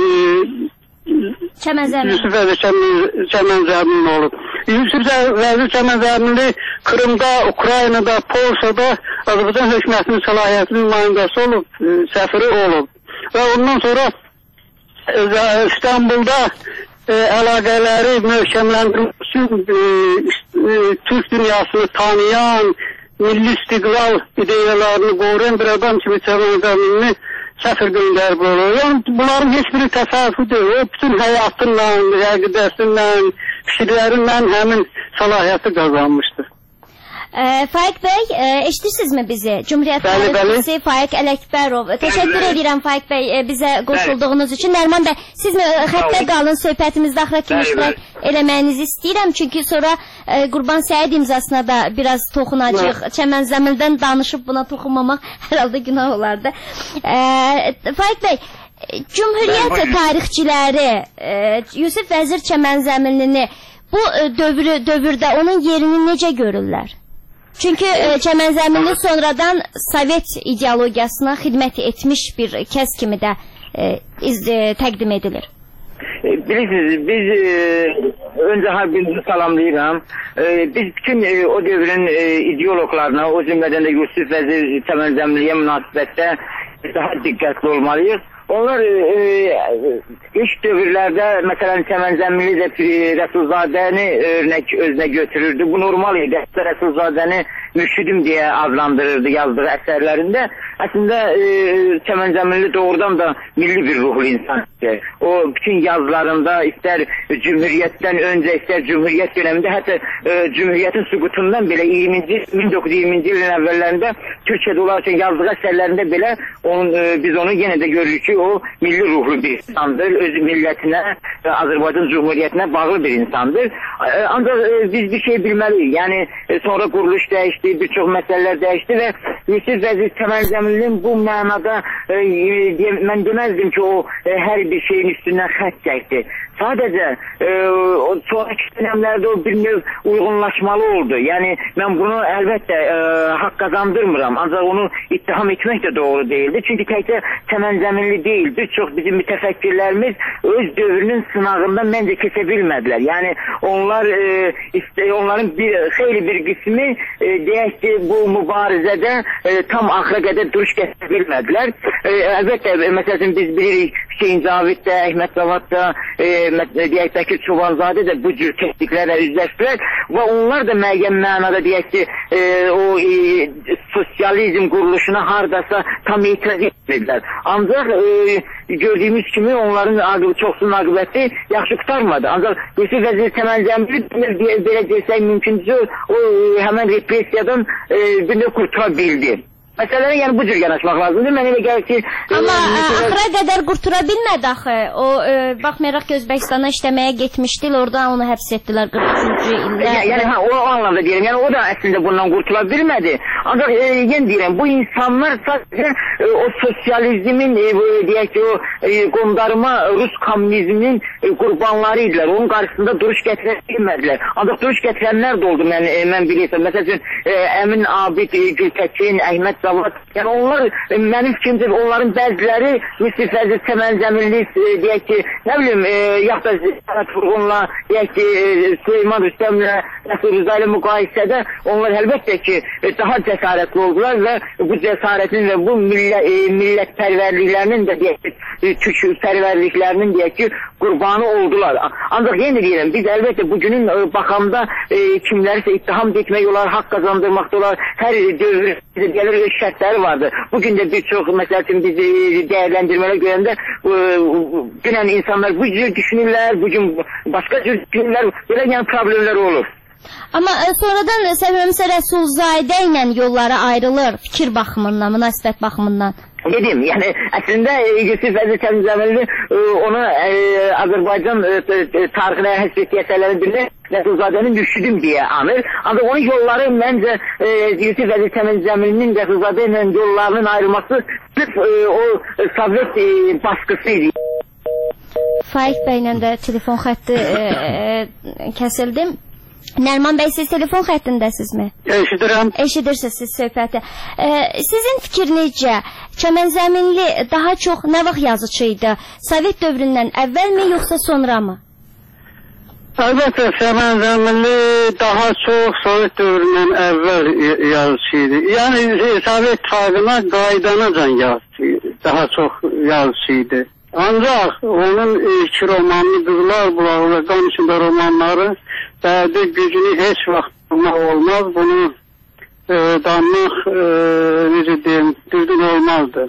Yusuf Vəzir Çəmən Zəminli olub. Yusuf Vəzir Çəmən Zəminli Kırımda, Ukraynada, Polşada Azərbaycan hökumətinin səlahiyyətinin nümayəndəsi olub, səfiri olub. Və ondan sonra İstanbulda əlaqələri möhkəmləndirmək üçün Türk dünyasını tanıyan, milli istiqlal ideyalarını qoruyan bir adam kimi Çəmən Zəminli səfir göndərib olur. Yəni, bunların heç biri təsadüfi deyil. O, bütün həyatınla, əqidəsinlə, fikirlərinlə həmin səlahiyyəti qazanmışdır. Faiq bəy, eşitirsinizmi bizi? Cumhuriyyət Partisi Faiq Ələkbərov. Təşəkkür edirəm Faiq bəy bizə qoşulduğunuz üçün. Nərman bəy, siz xəttə qalın, söhbətimizdə axıra kimi iştirak eləməyinizi istəyirəm. Çünki sonra Qurban Səid imzasına da biraz toxunacaq. Çəmən Zəminlidən danışıb buna toxunmamaq hər halda günah olardı. Faiq bəy, Cumhuriyyət tarixçiləri Yusif Vəzir Çəmən Zəminlini bu dövrdə onun yerini necə görürlər? Çünki Çəmən Zəminli sonradan Sovet ideologiyasına xidmət etmiş bir kəs kimi də təqdim edilir. Bilirsiniz, biz öncə harbinizi salamlayıram. Biz bütün o dövrün ideologlarına, o cümlədən də Yusif Vəzir Çəmən Zəminliyə münasibətdə daha diqqətli olmalıyıq. Onlar ilk dövrlərdə məsələn Çəmənzəminli də Rəsulzadəni örnək özünə götürürdü. Bu normal idi. Rəsulzadəni mürşidim deyə adlandırırdı yazdığı əsərlərində. Əslində Çəmənzəminli doğrudan da milli bir ruhlu insan idi. O bütün yazılarında istər Cümhuriyyətdən öncə, istər Cümhuriyyət dönemində, hətta Cümhuriyyətin süqutundan belə 1920-ci ilin əvvəllərində Türkiyədə olarkən yazdığı əsərlərində belə biz onu yenə də görürük ki, o milli ruhlu bir insandır. Öz millətinə, Azərbaycan Cumhuriyyətinə bağlı bir insandır. Ancaq biz bir şey bilməliyik. Yəni sonra quruluş dəyişdi, bir çox məsələlər dəyişdi və Yusif Vəzir Çəmənzəminlinin bu mənada mən deməzdim ki, o hər bir şeyin üstündən xətt çəkdi. Sadəcə sonraki dönemlərdə o bir növ uyğunlaşmalı oldu. Yəni mən bunu əlbəttə haqq qazandırmıram. Ancaq onu ittiham etmək də doğru deyildi. Çünki təkcə Çəmənzəminli deyil, bir çox bizim mütəfəkkirlərimiz öz dövrünün sınağından məncə keçə bilmədilər. Yəni onların xeyli bir qismi deyək ki, bu mübarizədə tam axıra qədər duruş gətirə bilmədilər. Əlbəttə, məsələn biz bilirik Hüseyin Cavid də, Əhməd Cavad da, deyək Bəkir Çobanzadə də bu cür təhdiklərlə üzləşdilər və onlar da müəyyən mənada deyək ki, o sosializm quruluşuna hardasa tam etiraz etmədilər. Ancaq gördüyümüz kimi onların çoxsunun aqibəti yaxşı qutarmadı. Ancaq Yusif Vəzir Çəmənzəminli belə desək mümkündür, o həmən repressiyadan bir də qurtula bildi. Məsələlərə yəni bu cür yanaşmaq lazımdır. Mən elə gəlir ki... Amma axıra qədər qurtula bilmədi axı. O, baxmayaraq ki, Özbəkistana işləməyə getmişdilər, oradan onu həbs etdilər 43-cü ildə. Yəni, o anlamda deyirəm, yəni o da əslində bundan qurtula bilmədi. Ancaq yenə deyirəm, bu insanlar sadəcə o sosializmin, deyək ki, o qondarma Rus kommunizminin qurbanları idilər. Onun qarşısında duruş gətirə bilmədilər. Ancaq duruş gətirənlər də oldu, mən bilirsəm. Məsələn, Əmin Abid, Gültəkin, Əhməd Cavad, yəni onlar, mənim fikrimcə onların bəziləri Yusif Vəzir Çəmənzəminli, deyək ki, nə bilim, yaxud da Sənət Furğunla, deyək ki, Süleyman Rüstəmlə, Nəsr Rıza ilə müqayisədə onlar əlbəttə ki, daha cəsarətli oldular və bu cəsarətin və bu millətpərvərliklərinin də, deyək ki, türkpərvərliklərinin, deyək ki, qurbanı oldular. Ancaq yenə deyirəm, biz əlbəttə bugünün baxamda kimlərisə ittiham etmək olar, haqq qazandırmaq olar, hər dövr gəlir şərtləri vardır. Bugün də bir çox, məsələn, biz dəyərləndirmələr görəndə dünən insanlar bu cür düşünürlər, bugün başqa cür düşünürlər, belə yəni problemlər olur. Amma sonradan səbəbimsə Rəsulzadə ilə yolları ayrılır fikir baxımından, münasibət baxımından. Dedim, yəni əslində Yusif Vəzir Çəmənzəminli onu Azərbaycan tarixinə həsb etdiyi əsərlərin birində Rəsulzadənin mürşidim deyə anır. Ancaq onun yolları məncə Yusif Vəzir Çəmənzəminlinin Rəsulzadə ilə yollarının ayrılması o Sovet baskısı idi. Faiq bəylə də telefon xətti kəsildi. Nərman bəy, siz telefon xəttindəsizmi? Eşidirəm. Eşidirsiniz siz söhbəti. Sizin fikrinizcə Çəmənzəminli daha çox nə vaxt yazıcı idi? Sovet dövründən əvvəlmi, yoxsa sonra mı? Əlbəttə, Çəmənzəminli daha çox Sovet dövründən əvvəl yazıcı idi. Yəni Sovet İttifaqına qaydanacan daha çox yazıcı idi. Ancaq onun iki romanlı Qızlar Bulağı və Qan içində romanları bədi gücünü heç vaxt bulmaq olmaz. Bunu danmaq, necə deyim, düzgün olmazdı.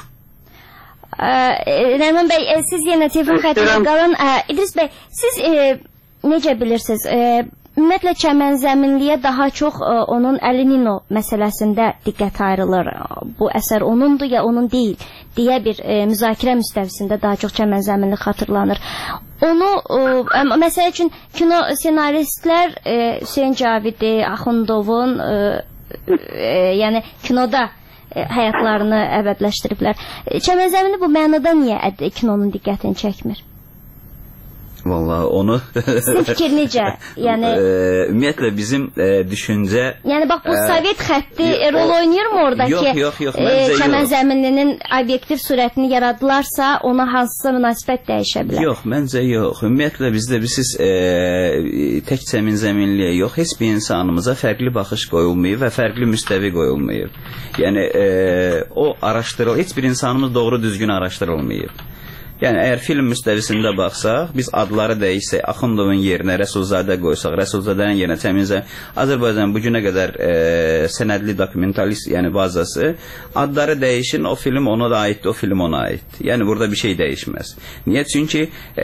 Nərman bəy, siz yenə telefon xəttində qalın. İdris bəy, siz necə bilirsiniz? Ümumiyyətlə Çəmənzəminliyə daha çox onun Əlinino məsələsində diqqət ayrılır. Bu əsər onundur ya onun deyil deyə bir müzakirə müstəvisində daha çox Çəmənzəminli xatırlanır. Onu, məsələ üçün kino senaristlər Hüseyin Cavidi, Axundovun yəni kinoda həyatlarını əbədləşdiriblər. Çəmənzəminli bu mənada niyə kinonun diqqətini çəkmir? Vallahi onu... Sizin fikir necə? Yəni... Ümumiyyətlə bizim düşüncə... Yəni bax bu Sovet xətti rol oynayır mı orada ki? Yox, məncə yox. Çəmənzəminlinin obyektiv surətini yaradılarsa ona hansısa münasibət dəyişə bilər? Yox, məncə yox. Ümumiyyətlə bizdə siz tək Çəmənzəminliyə yox, heç bir insanımıza fərqli baxış qoyulmayıb və fərqli müstəvi qoyulmayıb. Yəni o araşdırılır, heç bir insanımız doğru düzgün araşdırılmayıb. Yəni, əgər film müstəvisində baxsaq, biz adları dəyişsək, Axundovun yerinə Rəsulzadə qoysaq, Rəsulzadənin yerinə Çəminzə, Azərbaycan bu günə qədər sənədli dokumentalist, yəni bazası, adları dəyişin, o film ona da aiddir, o film ona aiddir. Yəni, burada bir şey dəyişməz. Niyə? Çünki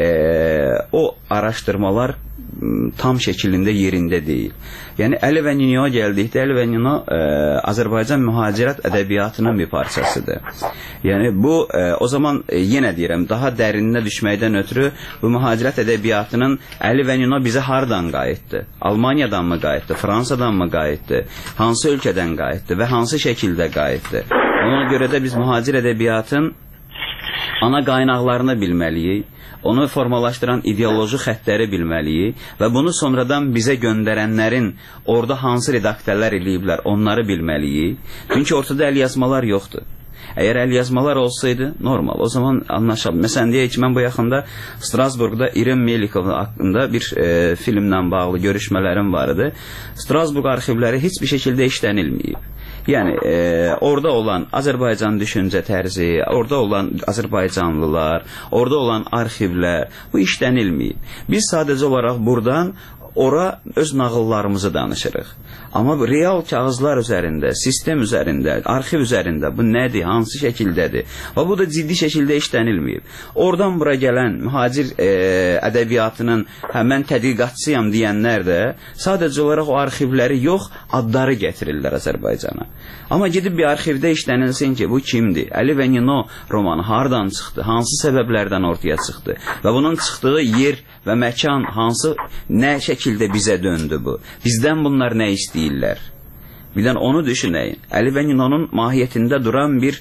o araşdırmalar tam şəkilində yerində deyil. Yəni, Əli və Ninoya gəldikdə, Əli və Nino Azərbaycan mühacirət ədəbiyyatının bir parçasıdır. Yəni, bu, o zaman yenə deyirəm, daha dərinlə düşməkdən ötürü bu mühacirət ədəbiyyatının Əli və Nino bizə hardan qayıtdı? Almaniyadan mı qayıtdı? Fransadan mı qayıtdı? Hansı ölkədən qayıtdı və hansı şəkildə qayıtdı? Ona görə də biz mühacir ədəbiyyatın ana qaynaqlarını bilməliyik, onu formalaşdıran ideoloji xəttləri bilməliyik və bunu sonradan bizə göndərənlərin orada hansı redaktörlər eləyiblər, onları bilməliyik. Çünki ortada əlyazmalar yoxdur. Əgər əlyazmalar olsaydı, normal, o zaman anlaşalım. Məsələn, deyək ki, mən bu yaxında Strasburgda İrem Melikov haqqında bir filmlə bağlı görüşmələrim var idi. Strasburg arxivləri heç bir şəkildə işlənilməyib. Yəni, orada olan Azərbaycan düşüncə tərzi, orada olan Azərbaycanlılar, orada olan arxivlər, bu işlənilməyib. Biz sadəcə olaraq buradan ora öz nağıllarımızı danışırıq. Amma real kağızlar üzərində, sistem üzərində, arxiv üzərində bu nədir, hansı şəkildədir? Və bu da ciddi şəkildə işlənilməyib. Oradan bura gələn mühacir ədəbiyyatının mən tədqiqatçıyam deyənlər də sadəcə olaraq o arxivləri yox, adları gətirirlər Azərbaycana. Amma gedib bir arxivdə işlənilsin ki, bu kimdir? Əli və Nino romanı hardan çıxdı? Hansı səbəblərdən ortaya çıxdı? Və bunun çıxdığı yer və məkan hansı, nə şəkildə bizə döndü bu? Bizdən bunlar nə istəyirlər? Birdən onu düşünəyin. Əli və Ninonun mahiyyətində duran bir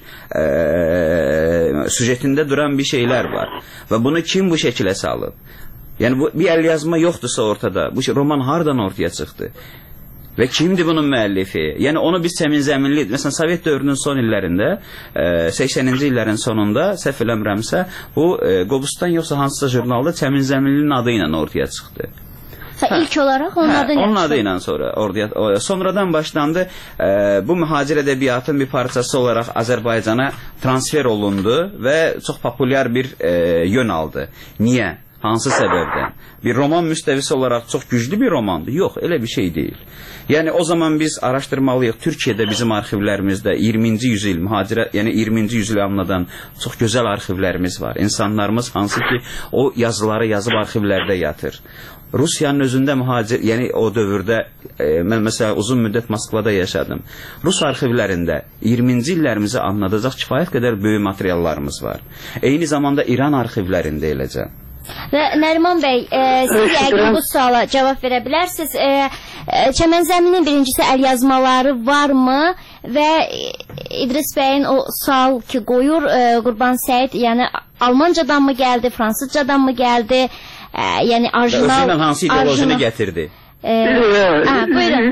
süjetində duran bir şeylər var. Və bunu kim bu şəkilə salıb? Yəni, bu, bir əlyazma yoxdursa ortada, bu roman hardan ortaya çıxdı? Və kimdir bunun müəllifi? Yəni, onu biz Çəminzəminli, məsələn, Sovet dövrünün son illərində, 80-ci illərin sonunda, səhv eləmirəmsə, bu Qobustan yoxsa hansısa jurnalda Çəminzəminlinin adı ilə ortaya çıxdı. İlk olaraq onun adı ilə? Onun adı ilə sonra. Sonradan başlandı, bu mühacir ədəbiyyatın bir parçası olaraq Azərbaycana transfer olundu və çox populyar bir yön aldı. Niyə? Hansı səbəbdən? Bir roman müstəvisi olaraq çox güclü bir romandır. Yox, elə bir şey deyil. Yəni, o zaman biz araşdırmalıyıq. Türkiyədə bizim arxivlərimizdə 20-ci yüzil mühacirət, yəni 20-ci yüzili anladan çox gözəl arxivlərimiz var. İnsanlarımız hansı ki, o yazıları yazıb arxivlərdə yatır. Rusiyanın özündə mühacir, yəni o dövrdə, mən məsələn uzun müddət Moskvada yaşadım. Rus arxivlərində 20-ci illərimizi anladacaq kifayət qədər böyük materiallarımız var. Eyni zamanda İran arxivlərində eləcə. Və Nəriman bəy, siz yəqin bu suala cavab verə bilərsiniz. Çəmənzəminin birincisi əlyazmaları varmı və İdris bəyin o sual ki qoyur, Qurban Səid, yəni Almancadan mı gəldi, Fransızcadan mı gəldi, yəni orijinal... Özündən hansı ideolojini gətirdi? Buyurun.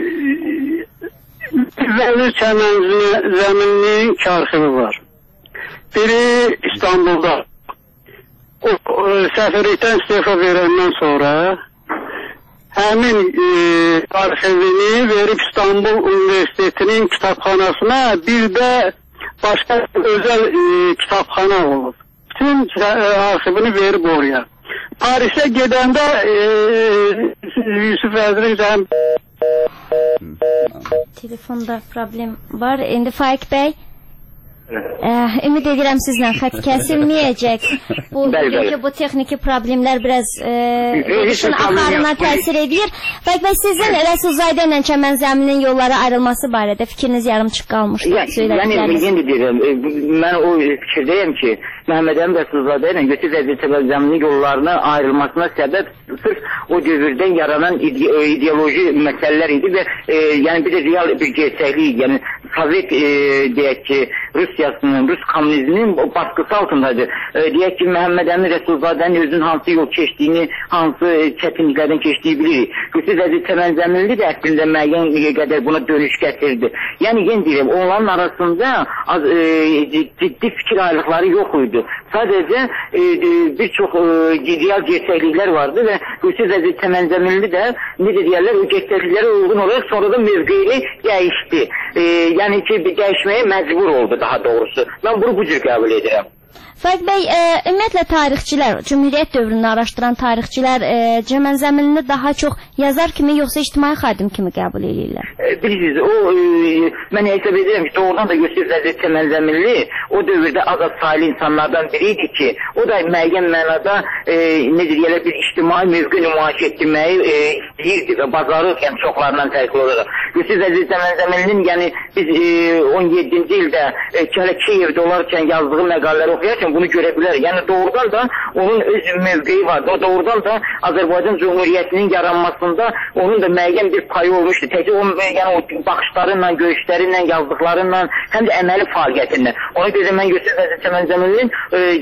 Vəli Çəmənzəminin iki arxivi var. Biri İstanbul'da. O səfirlikdən istifa verəndən sonra həmin arxivini verib İstanbul Üniversitetinin kitabxanasına, bir də başqa özel kitabxana olub. Bütün arxivini verib oraya. Paris'e gedəndə Yusuf Əzrəzəm telefonda problem var. İndi Faik bəy, ümid edirəm sizlə xətt kəsilməyəcək. Bu texniki problemlər biraz işin axarına təsir edir. Faik bəy, sizin Rəsulzadə ilə Çəmənzəminin yolları ayrılması barədə fikriniz yarımçıq qalmışdı. Yəni, yeni deyirəm, mən o fikirdəyəm ki, Məhəmməd Əmin Rəsulzadə ilə Yusuf Çəmənzəminin yollarına ayrılmasına səbəb sırf o dövrdən yaranan ideoloji məsələlər idi və yəni bir də real bir gerçəklik, yəni Sovet deyək ki, Rusiyasının, Rus kommunizminin baskısı altındadır. Deyək ki, Məhəmməd Əmin Rəsulzadənin özünün hansı yol keçdiyini, hansı çətinliklərdən keçdiyi bilirik. Yusuf Çəmənzəminli də əslində müəyyən qədər buna dönüş gətirdi. Yəni, yeni deyirəm, onların arasında ciddi fikir ayrılıqları yox idi. Sadəcə bir çox real gerçəkliklər vardı və Yusuf Çəmənzəminli də necə deyərlər, o gerçəkliklərə uyğun olaraq sonra da mövqeyini dəyişdi. Yəni ki, dəyişməyə məcbur oldu daha doğrusu. Mən bunu bu cür qəbul edirəm. Fərq bəy, ümumiyyətlə tarixçilər, Cümhuriyyət dövrünü araşdıran tarixçilər Çəmənzəminini daha çox yazar kimi yoxsa ictimai xadim kimi qəbul edirlər? Bilirsiniz, mən hesab edirəm ki, doğrudan da Yusif Vəzir Çəmənzəminli o dövrdə azad sayılı insanlardan biri idi ki, o da müəyyən mənada elə bir ictimai mövqe nümayiş etdirməyi istəyirdi və bacarırkən çoxlarından fərqli olaraq. Yusif Vəzir Çəmənzəminlinin, yəni biz 17-ci ildə Kiyevdə olarkən yazdığı məqalələri oxuyarkən bunu görə bilərik. Yəni doğrudan da onun öz mövqeyi vardı. O doğrudan da Azərbaycan Cumhuriyyətinin yaranmasında onun da müəyyən bir payı olmuşdu. Təkcə o, yəni, o baxışlarıyla, görüşləriylə, yazdıqlarıyla, həm də əməli fəaliyyətindən. Ona görə mən Yusif Vəzir Çəmənzəminlinin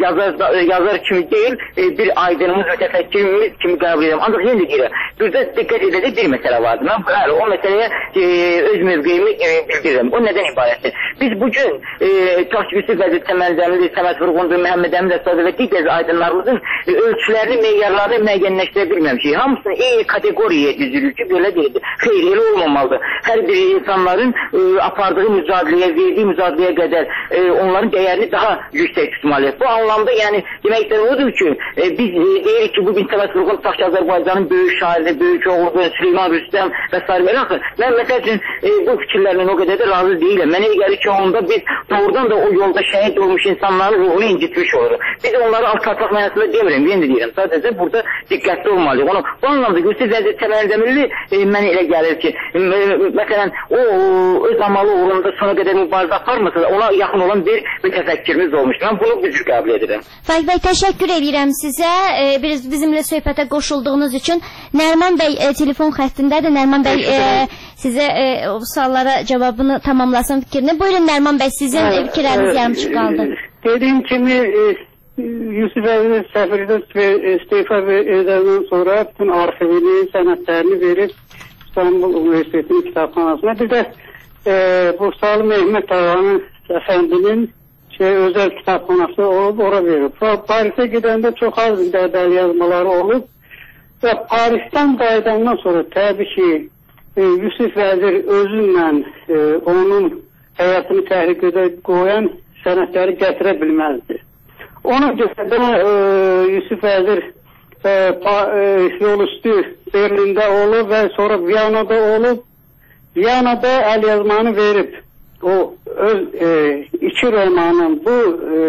yazar kimi deyil, bir aydınımız, mütəfəkkirimiz kimi qəbul edirəm. Ancaq yenə deyirəm, burada diqqət edəcək bir məsələ vardı. Mən o məsələyə öz mövqeyimi bildirirəm. O nədən ibarətdir? Biz bugün Yusif Vəzir Çəmənzəminli, Səməd Vurğuncu, Məhəmməd Əmin Rəssadə və digər aydınlarımızın ölçülərini, meyarlarını müəyyənləşdirə bilməmişik. Hamısını eyni kateqoriyaya düzülür ki, belə deyildir. Xeyr, elə olmamalıdır. Hər bir insanların apardığı mücadiləyə, verdiyi mücadiləyə qədər onların dəyərini daha yüksək tutmalıyıq. Bu anlamda, yəni, demək istəyirəm odur ki, biz deyirik ki, bugün Səməd Vurğun tutaq ki, Azərbaycanın böyük şairi, böyük oğludur, Süleyman Rüstəm və s. Mən məsəl üçün bu fikirlərlə o qədər də razı deyiləm. Mənə gəlir ki, onda biz doğrudan da o yolda şəhid olmuş insanların ruhunu incitmiş oluruq. Biz onları alt-qartaq mənasında demirəm, yenə deyirəm. Sadəcə burada diqqətli olmalıyıq. Bu anlamda Yusif Vəzir Çəmənzəminli mənə elə gəlir ki, məsələn, o öz amalı uğrunda sona qədər mübarizə aparmasa da ona yaxın olan bir mütəfəkkirimiz olmuşdur. Mən bunu bu cür qəbul edirəm. Fərq bəy, təşəkkür edirəm sizə. Bizimlə söhbətə qoşulduğunuz üçün. Nəriman bəy telefon xəttindədir. Nəriman bəy sizə suallara cavabını tamamlasın fikrini. Buyurun Nəriman bəy, sizin fikirləriniz yarımçıq qaldı. Dediyim kimi Yusif Vəzir səfirdən istifa edəndən sonra bütün arxivini, sənədlərini verib İstanbul Üniversitetinin kitabxanasına. Bir də Bursalı Mehmet Ağanın Əfəndinin özəl kitabxanası olub, ora verib. Parisə gedəndə çox az dərdəli yazmaları olub və Parisdən qayıdandan sonra təbii ki, Yusif Vəzir özünlə onun həyatını təhlükədə qoyan sənədləri gətirə bilməzdi. Ona görə də Yusuf Vəzir yol üstü Berlində olub və sonra Viyanada olub. Viyanada əlyazmanı verib. O öz iki romanın bu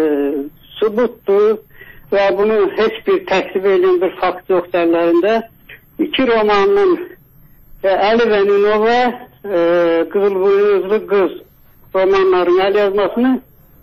sübutdur və bunu heç bir təksib edən bir fakt yox əllərində. İki romanın Əli və Ninova, Qızılbuynuzlu qız romanların əlyazmasını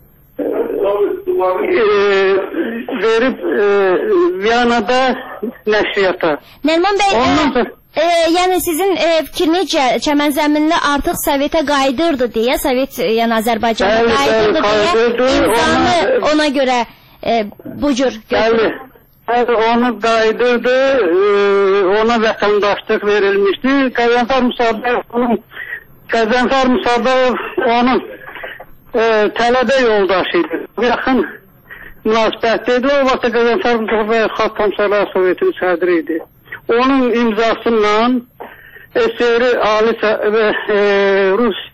verib Viyanada nəşriyyata. Nəriman bəy, yəni sizin fikrinizcə Çəmənzəminli artıq Sovetə qayıdırdı deyə, Sovet, yəni Azərbaycana qayıdırdı deyə imzanı ona görə bu cür götürür. Onu qayıdırdı, ona vətəndaşlıq verilmişdi. Qəzənfər Musabəv onun tələbə yoldaşı idi. Yaxın münasibətdeydi. O vaxtda Qəzənfər Musabəv Xalq Komissarlar Sovetinin sədri idi. Onun imzasıyla SSR Rus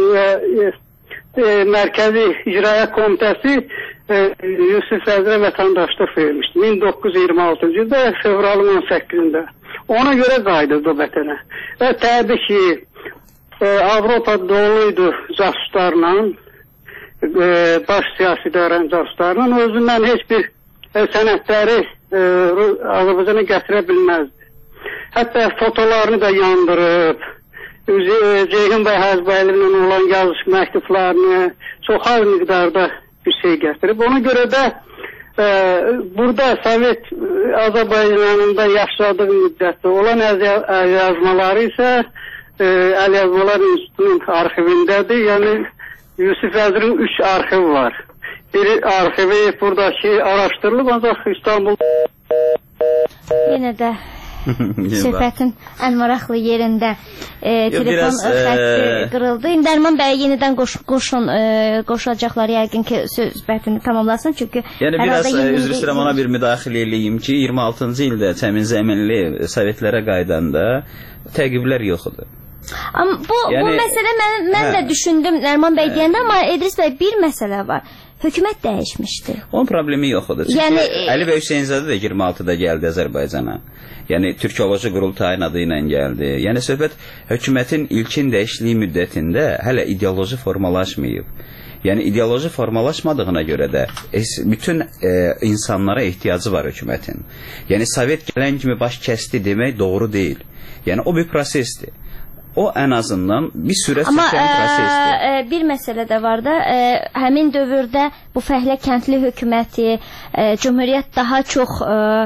Mərkəzi İcraiyyə Komitəsi Yusif Vəzirə vətəndaşlıq vermişdi. 1926-cı ildə fevralın 18-də. Ona görə qayıdırdı o vətənə. Və təbii ki, Avropa doluydu casuslarla, baş siyasi idarənin casuslarla. Özündən heç bir sənədləri Azərbaycana gətirə bilməzdi. Hətta fotolarını da yandırıb, Ceyhun bəy Həzbəyliylə olan yazış məktublarını çox az miqdarda bir şey gətirib. Ona görə də burada Sovet Azərbaycanında yaşadığı müddətdə olan əlyazmaları isə Əlyazmalar İnstitutunun arxivindədir. Yəni Yusif Vəzirin 3 arxiv var. Bir arxivi buradakı araşdırılıb, ancaq İstanbul yenə də söhbətin ən maraqlı yerində telefon xətti qırıldı. Nəriman bəy yenidən qoşulacaqlar yəqin ki söhbətini tamamlasın. Çünki yəni biraz üzr istəyirəm, ona bir müdaxilə eləyim ki 26-cı ildə Çəmənzəminli Sovetlərə qaydanda təqiblər yox idi. Amma bu məsələ mən də düşündüm Nəriman bəy deyəndə, amma İdris bəy bir məsələ var. hökumət dəyişmişdi. Onun problemi yoxdur. Çünki Əli bəy Hüseynzadə də 26-da gəldi Azərbaycana. Yəni Türkoloji Qurultayın adı ilə gəldi. Yəni söhbət hökumətin ilkin dəyişikliyi müddətində hələ ideoloji formalaşmayıb. Yəni ideoloji formalaşmadığına görə də bütün insanlara ehtiyacı var hökumətin. Yəni Sovet gələn kimi baş kəsdi demək doğru deyil. Yəni o bir prosesdir. O ən azından bir sürət çəkən prosesdir. Amma bir məsələ də var da, həmin dövrdə bu fəhlə kəndli hökuməti, cümhuriyyət daha çox,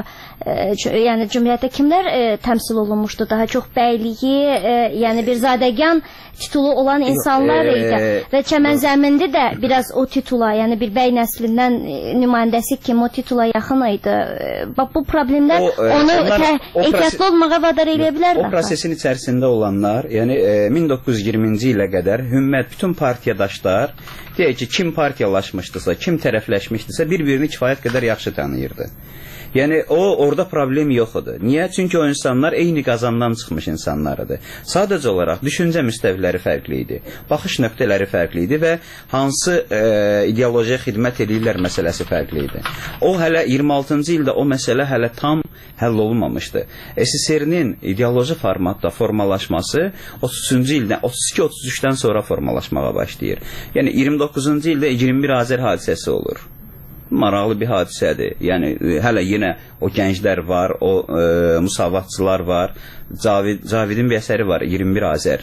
yəni cümhuriyyətdə kimlər təmsil olunmuşdu? Daha çox bəyliyi, yəni bir zadəgan titulu olan insanlar idi. Və Çəmənzəmində də biraz o titula, yəni bir bəy nəslindən nümayəndəsi kimi o titula yaxın idi. Bax, bu problemlər onu ehtiyatlı olmağa vadar eləyə bilər mi? O prosesin içərisində olanlar, yəni 1920-ci ilə qədər hümmət, bütün partiyadaşlar, deyək ki, kim partiyalaşmışdısa, kim tərəfləşmişdisə, bir-birini kifayət qədər yaxşı tanıyırdı. Yəni, orada problem yoxdur. Niyə? Çünki o insanlar eyni qazandan çıxmış insanlarıdır. Sadəcə olaraq düşüncə müstəviləri fərqli idi, baxış nöqtələri fərqli idi və hansı ideolojiyaya xidmət edirlər məsələsi fərqli idi. O, hələ 26-cı ildə o məsələ hələ tam həll olunmamışdı. SSR-nin ideoloji formatda formalaşması 33-cü ildən, 32-33-dən sonra formalaşmağa başlayır. Yəni, 29-cu ildə 21 Azər hadisəsi olur. Maraqlı bir hadisədir. Yəni, hələ yenə o gənclər var, o müsavatçılar var. Cavidin bir əsəri var, 21 Azər.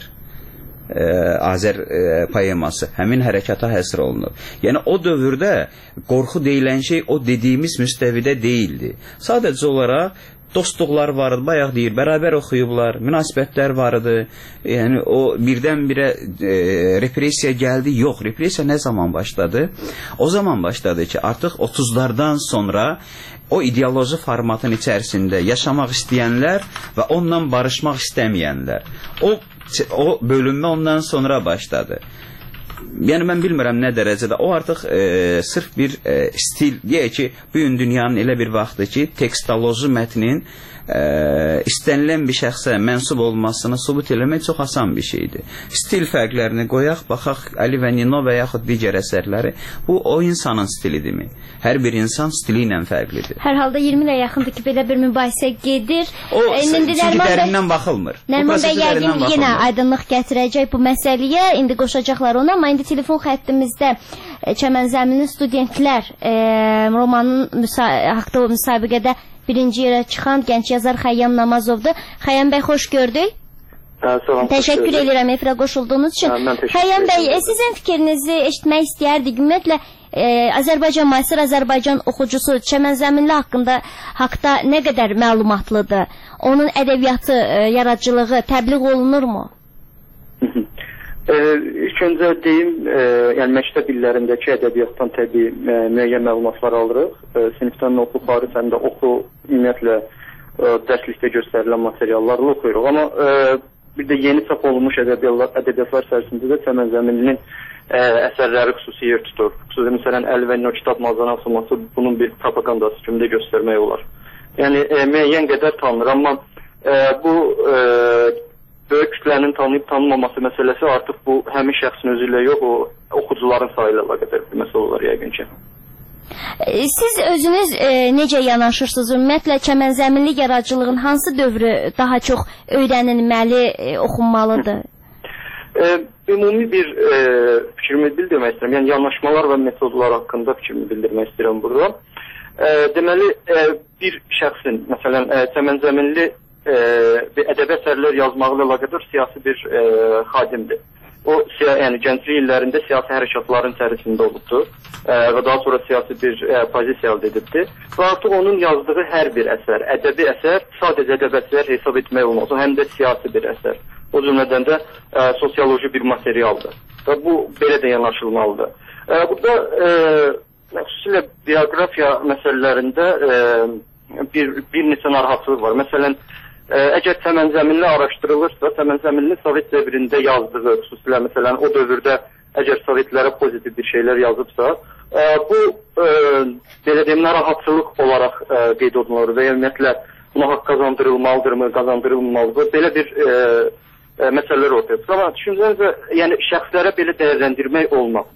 Azər poeması. Həmin hərəkata həsr olunur. Yəni, o dövrdə qorxu deyilən şey o dediyimiz müstəvidə deyildi. Sadəcə olaraq dostluqlar vardı, bayaq deyir, bərabər oxuyublar, münasibətlər vardı. Yəni, o birdən-birə repressiya gəldi. Yox, repressiya nə zaman başladı? O zaman başladı ki, artıq 30-lardan sonra o ideoloji formatın içərisində yaşamaq istəyənlər və onunla barışmaq istəməyənlər. O bölünmə ondan sonra başladı. Yəni, mən bilmirəm nə dərəcədə. O artıq sırf bir stil, deyək ki, bugün dünyanın elə bir vaxtı ki, tekstoloji mətnin istənilən bir şəxsə mənsub olmasını sübut eləmək çox asan bir şeydir. Stil fərqlərini qoyaq, baxaq Əli və Nino və yaxud digər əsərləri. Bu, o insanın stilidirmi? Hər bir insan stili ilə fərqlidir. Hər halda 20 ilə yaxındır ki, belə bir mübahisə gedir. O, çünki dərindən baxılmır. Nərman bəy yəqin yenə aydınlıq gətirəcək bu məsələyə. İndi qoşacaqlar ona, amma indi telefon xəttimizdə Çəmənzəminin studentlər romanın haqda o müsabiqədə birinci yerə çıxan gənc yazar Xəyyam Namazovdur. Xəyyam bəy, xoş gördük. Təşəkkür edirəm efirə qoşulduğunuz üçün. Xəyyam bəy, sizin fikrinizi eşitmək istəyərdik. Ümumiyyətlə, Azərbaycan müasir Azərbaycan oxucusu Çəmənzəminli haqda nə qədər məlumatlıdır? Onun ədəbiyyatı, yaradıcılığı təbliğ olunurmu? İlk öncə deyim, yəni məktəb illərindəki ədəbiyyatdan təbii müəyyən məlumatlar alırıq. Sinifdən oxu, xaricdən də oxu, ümumiyyətlə dərslikdə göstərilən materiallarla oxuyuruq. Amma bir də yeni çap olunmuş ədəbiyyatlar içərisində də Çəmənzəminlinin əsərləri xüsusi yer tutur. Xüsusi məsələn, Əli və Nino kitab mağazanı açılması bunun bir propagandası kimi də göstərmək olar. Yəni müəyyən qədər tanınır, amma bu böyük kütlənin tanıyıb tanınmaması məsələsi artıq bu həmin şəxsin özü ilə yox, o oxucuların sayı ilə əlaqədar bir məsələ olar yəqin ki. Siz özünüz necə yanaşırsınız? Ümumiyyətlə Çəmənzəminli yaradıcılığın hansı dövrü daha çox öyrənilməli, oxunmalıdır? Ümumi bir fikrimi bildirmək istəyirəm. Yəni yanaşmalar və metodlar haqqında fikrimi bildirmək istəyirəm burada. Deməli, bir şəxsin, məsələn, Çəmənzəminli bir ədəbi əsərlər yazmaqla əlaqədar siyasi bir xadimdir. O, yəni gənclik illərində siyasi hərəkatların içərisində olubdur və daha sonra siyasi bir pozisiya əldə edibdir. Və artıq onun yazdığı hər bir əsər, ədəbi əsər, sadəcə ədəbi əsər hesab etmək olmaz. O, həm də siyasi bir əsər. O cümlədən də sosioloji bir materialdır. Və bu, belə də yanaşılmalıdır. Burada xüsusilə biografiya məsələlərində bir neçə narahatlıq var. Məsələn, əgər Çəmənzəminli araşdırılırsa, Çəmənzəminli Sovet dövründə yazdığı, xüsusilə məsələn o dövrdə əgər Sovetlərə pozitiv bir şeylər yazıbsa, bu belə deyim, narahatçılıq olaraq qeyd olunur və ümumiyyətlə buna haqq qazandırılmalıdırmı, qazandırılmalıdır, belə bir məsələlər ortaya çıxır. Amma düşüncəniz yəni şəxslərə belə dəyərləndirmək olmaz.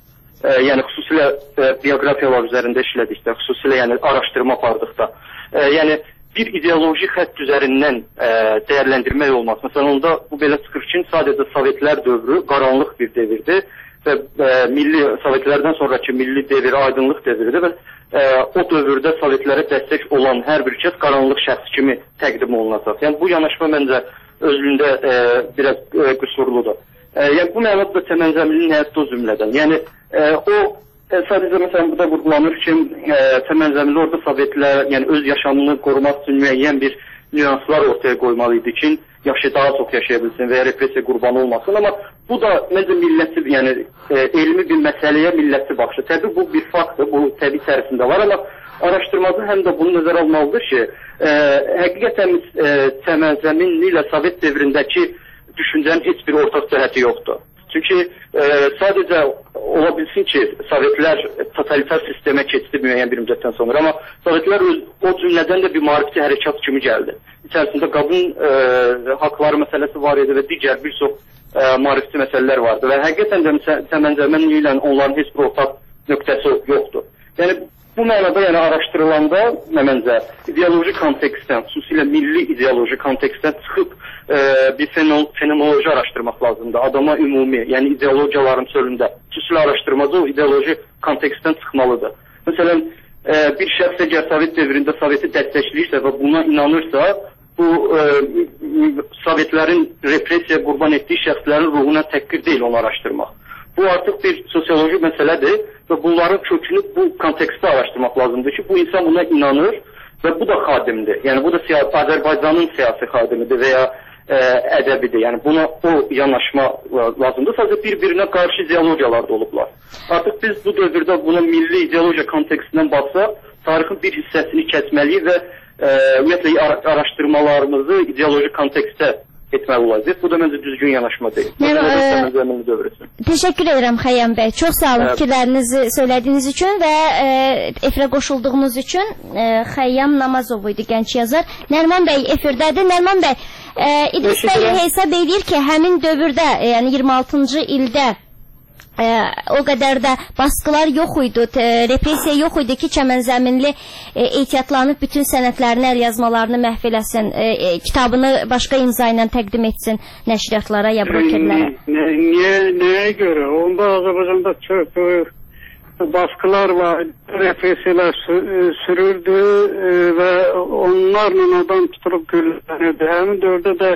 yəni xüsusilə bioqrafiyalar üzərində işlədikdə, xüsusilə yəni araşdırma apardıqda, yəni bir ideoloji xətt üzərindən dəyərləndirmək olmaz. Məsələn, onda bu belə çıxır ki, sadəcə Sovetlər dövrü qaranlıq bir devirdir və Sovetlərdən sonraki milli devir aydınlıq devirdir və o dövrdə Sovetlərə dəstək olan hər bir kəs qaranlıq şəxs kimi təqdim olunacaq. Yəni bu yanaşma məncə özlüyündə biraz qüsurludur. Yəni bu mənada da Çəmənzəmilinin həyatda o cümlədən. Yəni o sadəcə məsələn burada vurgulanır ki, Çəmənzəmili orada Sovetlər, yəni öz yaşamını qorumaq üçün müəyyən bir nüanslar ortaya qoymalı idi ki, daha çox yaşayabilsin və ya repressiya qurbanı olmasın. Amma bu da məncə milləti, yəni elmi bir məsələyə milləti baxışı. Təbii bu bir faktdır, bu təbii içərisində var, amma araşdırmacı həm də bunu nəzərə almalıdır ki, həqiqətən Çəmənzəmin ilə Sovet devrindəki düşüncənin heç bir ortaq cəhəti yoxdur. Çünki sadəcə ola bilsin ki, Sovetlər totalitar sistemə keçdi müəyyən bir müddətdən sonra, amma Sovetlər o cümlədən də bir maarifçi hərəkat kimi gəldi. İçərisində qadın haqları məsələsi var idi və digər bir çox maarifçi məsələlər vardı və həqiqətən də Çəmənzəmin ilə onların heç bir ortaq nöqtəsi yoxdur. Yəni bu mənada yəni araşdırılanda məncə ideoloji kontekstdən, xüsusilə milli ideoloji kontekstdən çıxıb bir fenomenoloji araşdırmaq lazımdır. Adama ümumi, yəni ideologiyaların çölündə xüsusilə araşdırmacı o ideoloji kontekstdən çıxmalıdır. Məsələn, bir şəxs əgər Sovet devrində Soveti dəstəkləyirsə və buna inanırsa, bu Sovetlərin repressiya qurban etdiyi şəxslərin ruhuna təhqir deyil onu araşdırmaq. Bu artıq bir sosioloji məsələdir və bunların kökünü bu kontekstdə araşdırmaq lazımdır ki, bu insan buna inanır və bu da xadimdir. Yəni bu da Azərbaycanın siyasi xadimidir və ya ədəbidir. Yəni buna o yanaşma lazımdır. Sadəcə bir-birinə qarşı ideologiyalar da olublar. Artıq biz bu dövrdə buna milli ideologiya kontekstindən baxsaq, tarixin bir hissəsini kəsməliyik və ümumiyyətlə araşdırmalarımızı ideoloji kontekstdə etməli olacaq. Bu da məncə düzgün yanaşma deyil. Təşəkkür edirəm Xəyyam bəy. Çox sağ olun fikirlərinizi söylədiyiniz üçün və efirə qoşulduğunuz üçün. Xəyyam Namazov idi, gənc yazar. Nəriman bəy efirdədir. Nəriman bəy, İdris bəy hesab edir ki, həmin dövrdə, yəni 26-cı ildə o qədər də baskılar yox idi, repressiya yox idi ki, Çəmənzəminli ehtiyatlanıb bütün sənədlərini, əlyazmalarını məhv eləsin, kitabını başqa imza ilə təqdim etsin nəşriyyatlara ya brokerlərə. Nəyə görə? Onda Azərbaycanda çox baskılar var, repressiyalar sürürdü və onlarla adam tutulub güllənirdi. Həmin dövrdə də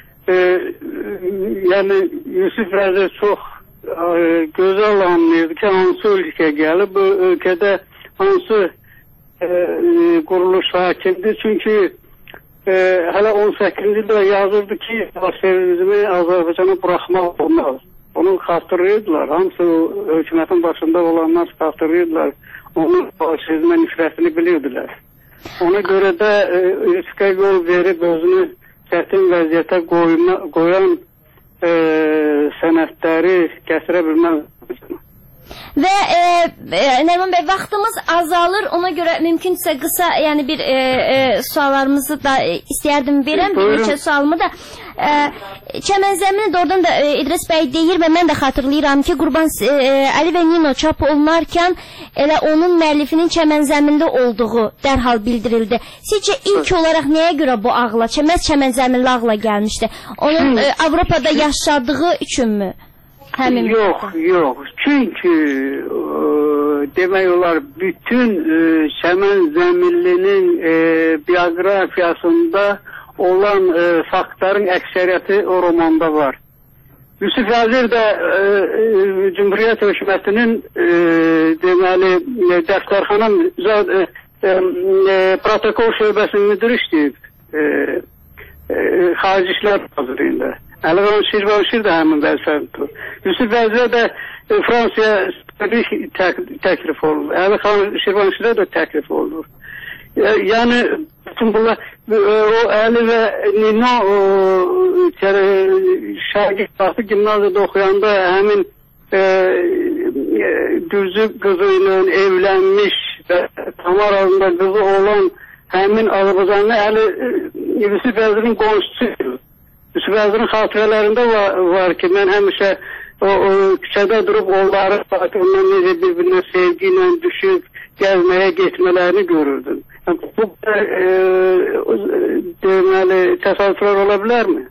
yəni Yusif Vəzir çox gözəl anlayırdı ki, hansı ölkə gəlib, bu ölkədə hansı quruluş hakimdir. Çünki hələ 18-ci ildə yazırdı ki, Bolşevizmi Azərbaycana buraxmaq olmaz. Onu xatırlayırdılar. Hamısı hökumətin başında olanlar xatırlayırdılar. Onun Bolşevizmə nifrətini bilirdilər. Ona görə də riskə yol verib özünü çətin vəziyyətə qoyan sənədləri gətirə bilməz. Və Nəriman bəy, vaxtımız azalır, ona görə mümkünsə qısa, yəni bir suallarımızı da istəyərdim verəm, bir neçə sualımı da. Çəmənzəmini də oradan da İdris bəy deyir və mən də xatırlayıram ki, Qurban Əli və Nino çap olunarkən elə onun müəllifinin Çəmənzəmində olduğu dərhal bildirildi. Sizcə ilk olaraq nəyə görə bu ağla, Çəmənzəminli ağla gəlmişdi? Onun Avropada yaşadığı üçünmü? Yox. Çünki demək olar bütün Çəmənzəminlinin bioqrafiyasında olan faktların əksəriyyəti o romanda var. Yusif Vəzir də Cumhuriyyət hökumətinin deməli dəftərxana protokol şöbəsinin müdiri işləyib xarici işlər nazirliyində. Əliqan Şirvanşir də həmin vəzifəni tutur. Yusuf Vəzirə də Fransaya təklif olunur. Əliqan Şirvanşirə də təklif olunur. Yəni bütün bunlar o Əli və Nino şagird vaxtı gimnaziyada oxuyanda həmin Düzü qızı ilə evlənmiş və Tamar adında qızı olan həmin Azərbaycanlı Əli Yusuf Vəzirin qonşusudur. Yusuf Vəzirin xatirələrində var ki, mən həmişə küçədə durub onları ondan necə bir-birinə sevgi ilə düşüb gəzməyə getmələrini görürdüm. Bu deməli təsadüflər ola bilərmi?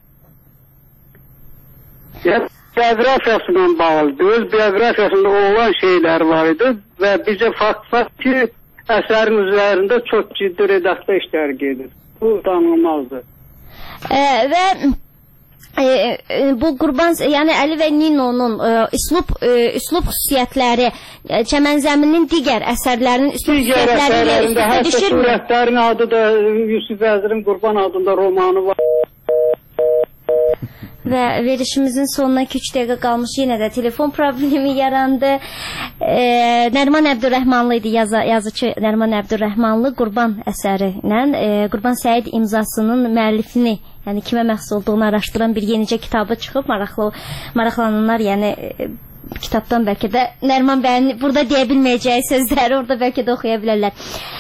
Yəni bioqrafiyasıyla bağlıdır. Öz bioqrafiyasında olan şeylər var idi və bizə fakt var ki, əsərin üzərində çox ciddi redaksiya işləri gedir. Bu danılmazdır. Və bu Qurban, yəni Əli və Nino'nun üslub xüsusiyyətləri Çəmənzəminin digər əsərlərinin üslub xüsusiyyətləri ilə hətta surətlərin adı da Yusif Vəzirin Qurban adında romanı var. Və verişimizin sonuna 2-3 dəqiqə qalmış, yenə də telefon problemi yarandı. Nəriman Əbdürrəhmanlı idi, yazıcı Nəriman Əbdürrəhmanlı Qurban əsəri ilə Qurban Səid imzasının müəllifini, yəni kimə məxsus olduğunu araşdıran bir yenicə kitabı çıxıb, maraqlananlar, yəni kitabdan bəlkə də Nəriman bəyin burada deyə bilməyəcəyi sözləri orada bəlkə də oxuya bilərlər.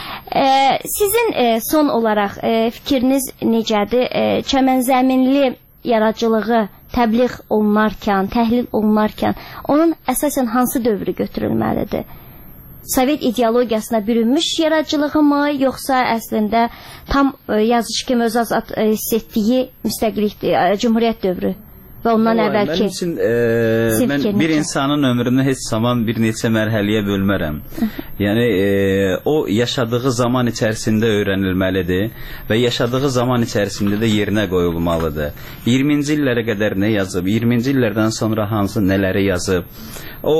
Sizin son olaraq fikriniz necədir? Çəmənzəminli yaradıcılığı təbliğ olunarkən, təhlil olunarkən onun əsasən hansı dövrü götürülməlidir? Sovet ideologiyasına bürünmüş yaradıcılığı mı, yoxsa əslində tam yazıcı kimi öz azad hiss etdiyi müstəqillik, cümhuriyyət dövrü və ondan əvvəlki? Mənim üçün mən bir insanın ömrünü heç zaman bir neçə mərhələyə bölmərəm. Yəni o yaşadığı zaman içərisində öyrənilməlidir və yaşadığı zaman içərisində də yerinə qoyulmalıdır. 20-ci illərə qədər nə yazıb, 20-ci illərdən sonra hansı nələri yazıb, o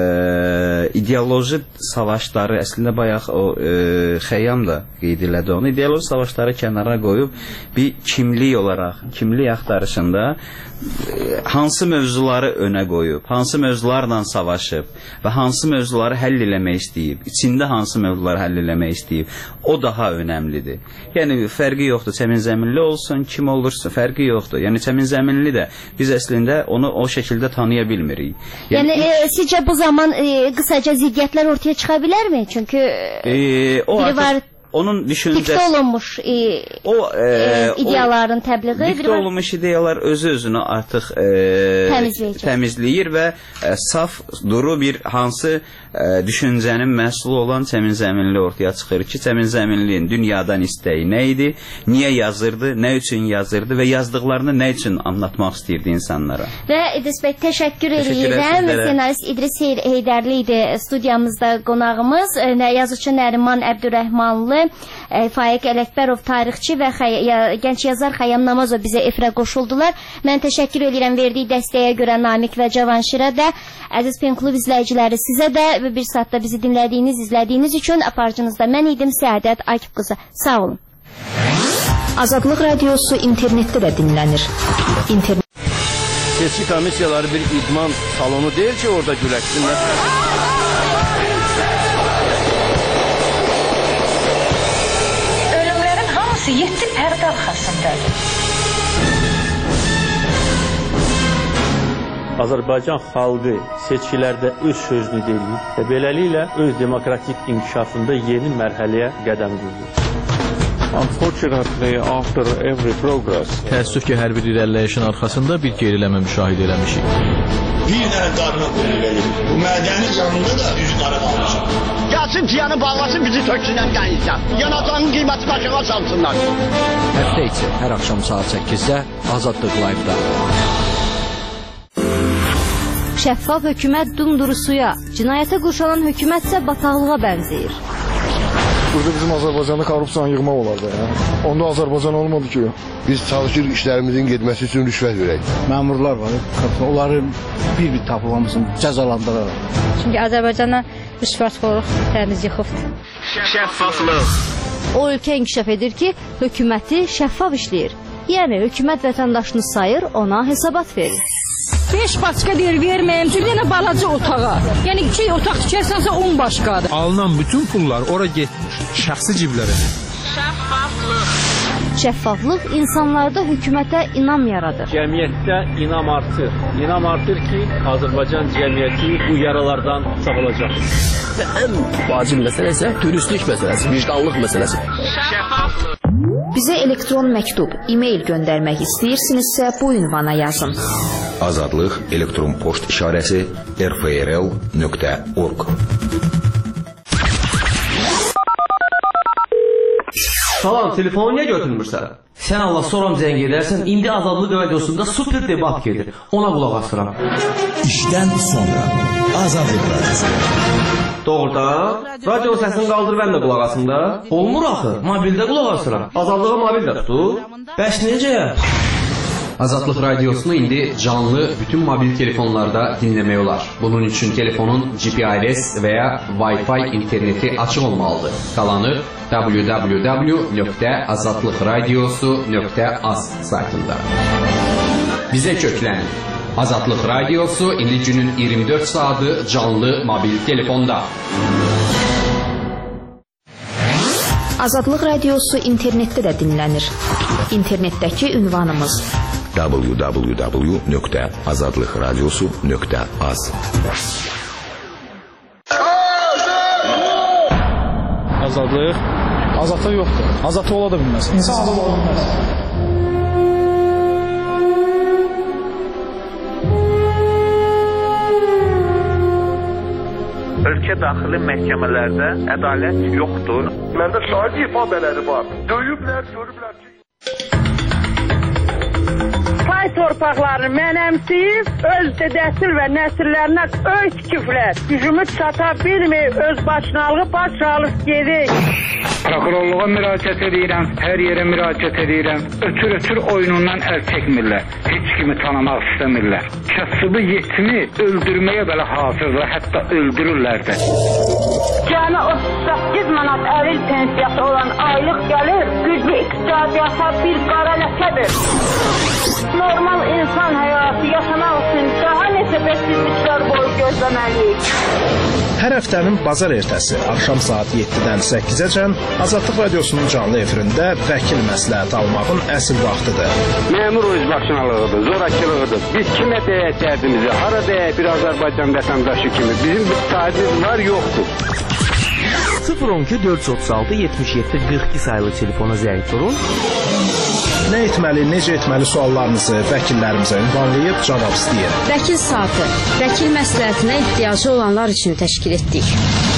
ideoloji savaşları, əslində bayaq o Xəyyam da qeyd elədi onu, ideoloji savaşları kənara qoyub bir kimlik olaraq, kimlik axtarışında hansı mövzuları önə qoyub, hansı mövzularla savaşıb və hansı mövzuları həll eləmək istəyib, içində hansı mövzuları həll eləmək istəyib, o daha önəmlidir. Yəni fərqi yoxdur, Çəmənzəminli olsun, kim olursa fərqi yoxdur. Yəni Çəmənzəminli də biz əslində onu o şəkildə tanıya bilmirik. Yəni sizcə bu zaman qısaca ziddiyyətlər ortaya çıxa bilərmi? Çünki biri var onun düşüncəsi diktə olunmuş ideyaların təbliği, diktə olunmuş ideyalar özü-özünü artıq təmizləyir və saf, duru bir hansı düşüncənin məhsulu olan Çəmənzəminli ortaya çıxır ki, Çəmənzəminliyin dünyadan istəyi nə idi, niyə yazırdı, nə üçün yazırdı və yazdıqlarını nə üçün anlatmaq istəyirdi insanlara. Və İdris bəy, təşəkkür edirəm. Senarist İdris Heydərli idi studiyamızda qonağımız. Yazıcı Nəriman Əbdürrəhmanlı, Faiq Ələkbərov tarixçi və gənc yazar Xəyyam Namazov bizə efirə qoşuldular. Mən təşəkkür edirəm verdiyi dəstəyə görə Namiq və Cavanşirə də, əziz Pen Klub izləyiciləri sizə də bir saatda bizi dinlədiyiniz, izlədiyiniz üçün aparıcınızda mən idim Səadət Akif qızı. Sağ olun. Azadlıq Radiosu internetdə də dinlənir. Seçki komissiyaları bir idman salonu deyil ki, orada güləşsinlər. Ölümlərin hamısı 7 pərdə arxasındadır. Azərbaycan xalqı seçkilərdə öz sözünü deyir və beləliklə öz demokratik inkişafında yeni mərhələyə qədəm qoyur. Unfortunately, after every progress, təəssüf ki, hər bir irəliləyişin arxasında bir geriləmə müşahidə eləmişik. Bir dənə qarına qulluq edir. Bu mədəni canında da üzü qara qalmışam. Gəlsin tiyanı bağlasın, bizi töksünlər qənizdən. Yanacağın qiyməti başına salsınlar. Həftə içi hər axşam saat 8-də Azadlıq Live-da. Şəffaf hökumət dumdurusuya, cinayətə qurşanan hökumətsə bataqlığa bənzəyir. Burada bizim Azərbaycanda korrupsiyanı yığmaq olar da ya. Onda Azərbaycan olmadı ki. Biz çalışır işlərimizin getməsi üçün rüşvət verək. Məmurlar var, onların bir-bir tapılmasını cəzalandıraraq. Çünki Azərbaycana rüşvətxorluq təmiz yıxıbdır. Şəffaflıq. O ölkə inkişaf edir ki, hökuməti şəffaf işləyir. Yəni hökumət vətəndaşını sayır, ona hesabat verir. 5 başqa deyir verməyim, çünki yenə balaca otağa. Yəni 2 otaq tikərsənsə 10 başqadır. Alınan bütün pullar ora getmiş, şəxsi ciblərə. Şəffaflıq. Şəffaflıq insanlarda hökumətə inam yaradır. Cəmiyyətdə inam artır. İnam artır ki, Azərbaycan cəmiyyəti bu yaralardan sağolacaq. Və ən vacib məsələ isə dürüstlük məsələsi, vicdanlıq məsələsi. Şəffaflıq. Bizə elektron məktub, e-mail göndərmək istəyirsinizsə bu ünvana yazın. Azadlıq elektron poçt işarəsi rfrl.org. Salam, telefonu niyə götürmürsən? Sən Allah soram zəng edərsən, indi Azadlıq radiosunda super debat gedir. Ona qulaq asıram. İşdən sonra Azadlıq radiosu. Doğrudan, radio səsini qaldır, mən də qulaq asım da. Olmur axı, mobildə qulaq asıram. Azadlığı mobildə tutur. Bəs necə? Azadlıq radiosunu indi canlı bütün mobil telefonlarda dinləmək olar. Bunun üçün telefonun GPRS və ya Wi-Fi interneti açıq olmalıdır. Qalanı www.azadlıqradiosu.az saytında. Bizə köklənin. Azadlıq radiosu indi günün 24 saatı canlı mobil telefonda. Azadlıq radiosu internetdə də dinlənir. İnternetdəki ünvanımız www.azadlıqradiosu.az. Azadlıq? Azadlıq yoxdur. Azadlıq ola da bilməz. İnsan azad ola bilməz. Ölkə daxili məhkəmələrdə ədalət yoxdur. Məndə şahid ifabələri var. Döyüblər, görüblər ki... Pay torpaqlarını mənəmsiyib, öz dədəsil və nəsillərinə öy tikiblər. Gücümüz çata bilmir, öz başınalığı baş alıb gedik. Prokurorluğa müraciət edirəm, hər yerə müraciət edirəm. Ötür oyunundan əl çəkmirlər. Heç kimi tanımaq istəmirlər. Kasıbı yetimi öldürməyə belə hazırlar, hətta öldürürlər də. Cəmi 38 manat əril pensiyası olan aylıq gəlir, güclü iqtisadiyyata bir qara ləkədir. Normal insan həyatı yaşamaq üçün daha neçə bəsizliklər boyu gözləməliyik. Hər həftənin bazar ertəsi axşam saat 7-dən 8-əcən Azadlıq radiosunun canlı efirində vəkil məsləhət almağın əsl vaxtıdır. Məmur özbaşınalığıdır, zorakılığıdır. Biz kimə deyək dərdimizi, hara deyək bir Azərbaycan vətəndaşı kimi. Bizim bir sahibimiz var, yoxdur. 012 436 77 42 sayılı telefona zəng vurun. Nə etməli, necə etməli suallarınızı vəkillərimizə ünvanlayıb cavab istəyir. Vəkil saatı, vəkil məsləhətinə ehtiyacı olanlar üçün təşkil etdik.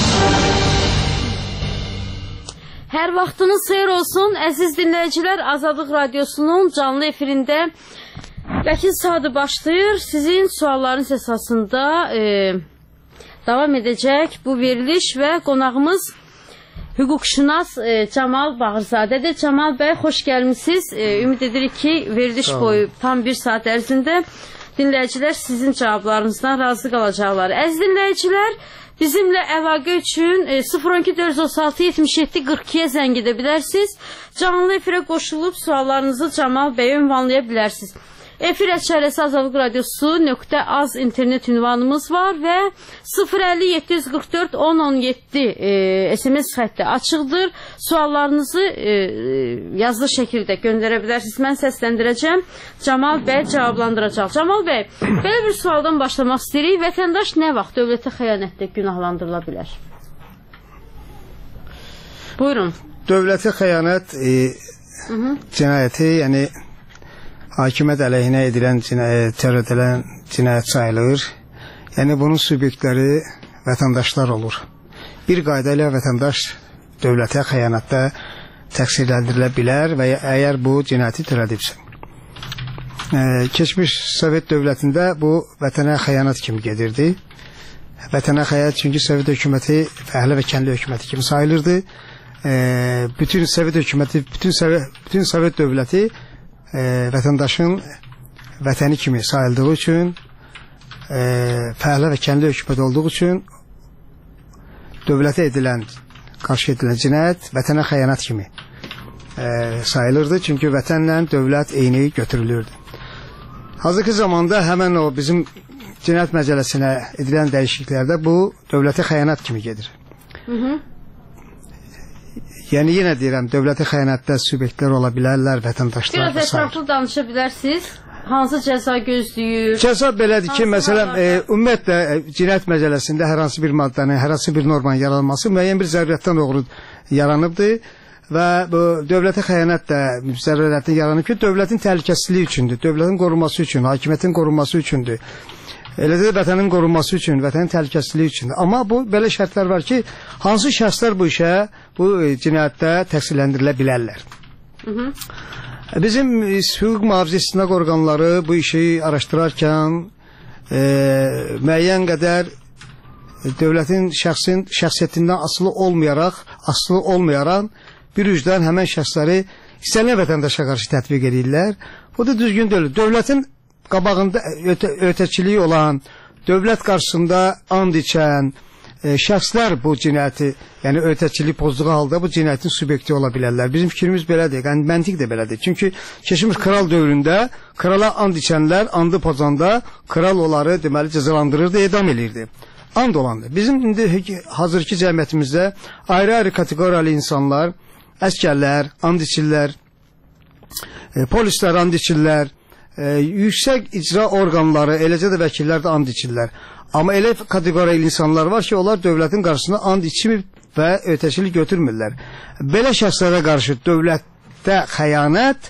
Hər vaxtınız xeyir olsun, əziz dinləyicilər. Azadlıq radiosunun canlı efirində vəkil saatı başlayır. Sizin suallarınız əsasında davam edəcək bu veriliş və qonağımız hüquqşünas Camal Bağırzadədir. Camal bəy, xoş gəlmişsiniz. Ümid edirik ki, veriliş boyu tam bir saat ərzində dinləyicilər sizin cavablarınızdan razı qalacaqlar. Əziz dinləyicilər, bizimlə əlaqə üçün 012 436 77 42-yə zəng edə bilərsiniz. Canlı efirə qoşulub suallarınızı Camal bəyə ünvanlaya bilərsiniz. Efir əşarəsi Azadlıq radiosu.az internet ünvanımız var və 050 744 1017 SMS xətti açıqdır. Suallarınızı yazılı şəkildə göndərə bilərsiniz. Mən səsləndirəcəm. Camal bəy cavablandıracaq. Camal bəy, belə bir sualdan başlamaq istəyirik. Vətəndaş nə vaxt dövlətə xəyanətdə günahlandırıla bilər? Buyurun. Dövlətə xəyanət cinayəti, yəni hakimiyyət əleyhinə edilən tərəd edilən cinayət sayılır. Yəni bunun subyektləri vətəndaşlar olur. Bir qayda ilə vətəndaş dövlətə xəyanətdə təqsirləndirilə bilər və əgər bu cinayəti törədibsə. Keçmiş Sovet dövlətində bu vətənə xəyanət kimi gedirdi. Vətənə xəyanət çünki Sovet hökuməti fəhlə və kəndli hökuməti kimi sayılırdı. Bütün Sovet hökuməti, bütün Sovet dövləti vətəndaşın vətəni kimi sayıldığı üçün, fəhlə və kəndli hökumət olduğu üçün dövlətə qarşı edilən cinayət vətənə xəyanət kimi sayılırdı. Çünki vətənlə dövlət eyni götürülürdü. Hazırki zamanda həmən o bizim cinayət məcəlləsinə edilən dəyişikliklərdə bu dövlətə xəyanət kimi gedir. Yəni yenə deyirəm, dövlətə xəyanətdə subyektlər ola bilərlər, vətəndaşlar. Biraz ətraflı danışa bilərsiniz. Hansı cəza gözləyir? Cəza belədir ki, məsələn, ümumiyyətlə cinayət məcəlləsində hər hansı bir maddənin, hər hansı bir normanın yaranması müəyyən bir zəruriyyətdən doğru yaranıbdır. və bu dövlətə xəyanət də zərurətini yaranıb ki, dövlətin təhlükəsizliyi üçündür, dövlətin qorunması üçün, hakimiyyətin qorunması üçündür. Eləcə də vətənin qorunması üçün, vətənin təhlükəsizliyi üçündür. Amma bu belə şərtlər var ki, hansı şəxslər bu işə, bu cinayətdə təqsirləndirilə bilərlər. Bizim hüquq mühafizə istinaq orqanları bu işi araşdırarkən müəyyən qədər dövlətin şəxsiyyətindən asılı olmayaraq bir üzdən həmən şəxsləri istənilən vətəndaşa qarşı tətbiq edirlər. Bu da düzgün deyil. Dövlətin qabağında ötəçiliyi olan, dövlət qarşısında and içən şəxslər bu cinayəti, yəni ötəçilik pozduğu halda bu cinayətin subyekti ola bilərlər. Bizim fikrimiz belədir, yəni məntiq də belədir. Çünki keçmiş kral dövründə krala and içənlər andı pozanda kral onları deməli cəzalandırırdı, edam edirdi. And olandı. Bizim indi hazırki cəmiyyətimizdə ayrı-ayrı kateqoriyalı insanlar, əskərlər, and içirlər, polislər and içirlər, yüksək icra orqanları, eləcə də vəkillər də and içirlər. Amma elə kateqoriyalı insanlar var ki, onlar dövlətin qarşısında and içmir və ötəçilik götürmürlər. Belə şəxslərə qarşı dövlətdə xəyanət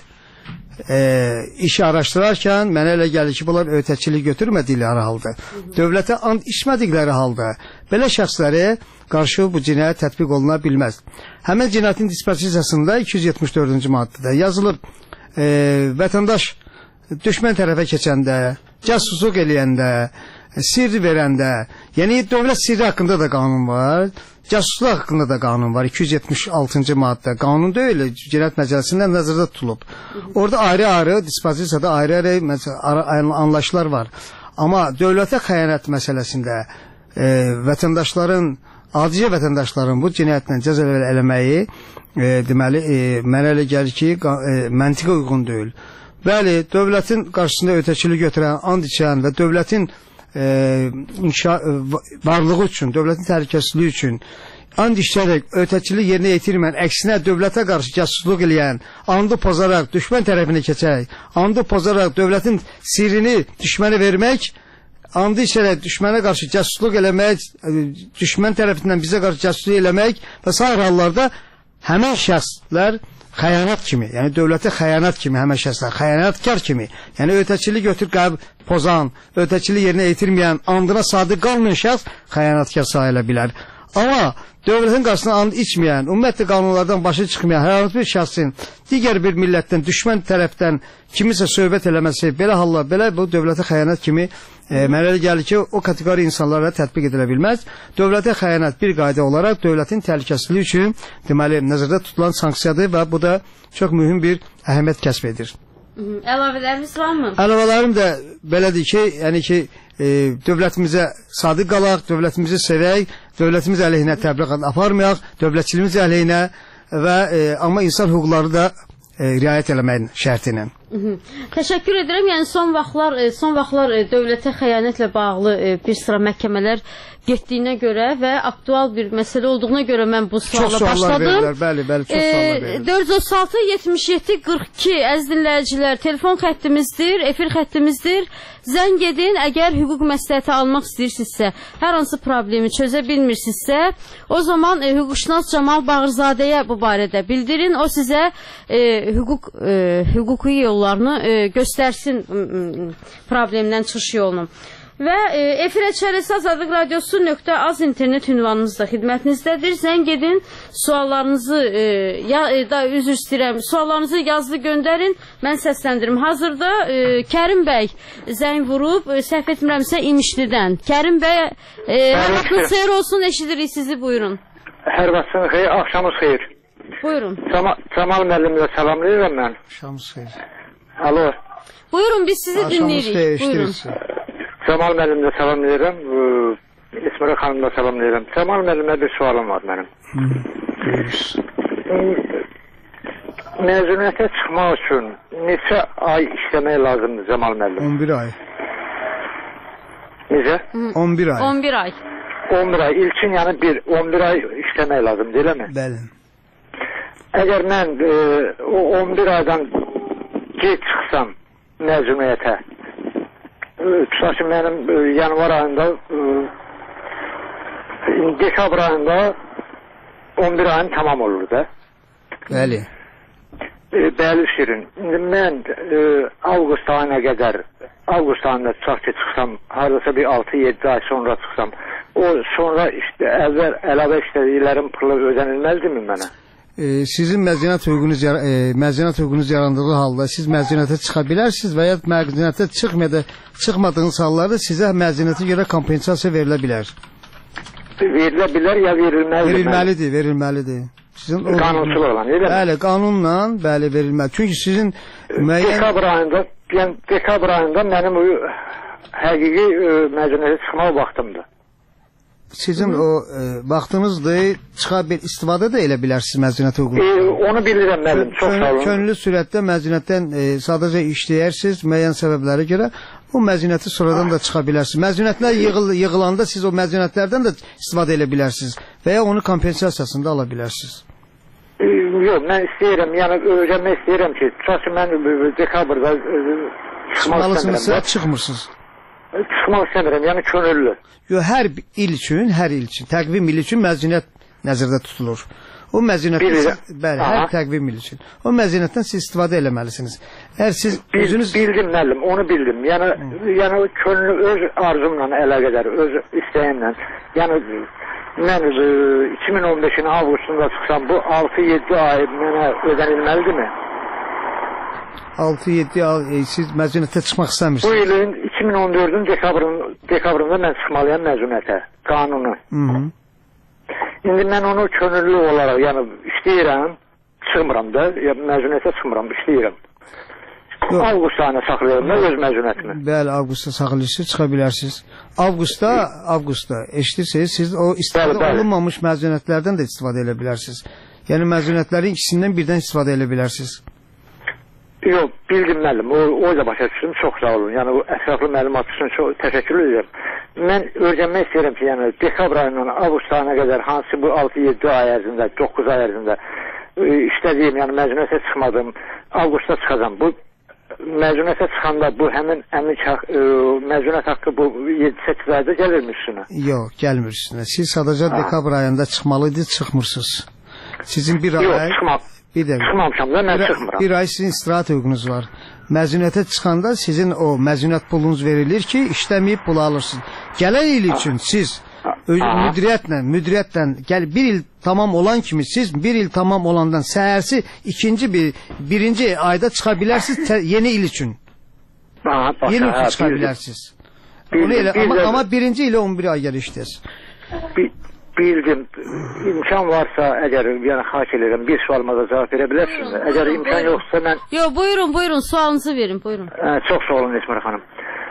işi araşdırarkən mənə elə gəlir ki, bunlar ötəçilik götürmədikləri halda, dövlətə and içmədikləri halda belə şəxslərə qarşı bu cinayət tətbiq oluna bilməz. Həmin cinayətin disposisiyasında 274-cü maddədə yazılıb, vətəndaş düşmən tərəfə keçəndə, casusluq eləyəndə, sirr verəndə, yəni dövlət sirri haqqında da qanun var, casusluq haqqında da qanun var, 276-cı maddə. Qanun deyil, Cinayət Məcəlləsində nəzərdə tutulub. Orada ayrı-ayrı, dispozisiyada ayrı-ayrı anlayışlar var. Amma dövlətə xəyanət məsələsində vətəndaşların, adicə vətəndaşların bu cinayətlə cəza eləməyi, deməli, mənə elə gəlir ki, məntiqə uyğun deyil. Bəli, dövlətin qarşısında ötəçilik götürən, and içən və dövlətin varlığı üçün, dövlətin təhlükəsizliyi üçün and içərək ötəçilik yerinə yetirməyən, əksinə dövlətə qarşı casusluq eləyən, andı pozaraq düşmən tərəfinə keçərək, andı pozaraq dövlətin sirrini düşmənə vermək, andı içərək düşmənə qarşı casusluq eləmək, düşmən tərəfindən bizə qarşı casusluq eləmək və sair hallarda həmən şəxslər xəyanət kimi, yəni dövlətə xəyanət kimi, həmən şəxslər xəyanətkar kimi, yəni ötəçilik pozan, ötəçilik yerinə yetirməyən, andına sadiq qalmayan şəxs xəyanətkar sayıla bilər. Amma dövlətin qarşısına and içməyən, ümumiyyətlə qanunlardan başı çıxmayan hər hansı bir şəxsin digər bir millətdən, düşmən tərəfdən kimisə söhbət eləməsi, belə hallar, belə bu dövlətə xəyanət kimi mənə elə gəlir ki, o kateqori insanlara tətbiq edilə bilməz. Dövlətə xəyanət bir qayda olaraq dövlətin təhlükəsizliyi üçün deməli nəzərdə tutulan sanksiyadır və bu da çox mühüm bir əhəmiyyət kəsb edir. Əlavələriniz varmı? Əlavələrim də belədir ki, yəni ki, dövlətimizə sadiq qalaq, dövlətimizi sevək, dövlətimiz əleyhinə təbliğat aparmayaq, dövlətçiliyimiz əleyhinə və amma insan hüquqları da riayət eləməyin şərti ilə. Təşəkkür edirəm. Yəni son vaxtlar dövlətə xəyanətlə bağlı bir sıra məhkəmələr getdiyinə görə və aktual bir məsələ olduğuna görə mən bu suala başladım. Bəli, çox suallar verirlər. 436 77 42 əziz dinləyicilər, telefon xəttimizdir, efir xəttimizdir. Zəng edin, əgər hüquq məsləhəti almaq istəyirsinizsə, hər hansı problemi çözə bilmirsinizsə, o zaman hüquqşünas Camal Bağırzadəyə bu barədə bildirin. O sizə hüquqi yollarını göstərsin, problemdən çıxış yolunu. Və efirə çərəsi Azadlıq Radiosu.az internet ünvanımız da xidmətinizdədir. Zəng edin, suallarınızı üzr istəyirəm, suallarınızı yazılı göndərin, mən səsləndirim. Hazırda Kərim bəy zəng vurub, səhv etmirəmsə İmişlidən. Kərim bəy, hər vaxtınız xeyir olsun, eşidirik sizi, buyurun. Hər vaxtınız xeyir, axşamınız xeyir. Buyurun. Camal müəllimlə salamlayıram mən. Axşamınız xeyir. Alo. Buyurun, biz sizi dinləyirik. Buyurun. Camal müəllimlə salamlayıram, İsmirə xanımla salamlayıram. Camal müəllimlə bir sualım var mənim. Məzuniyyətə çıxmaq üçün neçə ay işləmək lazımdır Camal müəllim? 11 ay. Necə? 11 ay. 11 ay. 11 ay. İlkin yəni 11 ay işləmək lazımdır, elə mi? Bəli. Əgər mən o 11 aydan gec çıxsam məzuniyyətə, tutaq ki, mənim yanvar ayında, dekabr ayında 11 ayım tamam olur da. Bəli. Bəli Şirin. İndi mən avqust ayına qədər, avqust ayında tutaq ki çıxsam, hardasa bir 6-7 ay sonra çıxsam, o sonra əvvəl əlavə işlədiklərim pulu ödənilməzdimi mənə? Sizin məzuniyyət hüququnuz yarandığı halda siz məzuniyyətə çıxa bilərsiniz və ya məzuniyyətə çıxmadığınız hallarda sizə məzuniyyətə görə kompensasiya verilə bilər. Verilə bilər ya verilməlidir? Verilməlidir. Qanunsuz olan, elə mi? Bəli, qanunla verilməli. Çünki sizin müəyyən... Dekabr ayında mənim həqiqi məzuniyyətə çıxmaq vaxtımdır. Sizin o vaxtınızdır, istifadə də elə bilərsiniz məzuniyyət hüququnuzdan. Onu bilirəm müəllim, çox sağ olun. Könüllü sürətdə məzuniyyətdən sadəcə işləyərsiniz müəyyən səbəblərə görə. O məzuniyyəti sonradan da çıxa bilərsiniz. Məzuniyyətlər yığılanda siz o məzuniyyətlərdən də istifadə edə bilərsiniz və ya onu kompensasiyasını da ala bilərsiniz. Yox, mən istəyirəm, yəni öyrənmək istəyirəm ki, çünki mən dekabrda çıxmaq istəmirəm. Çıxmırsınız. Çıxmaq istəmirəm, yəni könüllü. Yox, hər il üçün, təqvim il üçün məzuniyyət nəzərdə tutulur. O məzuniyyətdən, bəli, hər təqvim il üçün. O məzuniyyətdən siz istifadə eləməlisiniz. Əgər siz özünüz... Bildim, müəllim, onu bildim. Yəni könüllü öz arzumla əlaqədar, öz istəyimlə. Yəni mən 2015-in avqustunda çıxsam, bu 6-7 ay mənə ödənilməlidirmi? 6-7 ay siz məzuniyyətə çıxmaq istəmirsiniz? Bu ilin 2014-ün dekabrında mən çıxmalıyam məzuniyyətə, qanunu. İndi mən onu könüllü olaraq, yəni işləyirəm, çıxmıram da, məzuniyyətə çıxmıram, işləyirəm. Avqust ayına saxlayıram da öz məzuniyyətimi. Bəli, avqustda saxlayırsınız, çıxa bilərsiniz. Avqustda eşitirsiniz, siz o istifadə olunmamış məzuniyyətlərdən də istifadə edə bilərsiniz. Yəni məzuniyyətlərin ikisindən birdən istifadə edə bilərsiniz. Yox, bildim müəllim, o da başa düşdüm, çox sağ olun. Yəni o ətraflı məlumat üçün çox təşəkkür edirəm. Mən öyrənmək istəyirəm ki, yəni dekabr ayından avqust ayına qədər hansı bu 6-7 ay ərzində, 9 ay ərzində işlədiyim, yəni məzuniyyətə çıxmadım, avqustda çıxacam. Bu məzuniyyətə çıxanda bu həmin məzuniyyət haqqı bu 7-8 ayda gəlirmi üstünə? Yox, gəlmir üstünə. Siz sadəcə dekabr ayında çıxmalıydınız, çıxmırsınız. Sizin bir ay... Yox, çıxmamışam da, mən çıxmıram. Bir ay sizin istirahət hüququnuz var. Məzuniyyətə çıxanda sizin o məzuniyyət pulunuz verilir ki, işləməyib pulu alırsınız. Gələn il üçün siz müdiriyyətlə bir il tamam olan kimi siz bir il tamam olandan səhərsi birinci ayda çıxa bilərsiniz yeni il üçün. Yeni il üçün çıxa bilərsiniz. Ama birinci ile 11 ay gəl işləyəsiniz. Bildim, imkan varsa əgər, yəni xahiş edirəm, bir sualıma da cavab verə bilərsiniz. Əgər imkan yoxsa mən... Yox, buyurun, sualınızı verin, buyurun. Çox sağ olun Esmər xanım.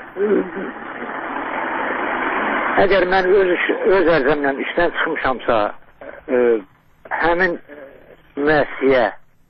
Əgər mən öz ərzəmlə işdən çıxmışamsa, həmin müəssisəyə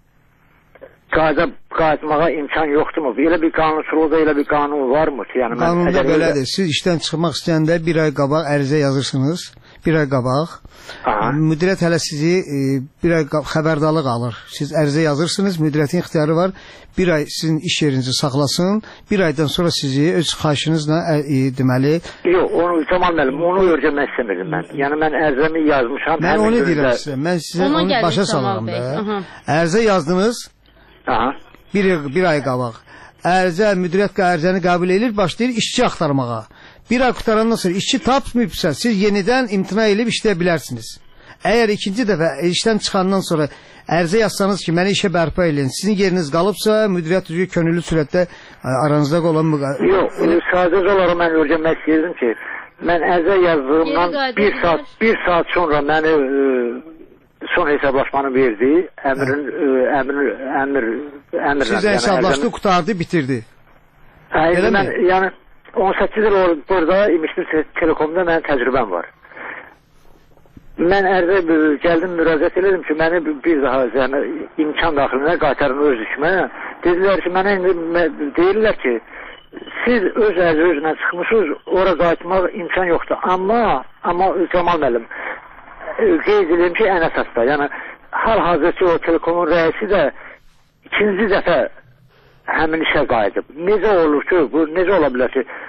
qayıtmağa imkan yoxdurmu? Elə bir qanunsuzluqda elə bir qanun varmı ki? Qanunda belədir. Siz işdən çıxmaq istəyəndə bir ay qabaq ərizə yazırsınız. Bir ay qabaq. Müdiriyyət hələ sizi bir ay xəbərdarlıq alır. Siz ərizə yazırsınız, müdiriyyətin ixtiyarı var. Bir ay sizin iş yerinizi saxlasın. Bir aydan sonra sizi öz xahişinizlə deməli... Yox, onu Camal müəllim, onu öyrənmək istəmirdim mən. Yəni mən ərizəmi yazmışam. Mən onu deyirəm sizə. Mən sizə onu başa salıram da. Ərizə yazdınız. Bir ay qabaq. Müdiriyyət ərizəni qəbul edir, başlayır işçi axtarmağa. Bir ay qutarandan sonra işçi tapmayıbsa, siz yenidən imtina edib işləyə bilərsiniz. Əgər ikinci dəfə işdən çıxandan sonra ərizə yazsanız ki, məni işə bərpa edin, sizin yeriniz qalıbsa, müdiriyyət üzrə könüllü sürətdə aranızda olan... Yox, sadəcə olaraq mən öyrənmək istəyirdim ki, mən ərizə yazdığımdan bir saat sonra məni son hesablaşmanı verdi, əmr... Siz hesablaşdı, qutardı, bitirdi. Yəni 18 il burada İmişli Telekomda mənim təcrübəm var. Mən ərizə gəldim, müraciət elədim ki, məni bir daha imkan daxilinə qaytarın öz işimə. Dedilər ki, mənə indi deyirlər ki, siz öz özünə çıxmışsınız, ora qayıtmaq imkan yoxdur. Amma Camal müəllim, qeyd edeyim ki, ən əsasda, yəni hal-hazırki o Telekomun rəisi də ikinci dəfə həmin işə qayıdıb. Necə olur ki, bu necə ola bilər ki,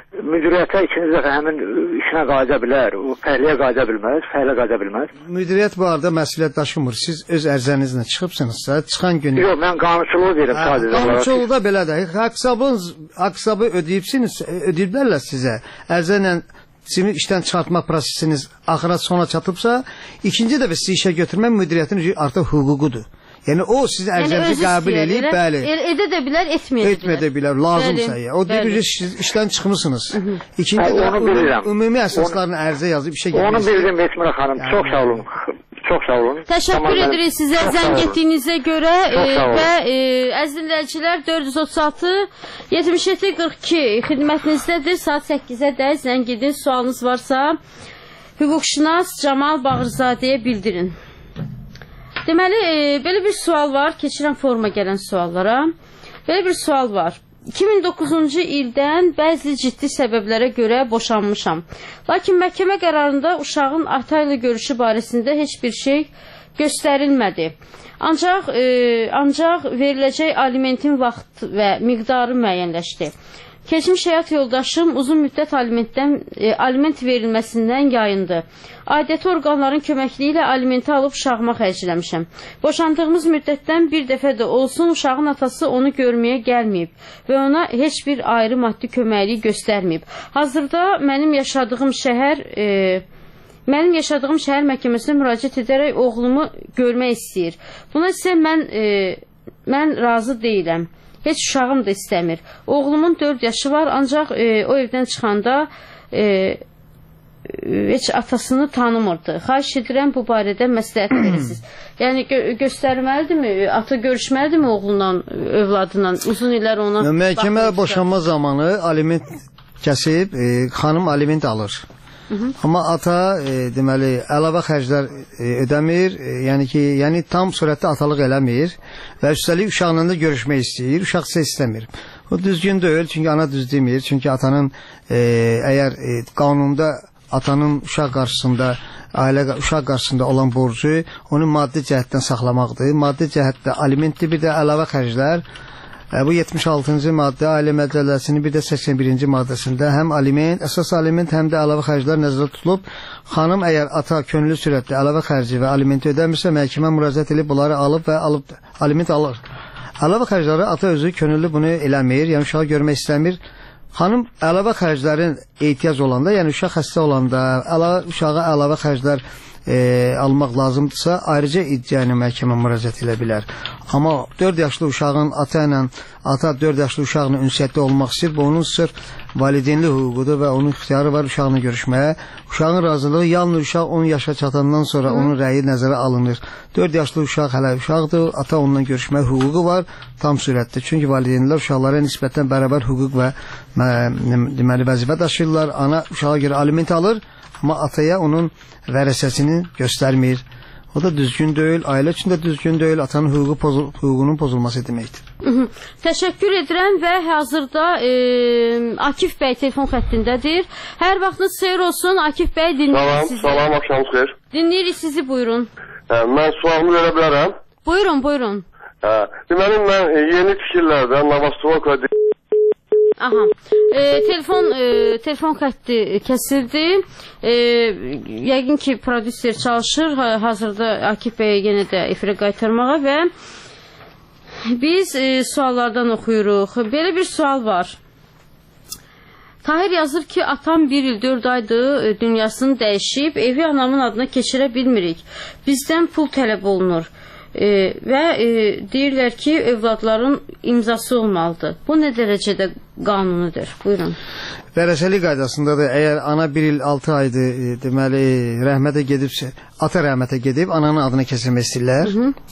müdiriyyətə ikinci dəfə həmin işinə qayıda bilər, o fəhliyə qayıda bilməz, fəhlə qayıda bilməz. Müdiriyyət bu arada məsuliyyət daşımır. Siz öz ərizənizlə çıxıbsınızsa, çıxan gün... Yox, mən qanunsuzluq deyirəm sadəcə. Qanunsuzluqda belədir. Haqq-hesabı ödəyiblərlə sizə. Ərizə sizin işdən çıxartma prosesiniz axıra sona çatıbsa, ikinci dəfə sizi işə götürmək müdiriyyətin artıq hüququdur. Yəni o sizin ərizənizi qəbul edib, bəli. Edə də bilər, etməyə də bilər, lazımsa. O deyir ki, siz işdən çıxmısınız. İkinci də ümumi əsaslarını ərizə yazıb işə getmək. Onu bildim Esmira xanım. Çox sağ olun. Çox sağ olun. Təşəkkür edirik sizə zəng etdiyinizə görə və əziz dinləyicilər 436 77 42 xidmətinizdədir. Saat 8-ə də zəng edin. Sualınız varsa hüquqşünas Camal Bağırzadəyə bildirin. Deməli, belə bir sual var. Keçirəm foruma gələn suallara. Belə bir sual var. 2009-cu ildən bəzi ciddi səbəblərə görə boşanmışam. Lakin məhkəmə qərarında uşağın ata ilə görüşü barəsində heç bir şey göstərilmədi. Ancaq veriləcək alimentin vaxt və miqdarı müəyyənləşdi. Keçmiş həyat yoldaşım uzun müddət aliment verilməsindən yayındı. Aidiyyəti orqanların köməkliyi ilə alimenti alıb uşağıma xərcləmişəm. Boşandığımız müddətdən bir dəfə də olsun uşağın atası onu görməyə gəlməyib və ona heç bir ayrı maddi köməkliyi göstərməyib. Hazırda mənim yaşadığım şəhər məhkəməsinə müraciət edərək oğlumu görmək istəyir. Buna isə mən razı deyiləm. Heç uşağım da istəmir. Oğlumun 4 yaşı var, ancaq o evdən çıxanda heç atasını tanımırdı. Xahiş edirəm bu barədə məsləhət verirsiniz. Yəni göstərməlidirmi, ata görüşməlidirmi oğlunla, övladla, uzun illər ona... Məhkəmə boşanma zamanı aliment kəsib, xanım aliment alır. Amma ata deməli əlavə xərclər ödəmir, yəni tam surətdə atalıq eləmir və üstəlik uşaqla da görüşmək istəyir, uşaq isə istəmir. O düzgün deyil, çünki ana düz demir, çünki atanın əgər qanunda atanın uşaq qarşısında, uşaq qarşısında olan borcu onu maddi cəhətdən saxlamaqdır. Maddi cəhətdə alimentli bir də əlavə xərclər. Bu 76-cı maddə Ailə Məcəlləsinin bir də 81-ci maddəsində həm aliment, əsas aliment, həm də əlavə xərclər nəzərdə tutulub. Xanım əgər ata könüllü sürətdə əlavə xərci və alimenti ödəmirsə, məhkəmə müraciət edib bunları alıb aliment alır. Əlavə xərcləri ata özü könüllü bunu eləmir, yəni uşağı görmək istəmir. Xanım əlavə xərclərin ehtiyac olanda, yəni uşaq xəstə olanda, uşağa əlavə xərclər almaq lazımdırsa, ayrıca iddianı məhkəmə müraciət edə bilər. Amma 4 yaşlı uşağın ata 4 yaşlı uşağla ünsiyyətdə olmaq istəyir, bu onun sırf valideynli hüququdur və onun ixtiyarı var uşağını görüşməyə. Uşağın razılığı yalnız uşaq 10 yaşa çatandan sonra onun rəyi nəzərə alınır. 4 yaşlı uşaq hələ uşaqdır, ata onunla görüşməyə hüququ var tam sürətdə. Çünki valideynlər uşaqlara nisbətən bərabər hüquq və deməli vəzifə daşıyırlar. Ana uşağa görə aliment alır, amma ataya onun vərəsəsini göstərmir. O da düzgün deyil, ailə üçün də düzgün deyil, atanın hüququnun pozulması deməkdir. Təşəkkür edirəm və hazırda Akif bəy telefon xəttindədir. Hər vaxtınız xeyir olsun, Akif bəy dinləyirik sizi. Salam, axşamınız xeyir. Dinləyirik sizi, buyurun. Mən sualımı verə bilərəm? Buyurun. Deməli, mən yeni tikirlərdə Navastroka Aha. Telefon xətti kəsildi. Yəqin ki, prodüser çalışır hazırda Akif bəyə yenə də efirə qaytarmağa və biz suallardan oxuyuruq. Belə bir sual var. Tahir yazır ki, atam 1 il 4 aydır dünyasını dəyişib, evi anamın adına keçirə bilmirik. Bizdən pul tələb olunur. Və deyirlər ki, övladların imzası olmalıdır. Bu nə dərəcədə qanunudur? Buyurun. Vərəsəlik qaydasındadır. Əgər ana 1 il 6 aydır, deməli, rəhmətə gedibsə, ata rəhmətə gedib, ananın adına keçirmək istəyirlər.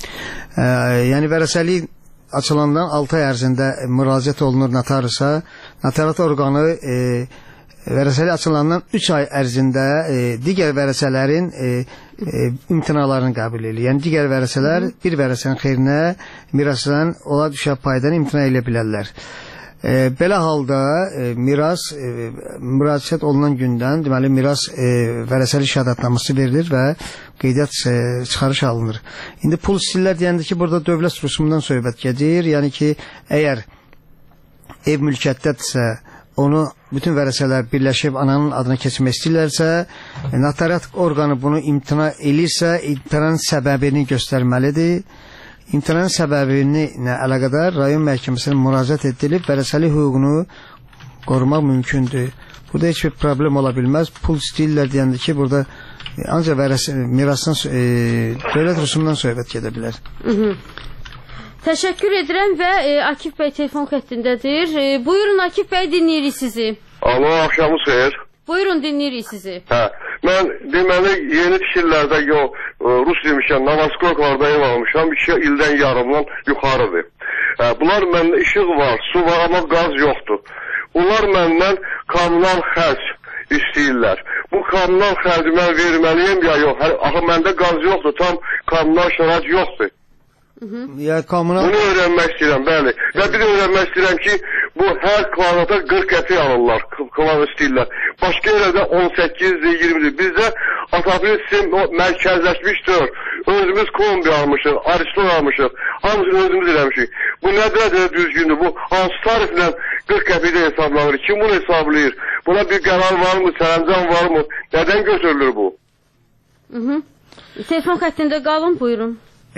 Yəni, vərəsəlik açılandan 6 ay ərzində müraciət olunur notariusa. Notariat orqanı vərəsəlik açılandan 3 ay ərzində digər vərəsələrin imtinalarını qəbul edir. Yəni, digər vərəsələr bir vərəsənin xeyrinə mirasdan ola düşə paydan imtina edə bilərlər. Belə halda miras müraciət olunan gündən, deməli, miras vərəsəlik şəhadətnaməsi verilir və qeydiyyat çıxarış alınır. İndi pul istəyirlər deyəndə ki, burada dövlət rüsumundan söhbət gedir. Yəni ki, əgər ev mülkiyyətdədirsə, onu bütün vərəsələr birləşib ananın adına keçmək istəyirlərsə, notariat orqanı bunu imtina elirsə, imtinanın səbəbini göstərməlidir. İmtinanın səbəbini əlaqədar rayon məhkəməsinə müraciət edilib vərəsəlik hüququnu qorumaq mümkündür. Burada heç bir problem ola bilməz. Pul istəyirlər deyəndə ki, burada ancaq mirasdan, dövlət rüsumundan söhbət gedə bilər. Təşəkkür edirəm və Akif bəy telefon xəttindədir. Buyurun Akif bəy, dinləyirik sizi. Alo, axşamınız xeyir. Buyurun, dinləyirik sizi. Mən deməli yeni tikililərdə Rus demişəm, Navaskoylarda ev almışam, 2 ildən yarımdan yuxarıdır. Bunlar məndə işıq var, su var, amma qaz yoxdur. Bunlar məndən kommunal xərc istəyirlər. Bu kommunal xərci mən verməliyim ya yox? Axı məndə qaz yoxdur, tam kommunal şərait yoxdur. Bunu öyrənmək istəyirəm, bəli. Və bir də öyrənmək istəyirəm ki, bu hər kvadrata 40 qəpik alırlar, kvadrat istəyirlər. Başqa yerdə 18-dir, 20-dir. Bizdə Atatürk sistem mərkəzləşmişdir. Özümüz kombi almışıq, Ariston almışıq. Hamısını özümüz eləmişik. Bu nədir düzgündür? Bu hansı tariflə 40 qəpikdə hesablanır? Kim bunu hesablayır? Buna bir qərar varmı, sərəncam varmı? Nədən götürülür bu? Telefon xəttində qalın, buyurun.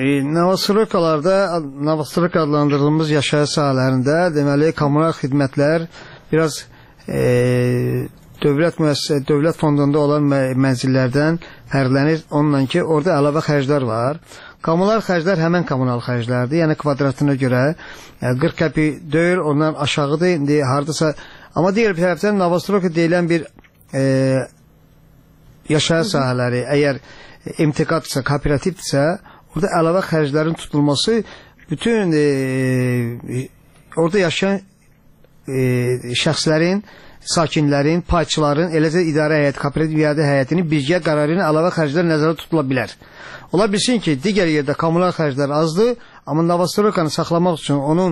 Novostroyk adlandırılmış yaşayış sahələrində deməli kommunal xidmətlər biraz dövlət fondunda olan mənzillərdən fərqlənir onunla ki, orada əlavə xərclər var. Kommunal xərclər həmən kommunal xərclərdir. Yəni kvadratına görə 40 qəpik deyil, ondan aşağıdır. İndi hardasa, amma digər bir tərəfdən Novostroyk deyilən bir yaşayış sahələri əgər imtiqadsa, kooperativdirsə, orada əlavə xərclərin tutulması bütün orada yaşayan şəxslərin, sakinlərin, payçıların, eləcə idarə həyəti, kooperativ idarə həyətinin birgə qərarının əlavə xərclər nəzərdə tutula bilər. Ola bilsin ki, digər yerdə kommunal xərclər azdır, amma Novostroykanı saxlamaq üçün onun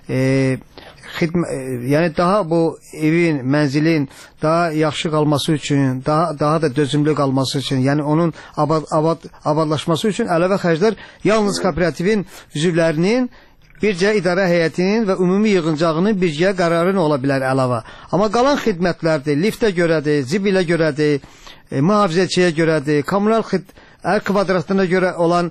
yəni daha bu evin, mənzilin daha yaxşı qalması üçün, daha da dözümlü qalması üçün, yəni onun abadlaşması üçün əlavə xərclər yalnız kooperativin üzvlərinin, bircə idarə həyətinin və ümumi yığıncağının bircə qərarın ola bilər əlavə. Amma qalan xidmətlərdir, liftə görədir, zibilə görədir, mühafizəçiyə görədir, kommunal hər kvadratına görə olan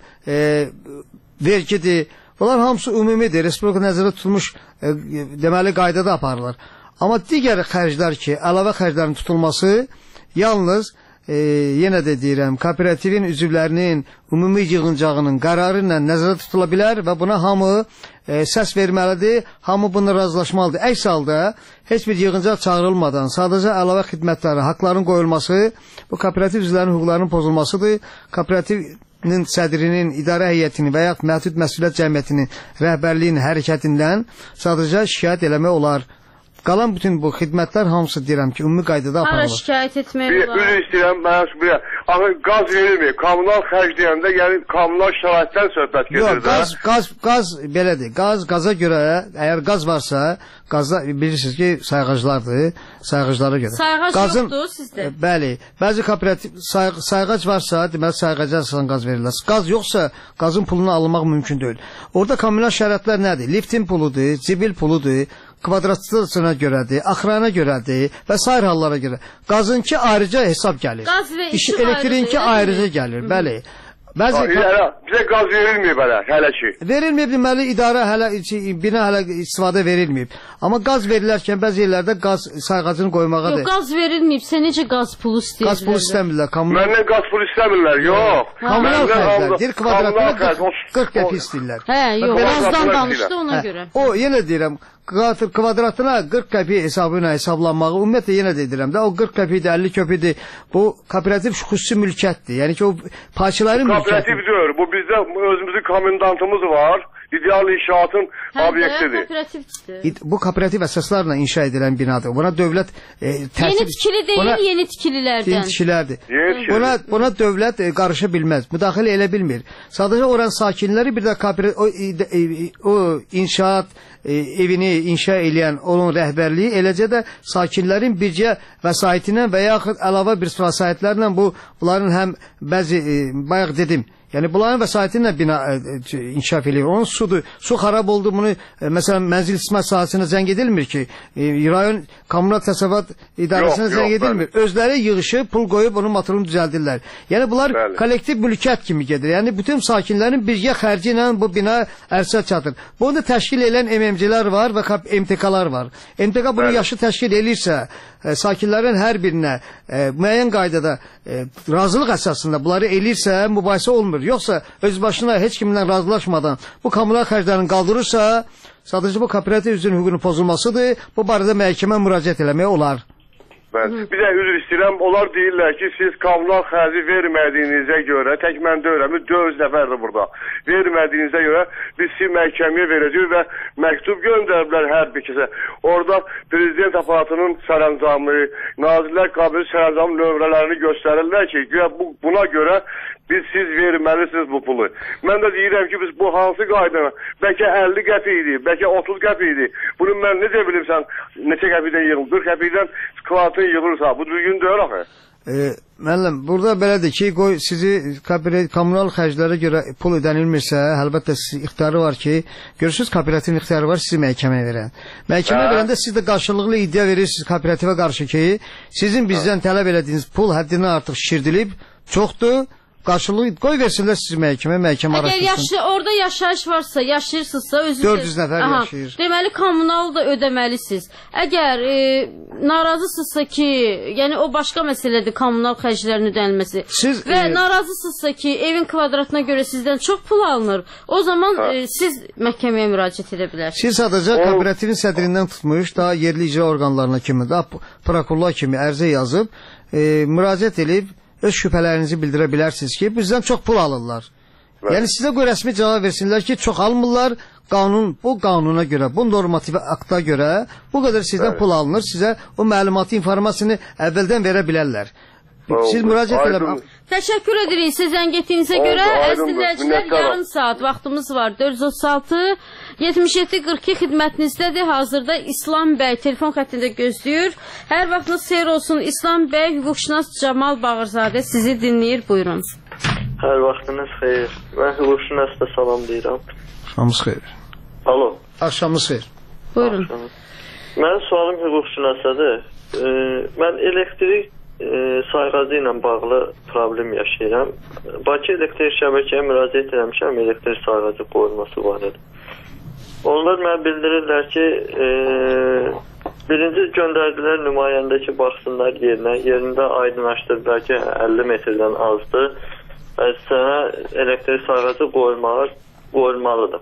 vergidir. Bunlar hamısı ümumidir, Respublika nəzərdə tutulmuş deməli qaydada aparılır. Amma digər xərclər ki, əlavə xərclərin tutulması yalnız yenə də deyirəm, kooperativin üzvlərinin ümumi yığıncağının qərarı ilə nəzərdə tutula bilər və buna hamı səs verməlidir, hamı bunu razılaşmalıdır. Əks halda heç bir yığıncaq çağırılmadan sadəcə əlavə xidmətləri, haqların qoyulması bu kooperativ üzvlərinin hüquqlarının pozulmasıdır. Kooperativin sədrinin, idarə heyətinin və yaxud məhdud məsuliyyət cəmiyyətinin rəhbərliyin hərəkətindən sadəcə şikayət eləmək olar. Qalan bütün bu xidmətlər hamısı deyirəm ki, ümumi qaydada aparılır. Hala şikayət etmək olar. Bir istəyirəm, mən qaz verilməyib. Kommunal xərc deyəndə, yəni kommunal şəraitdən söhbət gedir. Yox, qaz belədir. Qaza görə, əgər qaz varsa, qazda bilirsiniz ki, sayğaclardır, sayğaclara görə. Sayğac yoxdur sizdə? Bəli, bəzi kooperativ sayğac varsa, deməli sayğaca əsasən qaz verirlər. Qaz yoxsa, qazın pulunu alınmaq mümkün deyil. Orada kommunal şəraitlər nədir? Liftin puludur, zibil puludur, kvadratına görədir, axırana görədir və sair hallara görə. Qazınki ayrıca hesab gəlir. Qaz və işıq elektriğinki ayrıca gəlir, bəli. Bizə qaz verilməyib hələ ki. Verilməyib, deməli idarə hələ, bina hələ istifadə verilməyib. Amma qaz verilərkən bəzi yerlərdə qaz sayğacını qoymağadır. Yox, qaz verilməyib, sən necə qaz pulu istəyirlər? Qaz pulu istəmirlər. Məndən qaz pulu istəmirlər, yox. Kommunal xərclər, bir kvadratına 40 qəpik istəyirlər. Hə, yox, qazdan danışdı ona görə. O, yenə deyirəm, kvadratına 40 qəpik hesabı ilə hesablanmağı ümumiyyətlə yenə də edirəm də, o 40 qəpikdir, 50 qəpikdir, bu kooperativ xüsusi mülkiyyətdir. Yəni ki, o parçaların mülkiyyətidir. Kooperativ deyir, bu bizdə özümüzün komendantımız var, ideal inşaatın obyektidir. Bu kooperativ əsaslarla inşa edilən binadır. Buna dövlət yeni tikili deyil, yeni tikililərdən. Yeni tikilərdir. Buna dövlət qarışa bilməz, müdaxilə elə bilmir. Sadəcə oranın sakinləri bir də o inşaat evini inşa edən onun rəhbərliyi, eləcə də sakinlərin bircə vəsaitindən və yaxud əlavə bir vəsaitlərlə bunların həm bəzi, bayaq dedim, Yəni bunların vəsaiti ilə bina inkişaf edir. Onun sudur. Su xarab oldu, bunu məsələn mənzil istismar sahəsinə zəng edilmir ki, rayon kommunal təsərrüfat idarəsinə zəng edilmir. Özləri yığışıb, pul qoyub onun motorunu düzəldirlər. Yəni bunlar kollektiv mülkiyyət kimi gedir. Yəni bütün sakinlərin birgə xərci ilə bu bina ərsə çatır. Bunu təşkil edən MMC-lər var və MTK-lar var. MTK bunu yaşı təşkil edirsə, sakinlərin hər birinə müəyyən qaydada razılıq əsasında bunları elirsə, mübahisə olmur. Yoxsa öz başına heç kiminlə razılaşmadan bu kommunal xərclərini qaldırırsa, sadəcə bu kooperativ üzrün hüququnun pozulmasıdır. Bu barədə məhkəmə müraciət eləmək olar. Bir də üzr istəyirəm, onlar deyirlər ki, siz kommunal xərci vermədiyinizə görə, tək mən deyirəm, 400 nəfərdir burada, vermədiyinizə görə biz sizi məhkəməyə verəcəyik və məktub göndəriblər hər bir kəsə. Orada prezident aparatının sərəncamı, Nazirlər Kabineti sərəncamı nömrələrini göstərirlər ki, buna görə siz verməlisiniz bu pulu. Mən də deyirəm ki, biz bu hansı qaydana, bəlkə 50 qəpik idi, bəlkə 30 qəpik idi. Bunu mən necə bilirsən, neçə qəpikdən yığılır, 40 qəpikdən kvadratın yığılırsa, bu düzgün deyil axı. Müəllim, burada belədir ki, qoy sizi kommunal xərclərə görə pul ödənilmirsə, əlbəttə ixtiyarı var ki, görürsünüz kooperativin ixtiyarı var sizi məhkəməyə verən. Məhkəməyə verəndə siz də qarşılıqlı iddia verirsiniz kooperativə qarşı ki, sizin bizdən tələb elədiyiniz pul həddindən artıq şişirdilib, çoxdur. Qarşılığı qoy versinlər sizi məhkəmə araşdırsın. Əgər orada yaşayış varsa, yaşayırsınızsa özünüz 400 nəfər yaşayır. Deməli kommunal da ödəməlisiniz. Əgər narazısınızsa ki, yəni o başqa məsələdir kommunal xərclərin ödənilməsi. Və narazısınızsa ki, evin kvadratına görə sizdən çox pul alınır. O zaman siz məhkəməyə müraciət edə bilərsiniz. Siz sadəcə kooperativin sədrindən tutmuş, daha yerli icra orqanlarına kimi, daha prokurorlar kimi ərizə yazıb, müraciət edib öz şübhələrinizi bildirə bilərsiniz ki, bizdən çox pul alırlar. Yəni sizə qoy rəsmi cavab versinlər ki, çox almırlar, bu qanuna görə, bu normativ akta görə bu qədər sizdən pul alınır, sizə o məlumatı, informasyonu əvvəldən verə bilərlər. Siz müraciət edin. Təşəkkür edirik siz zəng etdiyinizə görə. Əziz dinləyicilər, yarım saat vaxtımız var. 436 77 42 xidmətinizdədir. Hazırda İslam bəy telefon xəttində gözləyir. Hər vaxtınız xeyir olsun. İslam bəy, hüquqşünas Camal Bağırzadə sizi dinləyir. Buyurun. Hər vaxtınız xeyir. Mən hüquqşünas da salam deyirəm. Axşamınız xeyir. Alo. Axşamınız xeyir. Buyurun. Mənim sualım hüquqşünasadır. Mən elektrik sayğacı ilə bağlı problem yaşayıram. Bakı elektrik şəbəkəyə müraciət eləmişəm, elektrik sayğacı qoyulması barədə. Onlar mənə bildirirlər ki, birinci göndərdilər nümayəndə ki, baxsınlar yerində aydınlaşdırdılar ki, 50 metrdən azdır və sənə elektrik sayğacı qoyulmalıdır.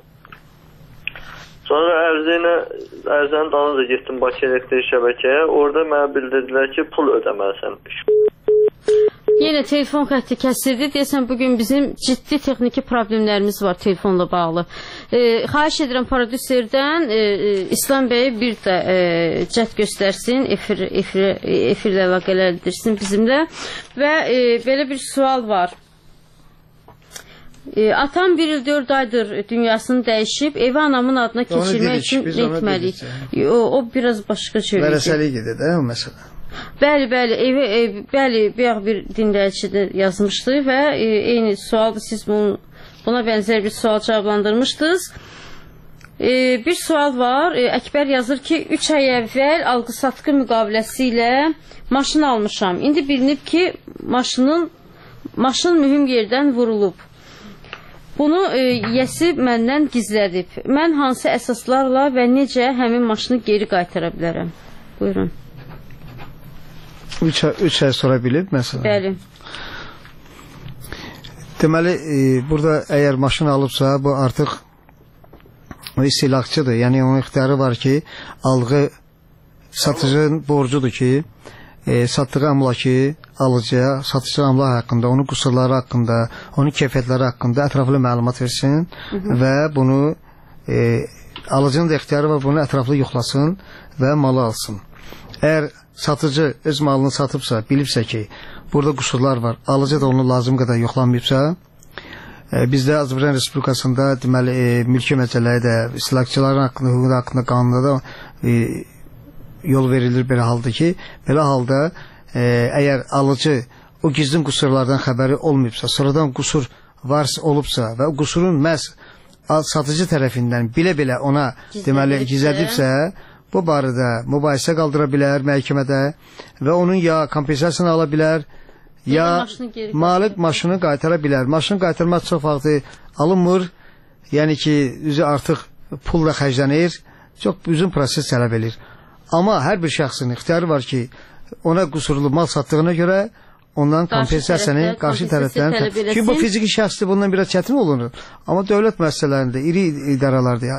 Sonra ərzənin dalınca getdim Bakı elektrik şəbəkəyə. Orada mənə bildirdilər ki, pul ödəməlisən. Yenə telefon xətti kəsildi. Deyəsən bugün bizim ciddi texniki problemlərimiz var telefonla bağlı. Xahiş edirəm prodüserdən İslam bəyi bir də cəhd göstərsin, efirlə əlaqələndirsin bizimlə. Və belə bir sual var. Atam 1 il 4 aydır dünyasını dəyişib, evi anamın adına keçirmək üçün nə etməliyik? O biraz başqa söyləyəcək. Vərəsəlik gedir də o məsələ. Bəli, bir dinləyici yazmışdı və eyni sualdır, siz buna bənzər bir sual cavablandırmışdınız. Bir sual var, Əkbər yazır ki, 3 ay əvvəl alqı-satqı müqaviləsi ilə maşın almışam. İndi bilinib ki, maşın mühüm yerdən vurulub. Bunu yəsi məndən gizlədib. Mən hansı əsaslarla və necə həmin maşını geri qaytara bilərəm? Buyurun. 3 ay sonra bilib məsələn? Bəli. Deməli, burada əgər maşın alıbsa, bu artıq istihlakçıdır. Yəni, onun ixtiyarı var ki, alğı satıcının borcudur ki, satdığı əmlakı alıcıya, satıcı əmlak haqqında, onun qüsurları haqqında, onun keyfiyyətləri haqqında ətraflı məlumat versin və bunu alıcının da ixtiyarı var, bunu ətraflı yoxlasın və malı alsın. Əgər satıcı öz malını satıbsa, bilibsə ki, burada qüsurlar var, alıcı da onu lazım qədər yoxlanmayıbsa, bizdə Azərbaycan Respublikasında deməli mülki məsələləri də, istihlakçıların haqqında, hüququ haqqında qanunda da yol verilir belə halda ki, belə halda əgər alıcı o gizlin qüsurlardan xəbəri olmayıbsa, sonradan qüsur varsa olubsa və qusurun məhz satıcı tərəfindən bilə-bilə ona deməli gizlədibsə, bu barədə mübahisə qaldıra bilər məhkəmədə və onun ya kompensasiyasını ala bilər, ya malik maşını qaytara bilər. Maşını qaytarmaq çox vaxtı alınmır, yəni ki, üzü artıq pulla xərclənir, çox uzun proses tələb edir. Amma hər bir şəxsin ixtiyarı var ki, ona qusurlu mal satdığına görə ondan kompensasiyanı qarşı tərəfdən tələb eləsin. Çünki bu fiziki şəxsdir, bundan biraz çətin olunur. Amma dövlət müəssisələrində, iri idarələrdə,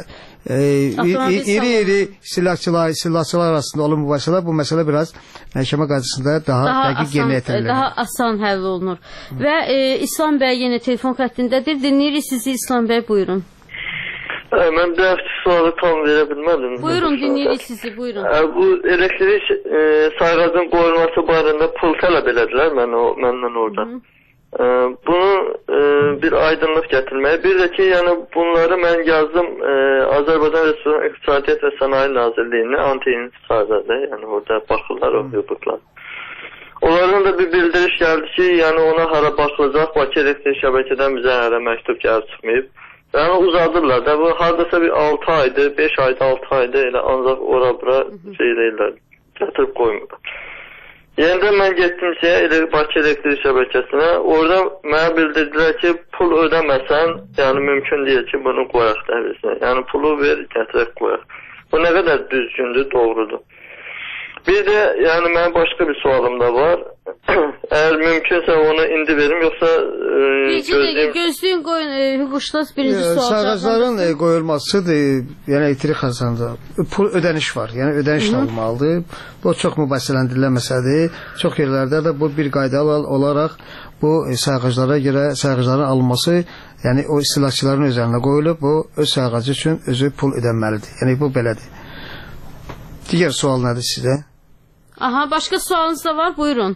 iri silahçılar arasında olan mübahisələr, bu məsələ biraz məhkəmə qarşısında daha dəqiq yerinə yetirilir. Daha asan həll olunur. Və İslam bəy yenə telefon xəttindədir. Dinləyirik sizi İslam bəy, buyurun. Mən bir hafta sualı tam verə bilmədim. Buyurun, dinləyirik sizi, buyurun. Bu elektrik sayğacın qoyulması barədə pul tələb elədilər məndən orada. Bunu bir aydınlıq gətirməyə. Bir də ki, yəni bunları mən yazdım Azərbaycan Respublikası İqtisadiyyat və Sənaye Nazirliyinə, anti-intisarda, yəni orada baxırlar o hüquqlar. Onlardan da bir bildiriş gəldi ki, yəni ona hara baxılacaq, Bakı elektrik şəbəkədən bizə hələ məktub gəlib çıxmayıb. Yəni uzadırlar da, bu haradasa bir 6 aydır, 5 aydır, 6 aydır, elə ancaq ora-bura şey deyirlər, gətirib qoymurlar. Yenidən mən getdim Bakı elektrik şəbəkəsinə, orada mənə bildirdilər ki, pul ödəməsən, yəni mümkün deyil ki, bunu qoyaq dəhlisinə. Yəni pulu ver, gətirək qoyaq. Bu nə qədər düzgündür, doğrudur. Bir də, yəni mənim başqa bir sualım da var. Əgər mümkünsə onu indi verim, yoxsa gözlüyün qoyun, hüquqşünas birinci sual. Sayğacların qoyulmasıdır, yəni elektrik xəstəsində pul ödəniş var, yəni ödənişlə olmalıdır. Bu çox mübahisələndirilən məsələdir. Çox yerlərdə də bu bir qayda olaraq bu sayğaclara görə sayğacların alınması, yəni o istilahçıların üzərinə qoyulub, bu öz sayğacı üçün özü pul ödənməlidir. Yəni bu belədir. Digər sual nədir sizə? Aha, başqa sualınız da var, buyurun.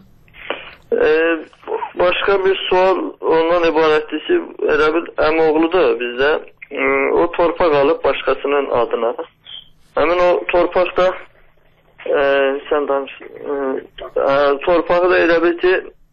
Başqa bir sual ondan ibarətdir ki, elə bir əmoğludur bizdə. O torpaq alıb başqasının adına. Həmin o torpaqda sən danış. Torpağı da elə bir ki,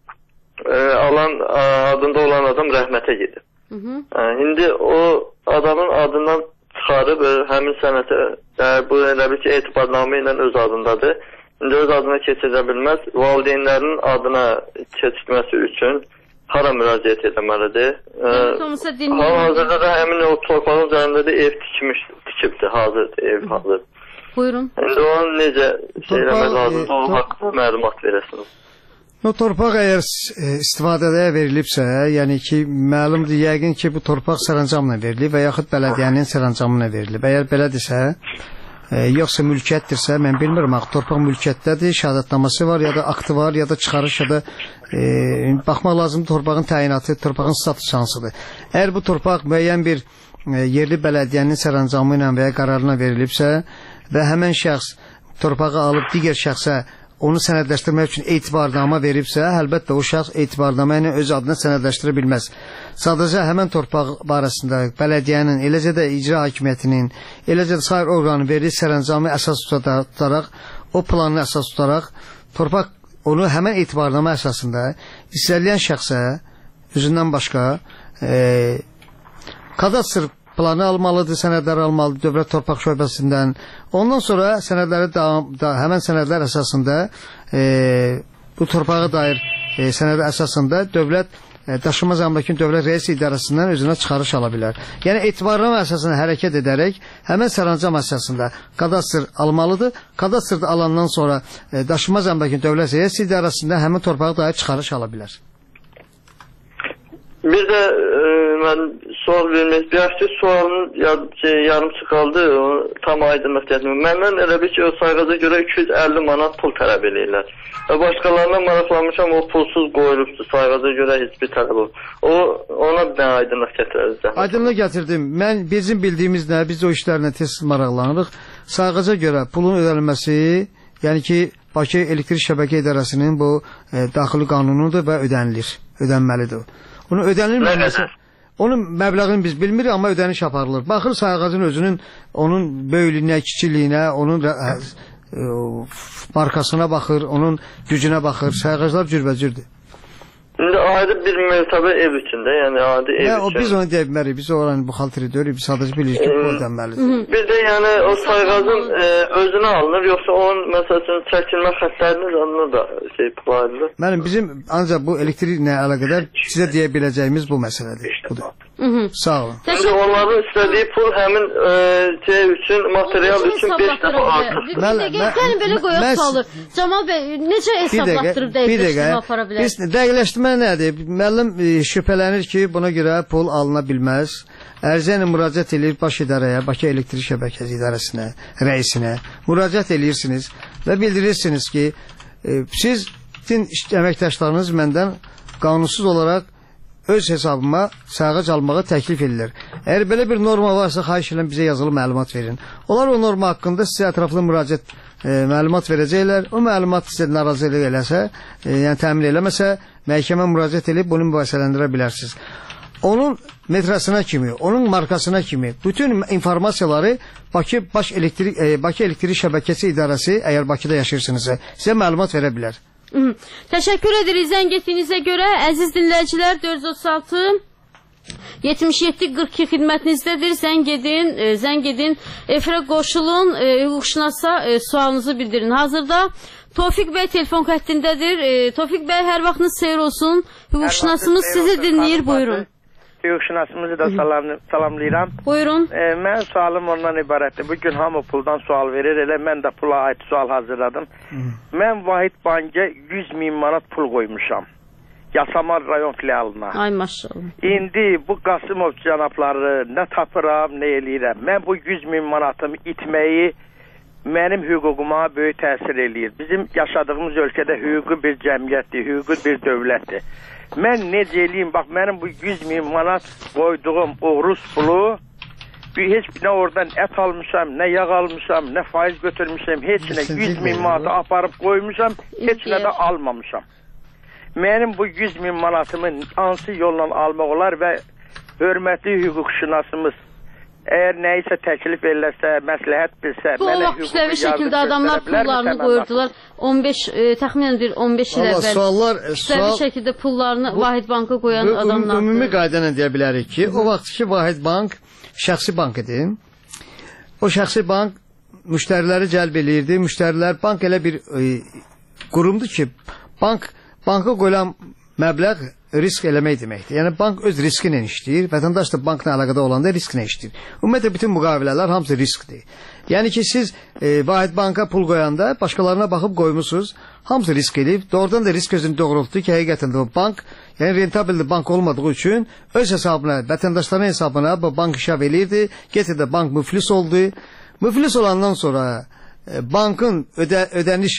adında olan adam rəhmətə gedib. İndi o adamın adından çıxarıb həmin sənətə, bu elə bir ki, etibarnamə ilə öz adındadır. İndi öz adına keçirə bilməz. Valideynlərinin adına keçirməsi üçün hara müraciət etməlidir? Hal-hazırda da həmin o torpağın üzərində də ev tikibdir, hazırdır, ev hazır. Buyurun. İndi onu necə eləmək lazımdır, o haqqında məlumat verəsiniz. O torpaq əgər istifadəyə verilibsə, yəni ki, məlumdur, yəqin ki, bu torpaq sərəncamla verilib və yaxud bələdiyyənin sərəncamına verilib. Əgər belədirsə, yoxsa mülkiyyətdirsə, mən bilmirəm, torpaq mülkiyyətdədir, şəhadətnaması var, ya da aktı var, ya da çıxarış, ya da baxmaq lazımdır torpağın təyinatı, torpağın statusu hansıdır. Əgər bu torpaq müəyyən bir yerli bələdiyyənin sərəncamı ilə və ya qərarına verilibsə və həmən şəxs torpağı alıb digər şəxsə onu sənədləşdirmək üçün etibarnamə veribsə, əlbəttə o şəxs etibarnamə ilə öz adına sənədləşdirə bilməz. Sadəcə həmən torpaq barəsində bələdiyyənin, eləcə də icra hakimiyyətinin, eləcə də sair orqanın verdiyi sərəncamı əsas tutaraq, o planını əsas tutaraq, torpaq onu həmən etibarnamə əsasında istənilən şəxsə özündən başqa kadastr planı almalıdır, sənədləri almalıdır Dövlət Torpaq Şöbəsindən. Ondan sonra sənədləri həmən sənədlər əsasında bu torpağa dair sənədi əsasında dövlət daşınmaz əmlakın dövlət rəis idarəsindən özünə çıxarış ala bilər. Yəni etibarnamə əsasına hərəkət edərək həmən sərəncam əsasında kadastr almalıdır. Kadastrda alandan sonra daşınmaz əmlakın dövlət rəis idarəsində həmən torpağa dair çıxarış ala bilər. Bir də mən sual vermək istəyirəm ki, sualın yarımçı qaldı, tam aydınlıq gətirmək. Məndən elə bir ki, o sayğaca görə 250 manat pul tələb eləyirlər. Başqalarına maraqlanmışam, o pulsuz qoyulubdur, sayğaca görə heç bir tələb olur. Ona bir dənə aydınlıq gətirərizdə. Aydınlıq gətirdim. Bizim bildiyimiz nə, biz o işlərlə tez maraqlanırıq. Sayğaca görə pulun ödənilməsi, yəni ki, Bakı Elektrik Şəbəkə İdarəsinin bu daxili qanunudur və ödənməlidir. Onun ödənilməməsi, onun məbləğini biz bilmirik, amma ödəniş aparılır. Baxır sayğacın özünün, onun böyüklüyünə, kiçiliyinə, onun markasına baxır, onun gücünə baxır. Sayğaclar cürbəcürdür. İndi adi bir mərtəbə ev içində, yəni adi ev üçün. Biz onu deyə bilmərik, biz oranı buxalteri deyirik, biz sadəcə bilirik ki, pul ödənməlidir. Bir də yəni o sayğacın özünə alınır, yoxsa onun məsələn çəkilmə xətləriniz alınır da pul ayrılır? Bizim ancaq bu elektriklə əlaqədar sizə deyə biləcəyimiz bu məsələdir. Budur. Sağ olun. İndi onların istədiyi pul həmin üçün, material üçün 5 dəfə artır. Gəlin belə qoyaq sualı. Camal bəy, necə hesablatdırıb dəqiqləşdirmə apara bilər? Dəqiqləşdirmə nədir? Müəllim şübhələnir ki, buna görə pul alına bilməz. Ərizə ilə müraciət edir baş idarəyə, Bakı Elektrik Şəbəkəsi İdarəsinə, rəisinə müraciət edirsiniz və bildirirsiniz ki, sizin əməkdaşlarınız məndən qanunsuz olaraq öz hesabıma sayğac almağı təklif edilir. Əgər belə bir norma varsa, xahiş edirəm bizə yazılı məlumat verin. Onlar o norma haqqında sizə ətraflı müraciət məlumat verəcəklər. O məlumat sizə narazılıq eləsə, yəni təmin eləməsə, məhkəmə müraciət edib bunu mübahisələndirə bilərsiniz. Onun metrasına kimi, onun markasına kimi bütün informasiyaları Bakı Elektrik Şəbəkəsi İdarəsi, əgər Bakıda yaşayırsınızsa, sizə məlumat verə bilər. Təşəkkür edirik zəng etdiyinizə görə. Əziz dinləyicilər, 436-77-42 xidmətinizdədir. Zəng edin, efirə qoşulun, hüquqşünasa sualınızı bildirin. Hazırda Tofiq bəy telefon xəttindədir. Tofiq bəy, hər vaxtınız xeyir olsun. Hüquqşünasımız sizi dinləyir, buyurun. Hüquqşünasımızı da salamlayıram. Buyurun. Mənim sualım ondan ibarətdir. Bugün hamı puldan sual verir, elə mən də pula aid sual hazırladım. Mən Vahid Bankə 100.000 manat pul qoymuşam. Yasamal rayon filialına. Ay maşallah. İndi bu Qasımov cənabları nə tapıram, nə eləyirəm. Mən bu 100.000 manatımı itməyi mənim hüququma böyük təsir eləyir. Bizim yaşadığımız ölkədə hüquqi bir cəmiyyətdir, hüquqi bir dövlətdir. Mən necə eləyim, bax mənim bu 100.000 manat qoyduğum o Rus pulu, heç nə oradan ət almışam, nə yağ almışam, nə faiz götürmüşəm, heç nə 100.000 manatı aparıb qoymuşam, heç nə də almamışam. Mənim bu 100.000 manatımı hansı yolla almaq olar və hörmətli hüquqşünasımız əgər nəyisə təklif eləsə, məsləhət bilsə, mənə hüquqi şəkildə adamlar pullarını qoyurdular. 15 təxminən 15 il əvvəl. Kütləvi şəkildə pullarını Vahid Banka qoyan adamlar. Ümumi qayda ilə deyə bilərik ki, o vaxt ki Vahid Bank şəxsi bank idi. O şəxsi bank müştəriləri cəlb eləyirdi. Müştərilər bank elə bir qurumdur ki, banka qoyulan məbləğ risk eləmək deməkdir. Yəni bank öz riski ilə işləyir, vətəndaş da bankla əlaqədə olanda risk ilə işləyir. Ümumiyyətlə bütün müqavilələr hamısı riskdir. Yəni ki siz Vahid Banka pul qoyanda başqalarına baxıb qoymusunuz, hamısı risk edib, doğrudan da risk özünü doğrultdu ki, həqiqətən də o bank, yəni rentabilli bank olmadığı üçün öz hesabına, vətəndaşların hesabına bu bank işav eləyirdi, getirdi bank müflis oldu. Müflis olandan sonra bankın ödəniş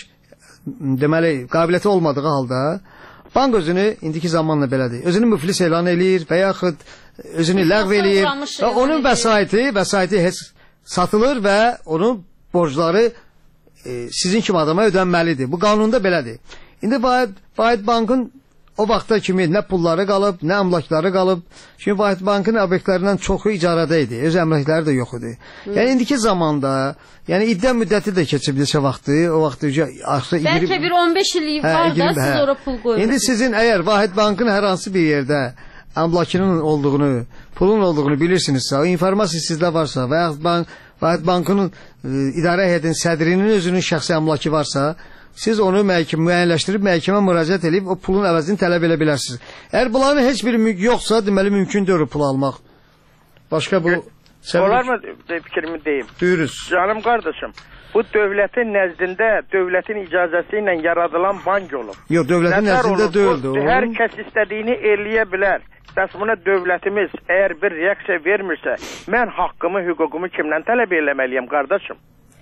deməli qabiliyyəti olmadığı halda bank özünü indiki zamanla belədir. Özünü müflis elan eləyir və yaxud özünü ləğv eləyir və onun vəsaiti heç satılır və onun borcları sizin kimi adama ödənməlidir. Bu qanunda belədir. İndi Vahid Bankın o vaxta kimi nə pulları qalıb, nə əmlakları qalıb. Çünki Vahid Bankın obyektlərindən çoxu icarədə idi. Öz əmlakları da yox idi. Yəni indiki zamanda, yəni iddia müddəti də keçib neçə vaxtı, o vaxtı bəlkə bir 15 illik var da siz ora pul qoyursunuz. İndi sizin əgər Vahid Bankın hər hansı bir yerdə əmlakının olduğunu, pulun olduğunu bilirsinizsə, o informasiya sizdə varsa və yaxud Vahid Bankının idarə heyətinin sədrinin özünün şəxsi əmlakı varsa, siz onu müəyyənləşdirib məhkəmə müraciət edib o pulun əvəzini tələb edə bilərsiniz. Əgər bunların heç biri yoxsa, deməli mümkün deyil pul almaq. Başqa bu olar mı fikrimi deyim? Buyuruz. Canım qardaşım, bu dövlətin nəzdində, dövlətin icazəsi ilə yaradılan bank olub. Yox, dövlətin nəzdində deyildi. Hər kəs istədiyini eləyə bilər. Bəs buna dövlətimiz əgər bir reaksiya vermirsə, mən haqqımı, hüququmu kimdən tələb eləməliyəm qardaşım?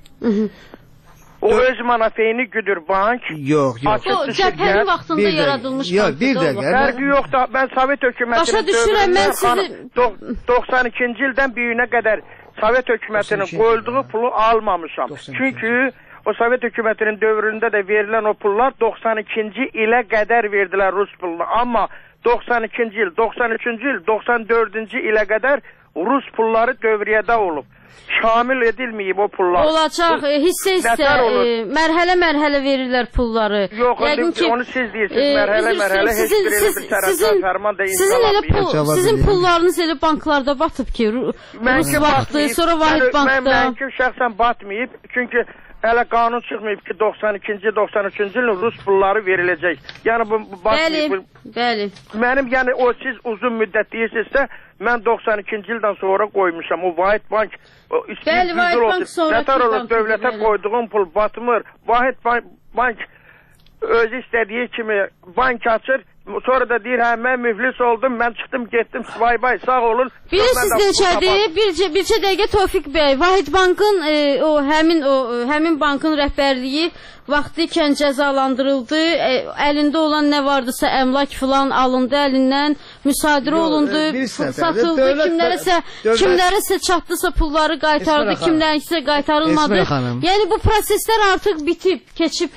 O öz mənafeyini güdür bank. Yox. O cəbhənin vaxtında yaradılmış bankdır. Bir dəqiqə. Fərqi yoxdur. Mən Sovet hökumətinin dövründə 92-ci ildən bir günə qədər Sovet hökumətinin qoyulduğu pulu almamışam. Çünki o Sovet hökumətinin dövründə də verilən o pullar 92-ci ilə qədər verdilər Rus pulunu. Amma 92-ci il, 93-cü il, 94-cü ilə qədər Rus pulları dövriyyədə olub. Şamil edilməyib o pullar. Olacaq, hissə-hissə, mərhələ-mərhələ verirlər pulları. Yox, onu siz deyirsiniz, mərhələ-mərhələ heç bir elə bir tərəfdən fərman da imzalamayıb. Sizin pullarınız elə banklarda batıb ki, Rus vaxtı, sonra Vahid bankda. Mənki şəxsən batmayıb, çünki hələ qanun çıxmayıb ki, 92-ci, 93-cü ilin Rus pulları veriləcək. Yəni bu batmayıb. Bəli. Mənim, yəni o siz uzun müddət deyirsinizsə, mən 92-ci ildən sonra qoymuşam. O Vahid bank Bəli, Vahid bank sonra nətər olur, dövlətə qoyduğum pul batmır. Vahid bank özü istədiyi kimi bank açır. Sonra da deyir, hə, mən müflis oldum, mən çıxdım, getdim, bay, sağ olun. Bilirsiniz neçədir? Bircə dəqiqə Tofiq bəy, Vahid bankın, həmin bankın rəhbərliyi vaxtı ikən cəzalandırıldı, əlində olan nə vardısa əmlak filan alındı əlindən, müsadirə olundu, satıldı, kimlərəsə çatdısa pulları qaytardı, kimlərəsə qaytarılmadı. Yəni bu proseslər artıq bitib, keçib.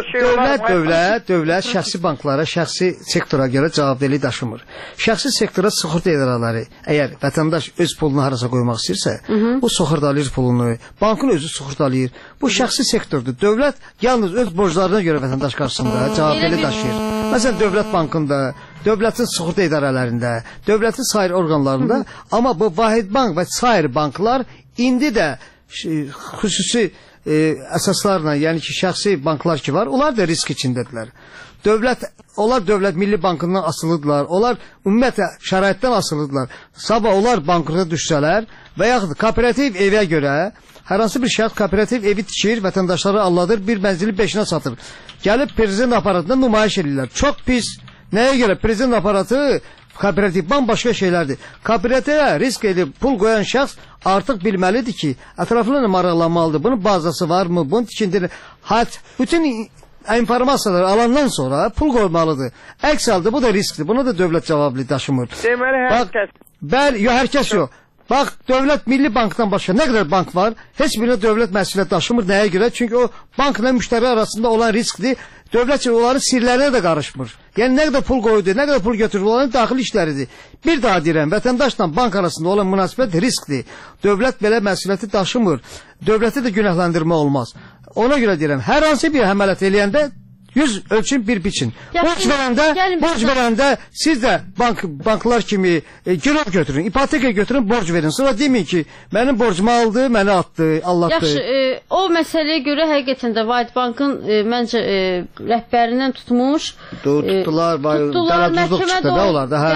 Dövlət şəxsi banklara, şəxsi sektora görə cavabdehliyi daşımır. Şəxsi sektora sığorta idarələri, əgər vətəndaş öz pulunu harasa qoymaq istəyirsə, o sığortalayır pulunu, bankın özü sığortalayır. Bu şəxsi sektordur. Dövlət yalnız öz borclarına görə vətəndaş qarşısında cavabdehliyi daşıyır. Məsələn, Dövlət Bankında, dövlətin sığorta idarələrində, dövlətin sair orqanlarında, amma bu Vahid bank və sair banklar indi də xüsusi əsaslarla, yəni ki, şəxsi banklar ki var, onlar da risk içindədirlər. Onlar Dövlət Milli Bankından asılıdırlar, onlar ümumiyyətlə şəraitdən asılıdırlar. Sabah onlar bankrota düşsələr və yaxud kooperativ evə görə hər hansı bir şəxs kooperativ evi tikir, vətəndaşları alladır, bir mənzili 5-nə satır. Gəlib prezident aparatında nümayiş edirlər. Çox pis. Nəyə görə? Prezident aparatı, kooperativ bambaşqa şeylərdir. Kooperativə risk edib pul qoyan şəxs artıq bilməlidir ki, ətraflarına maraqlanmalıdır. Bunun bazası varmı? Bunun tikintidir. Bütün informasiyaları alandan sonra pul qoymalıdır. Əks halda bu da riskdir. Buna da dövlət cavablı daşımır. Deməli, hər kəs. Hər kəs yox. Bax, Dövlət Milli Bankdan başqa nə qədər bank var, heç birində dövlət məsuliyyət daşımır. Nəyə görə? Çünki o bankla müştəri arasında olan riskdir. Dövlət onların sirlərinə də qarışmır. Yəni nə qədər pul qoydu, nə qədər pul götürür, onların daxili işləridir. Bir daha deyirəm, vətəndaşla bank arasında olan münasibət riskdir. Dövlət belə məsuliyyəti daşımır. Dövləti də günahlandırma olmaz. Ona görə deyirəm, hər hansı bir əməliyyat eləyəndə 100 ölçün bir biçin. Borc verəndə siz də banklar kimi girov götürün, ipoteka götürün, borc verin. Sonra demeyin ki, mənim borcumu aldı, məni attı, allatdı. Yaxşı, o məsələyə görə həqiqətən də Vahid bankın məncə rəhbərindən tutmuş. Tutdular, dələduzluq çıxdı da onlar da.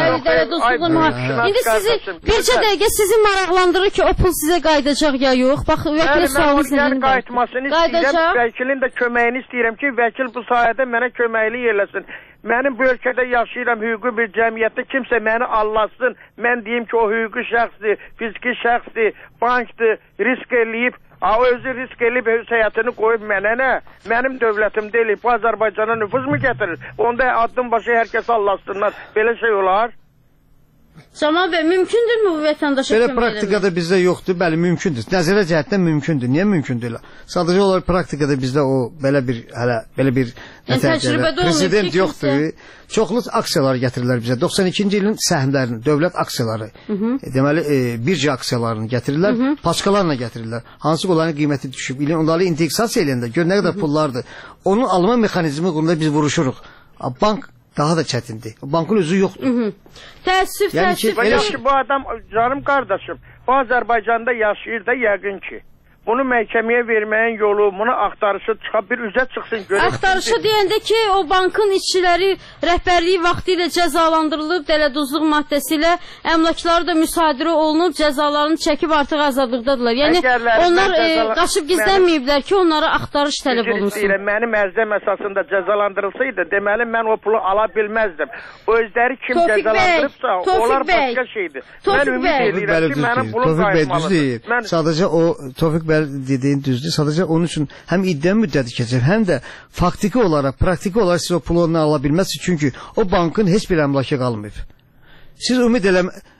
İndi sizi bircə dəqiqə sizi maraqlandırır ki, o pul sizə qayıdacaq ya yox. Bax, vəkil sualınız nədir? Qayıtmasını istəyirəm, vəkilin də köməyini istəyirəm ki, vəkil bu sayədə mənə köməkli yerləsin. Mənim bu ölkədə yaşayıram, hüquqi bir cəmiyyətdə kimsə məni allatsın. Mən deyim ki, o hüquqi şəxsdir, fiziki şəxsdir, bankdır, risk eləyib. O özü risk eləyib, öz həyatını qoyub mənə nə? Mənim dövlətim deyil, bu Azərbaycana nüfuz mu gətirir? Onda addım başı hər kəs allatsınlar. Belə şey olar. Camal bəy, mümkündürmü bu vətəndaşa kömək eləmək? Belə praktikada bizdə yoxdur, bəli, mümkündür. Nəzərə cəhətdən mümkündür. Niyə mümkündür? Sadəcə olaraq praktikada bizdə o belə bir prezident yoxdur. Çoxlu aksiyalar gətirirlər bizə. 92-ci ilin səhmlərini, dövlət aksiyaları, deməli, bircə aksiyalarını gətirirlər, paçkalarla gətirirlər. Hansı onların qiyməti düşüb, onları indeksasiya eləyəndə gör nə qədər pullardır. Onun alma mexanizmi qurunda biz vuruşuruq. Bank daha da çətindir. Bankın özü yoxdur. Təəssüf. Yaxşı, bu adam, canım qardaşım, bu Azərbaycanda yaşayır da yəqin ki. Bunu məhkəməyə verməyin yolu, bunu axtarışı çıxa bir üzə çıxsın. Axtarışı deyəndə ki, o bankın işçiləri rəhbərliyi vaxtı ilə cəzalandırılıb, dələduzluq maddəsi ilə əmlakları da müsadirə olunub, cəzalarını çəkib artıq azadlıqdadırlar. Yəni, onlar qaçıb gizlənməyiblər ki, onlara axtarış tələb olunsun. Mənim ərzəm əsasında cəzalandırılsaydı, deməli, mən o pulu ala bilməzdim. O özləri kim cəzalandırıbsa, onlar başqa şeydir. Mən ümid edirəm ki, mənim pulum qayıtmalıdır. Sadəcə o, Tofiq bəy dediyin düzdür. Sadəcə onun üçün həm iddia müddəti keçir, həm də faktiki olaraq, praktiki olaraq siz o pulu ondan ala bilməzsiniz. Çünki o bankın heç bir əmlakı qalmayıb. Siz ümid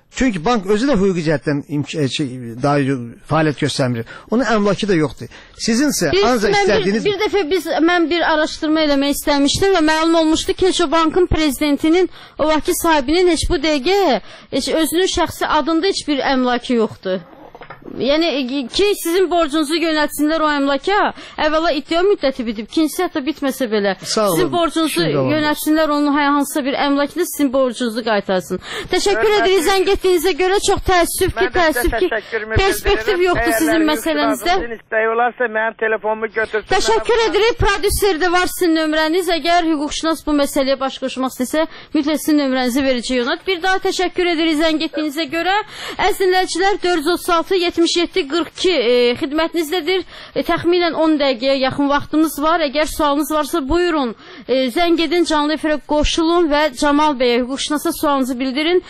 Çünki bank özü də hüquqi cəhətdən daha fəaliyyət göstərmir. Onun əmlakı da yoxdur. Sizinsə ancaq istədiyiniz... Bir dəfə mən bir araşdırma eləmək istəmişdim və məlum olmuşdu ki, o bankın prezidentinin, o vaxtki sahibinin heç bu dəqiqə özünün şəxsi adında heç bir əmlakı yoxdur. Yəni ki, sizin borcunuzu yönətsinlər o əmlaka, əvvəla iddia müddəti bitib, ikincisi hətta bitməsə belə. Sizin borcunuzu yönətsinlər, onun hansısa bir əmlakını sizin borcunuzu qaytarsın. Təşəkkür edirik zəng etdiyinizə görə, çox təəssüf ki, perspektiv yoxdur sizin məsələnizdə. Sizin istəyi olarsa mənim telefonumu götürsün. Təşəkkür edirik, prodüserdə var sizin nömrəniz. Əgər hüquqşünas bu məsələyə baş qoşmaq istəsə, mütləq sizin nömrənizi verəcək ona. Bir daha təşəkkür edirik zəng etdiyinizə görə. Əziz dinləyicilər, 436-77-42 xidmətinizdədir. Təxminən 10 dəqiqəyə yaxın vaxtımız var. Əgər sualınız varsa buyurun, zəng edin, canlı efirə qoşulun və Camal bəyə, hüquqşünasa sualınızı bildirin.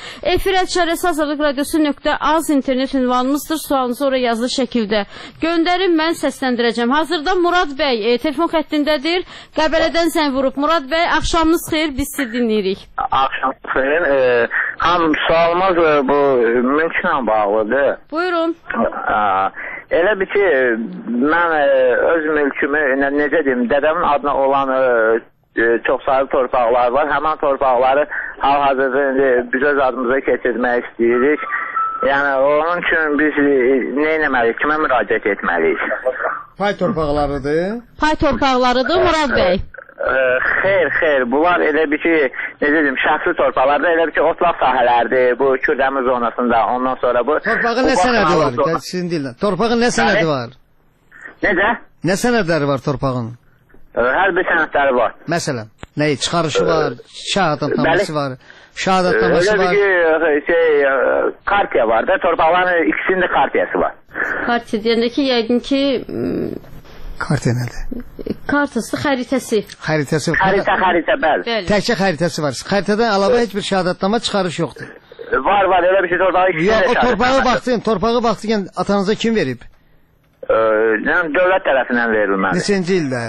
efir@azadlıqradiosu.az internet ünvanımızdır. Sualınızı oraya yazılı şəkildə göndərin, mən səsləndirəcəm. Hazırda Murad bəy telefon xəttindədir. Qəbələdən zəng vurub. Murad bəy, axşamınız xeyir, biz sizi dinləyirik. Axşamınız xeyir. Sualımız bu mülklə bağlıdır. Buyurun. Elə bir ki, mən öz mülkümü, necə deyim, dədəmin adına olan çox sayılı torpaqlar var. Həmən torpaqları hal-hazırda biz öz adımıza keçirmək istəyirik. Yəni, onun üçün biz nə etməliyik, kimə müraciət etməliyik? Pay torpaqlarıdır. Pay torpaqlarıdır, Murad bəy. Xeyr, bunlar elə bir ki, necə deyim, şəxsi torpaqlarda elə bir ki, otlaq sahələrdir, bu Kürdəmir zonasında, ondan sonra bu... Torpağın nə sənədi var, sizin deyilən? Torpağın nə sənədi var? Necə? Nə sənədləri var torpağın? Hər bir sənədləri var. Məsələn, nəyi, çıxarışı var, şəhadətnaməsi var, şəhadətnaməsi var. Elə bir ki, kartiya var da, torpaqların ikisinin də kartiyası var. Kartiya deyəndə ki, yəqin ki... Kartiya nədir? Kartası, xəritəsi. Xəritəsi. Xəritə, bəli. Təkcə xəritəsi var. Xəritədən əlavə heç bir şəhadətnamə çıxarış yoxdur. Var, elə bir şey torpağı ikisində şəhadətnaməsi. Yox, o torpağı vaxtı atanıza kim verib? Dövlət tərəfindən verilməli. Neçənci ildə?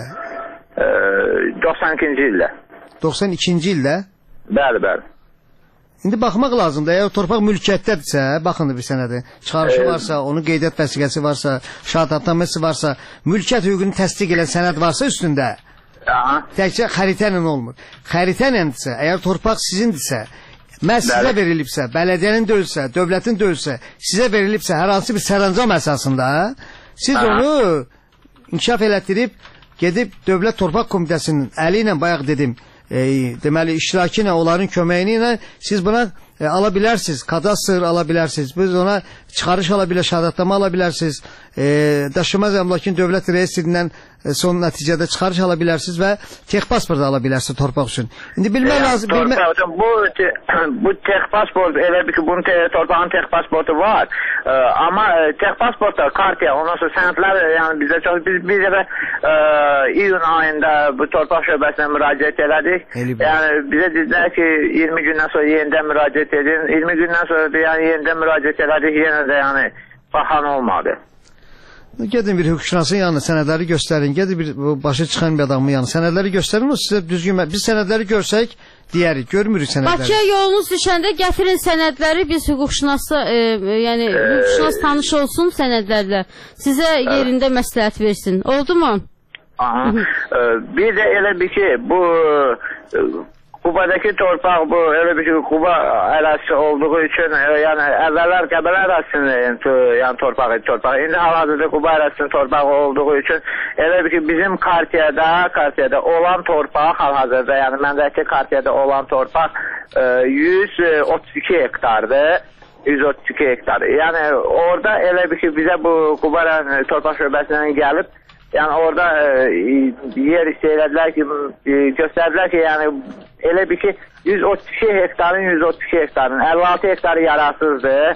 92-ci ildə. 92-ci ildə? Bəli. İndi baxmaq lazımdır. Əgər torpaq mülkiyyətdədirsə, baxın bir sənədi. Çıxarışı varsa, onun qeydiyyat vəsiqəsi varsa, şəhadətnaməsi varsa, mülkiyyət hüququnu təsdiq edən sənəd varsa üstündə, təkcə xəritə ilə olmur. Xəritə iləndirsə, əgər torpaq sizindirsə, məhz sizə verilibsə, bələdiyyənin deyilsə, dövlətin deyilsə, sizə verilibsə, hər hansı bir sərəncam əsasında, siz onu inkişaf elətdirib, gedib Dövlət Torpaq Komitəsinin əli ilə, bayaq dedim, deməli iştirakı ilə, onların köməyi ilə siz buna ala bilərsiniz, kadastr ala bilərsiniz, biz ona çıxarış ala bilərsiniz, şəhadətnamə ala bilərsiniz, daşınmaz əmlakın dövlət reyestrindən son nəticədə çıxarış ala bilərsiniz və texpasport ala bilərsiniz torpaq üçün. İndi bilmək lazım... Bu texpasport, elə bir ki, bunun torpağın texpasportu var, amma texpasportda kartiya, ondan sonra sənədlər, yəni bizdə çox, biz bir dəfə iyun ayında bu torpaq şöbəsinə müraciət elədik, yəni bizə dedilər ki, 20 gündən sonra yenidən müraciət edin, 20 gündən sonra da yəni yenidən müraciət elədik, yenə də yəni baxan olmadı. Gedin bir hüquqşünasın yanına sənədləri göstərin, gedin bir başı çıxan bir adamın yanına sənədləri göstərin, o sizə düzgün, biz sənədləri görsək deyərik, görmürük sənədləri. Bakıya yolunuz düşəndə gətirin sənədləri, biz hüquqşünası, yəni hüquqşünas tanış olsun sənədlərlə, sizə yerində məsləhət versin, oldu mu? Bir də elə bir ki, bu... Qubadakı torpaq bu, elə bir ki, Quba ərazisi olduğu üçün, yəni əvvəllər Qəbələ ərazisinin yəni torpağı, indi hal-hazırda Quba ərazisinin torpağı olduğu üçün, elə bir ki, bizim kartiyada olan torpaq, hal-hazırda, yəni məndəki kartiyada olan torpaq 132 hektardır, 132 hektar. Yəni orada elə bir ki, bizə bu Quba torpaq şöbəsindən gəlib, yəni orada yer istəyirədilər ki, göstərdilər ki, yəni elə bir ki 132 hektarın 56 hektarı yararsızdır,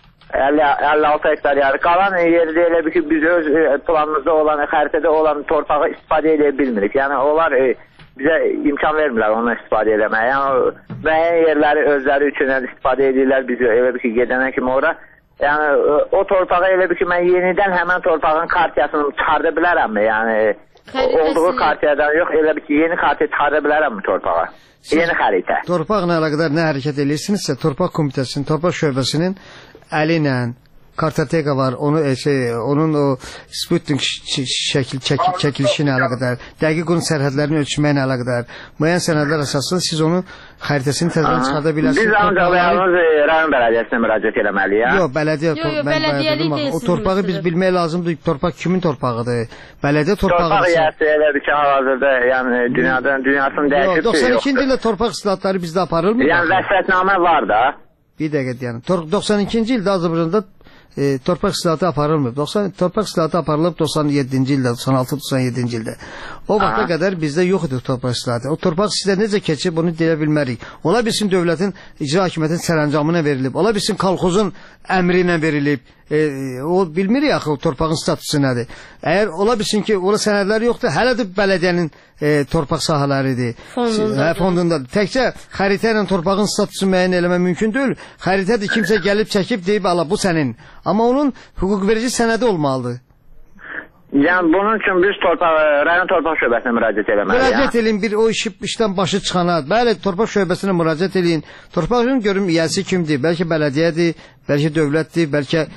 56 hektar yarı. Qalan yeri də elə bir ki biz öz planımızda olan, xəritədə olan torpağı istifadə edə bilmirik. Yəni onlar bizə imkan vermirlər ondan istifadə eləməyə. Yəni müəyyən yerləri özləri üçün istifadə edirlər biz elə bir ki gedənə kimi ora. Yəni o torpağı elə bir ki mən yenidən həmən torpağın kartiyasını çıxarda bilərəmmi? Yəni olduğu kartiyadan yox, elə bir ki, yeni kartiya çıxarda bilərəm mi torpağa? Yeni xəritə. Torpaqla əlaqədar nə hərəkət edirsinizsə, torpaq komitəsinin, torpaq şöbəsinin əli ilə kartoteka var, onun o Sputnik çəkilişi ilə əlaqədar, dəqiq onun sərhədlərini ölçməklə əlaqədar, müəyyən sənədlər əsasında siz onun xəritəsini təzədən çıxarda bilərsiniz. Biz ancaq yalnız rayon bələdiyyəsinə müraciət eləməliyik. Yox, bələdiyyə. O torpağı biz bilmək lazımdır, torpaq kimin torpağıdır? Bələdiyyə torpağıdır. Torpaq yəsi elə bir ki, hal-hazırda, yəni dünyasını dəyişib. 92-ci ildə torpaq islahatları bizdə aparılmır. Yəni vəsətnamə var da. Bir dəqiqə deyəlim. 92-ci ildə Azərbaycanda torpaq islahatı aparılmır. Torpaq islahatı aparılıb 97-ci ildə, 96-97-ci ildə. O vaxta qədər bizdə yox idi torpaq islahatı. O torpaq sizdə necə keçib, bunu deyə bilmərik. Ola bilsin dövlətin, icra hakimiyyətin sərəncamına verilib. Ola bilsin kolxozun əmri ilə verilib. O bilmirik axı o torpağın statusu nədir. Əgər ola bilsin ki, orada sənədlər yoxdur, hələ də bələdiyyənin torpaq sahələridir. Fondundadır. Təkcə xəritə ilə torpağın statusunu müəyyən eləmək mümkün deyil. Xəritədir, kimsə gəlib çəkib deyib, ala bu sənin. Amma onun hüquq verici sənədi olmalıdır. Yəni bunun üçün biz rayon torpaq şöbəsinə müraciət eləməliyik. Müraciət eləyin, bir o işdən başı çıxana. Bəli, torpaq şöbəsinə müraciət eləyin. Torpaqın görüm yəsi kimdir? Bəlkə bələdiyyədir, bəlkə dövlətdir, bəlkə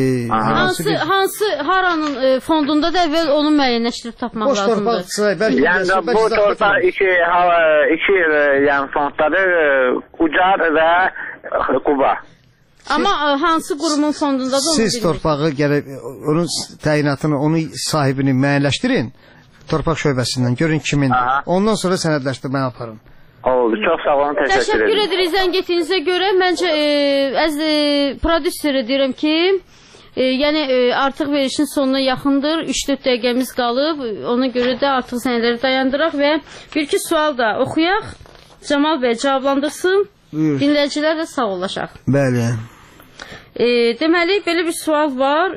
haranın fondunda da əvvəl onu müəyyənləşdirib tapmaq lazımdır. Yəni bu torpaq iki fonddadır, Ucar və Quba. Amma hansı qurumun fondundadır onu bilmirik. Siz torpağı gərək, onun təyinatını, onun sahibini müəyyənləşdirin torpaq şöbəsindən, görün kimindir. Ondan sonra sənədləşdirməni aparın. Oldu, çox sağ olun, təşəkkür edirik zəng etdiyinizə görə. Məncə, prodüserə deyirəm ki, yəni artıq verişin sonuna yaxındır, 3-4 dəqiqəmiz qalıb, ona görə də artıq sənədləri dayandıraq və bir-iki sual da oxuyaq, Camal bəy cavablandırsın, dinləyicilər də sağ olaşaq. Bəli. Deməli, belə bir sual var.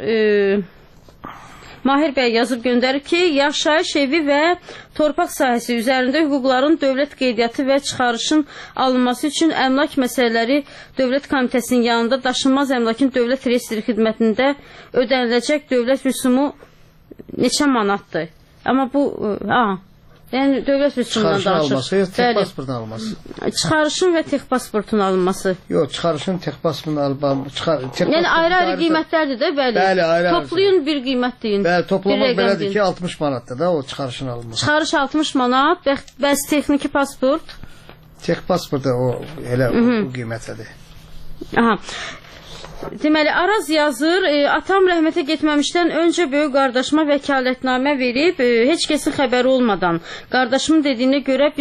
Mahir bəy yazıb göndərib ki, yaşayış evi və torpaq sahəsi üzərində hüquqların dövlət qeydiyyatı və çıxarışın alınması üçün əmlak məsələləri Dövlət Komitəsinin yanında daşınmaz əmlakın dövlət reyestri xidmətində ödəniləcək dövlət rüsumu neçə manatdır? Amma bu, yəni dövlət rüsumundan danışır. Çıxarışın alınması, tek pasportun alınması. Çıxarışın və tek pasportun alınması. Yox, çıxarışın tek pasportun alınması. Yəni ayrı-ayrı qiymətlərdir də, bəli. Bəli, ayrı-ayrı. Toplayın bir qiymət deyin. Bəli, toplamaq belədir ki, 60 manatdır da o çıxarışın alınması. Çıxarış 60 manat, bəs texniki pasport? Tek pasport da o elə o qiymətədir. Aha. Deməli, Araz yazır, atam rəhmətə getməmişdən öncə böyük qardaşıma vəkalətnamə verib, heç kəsin xəbəri olmadan, qardaşımın dediyinə görə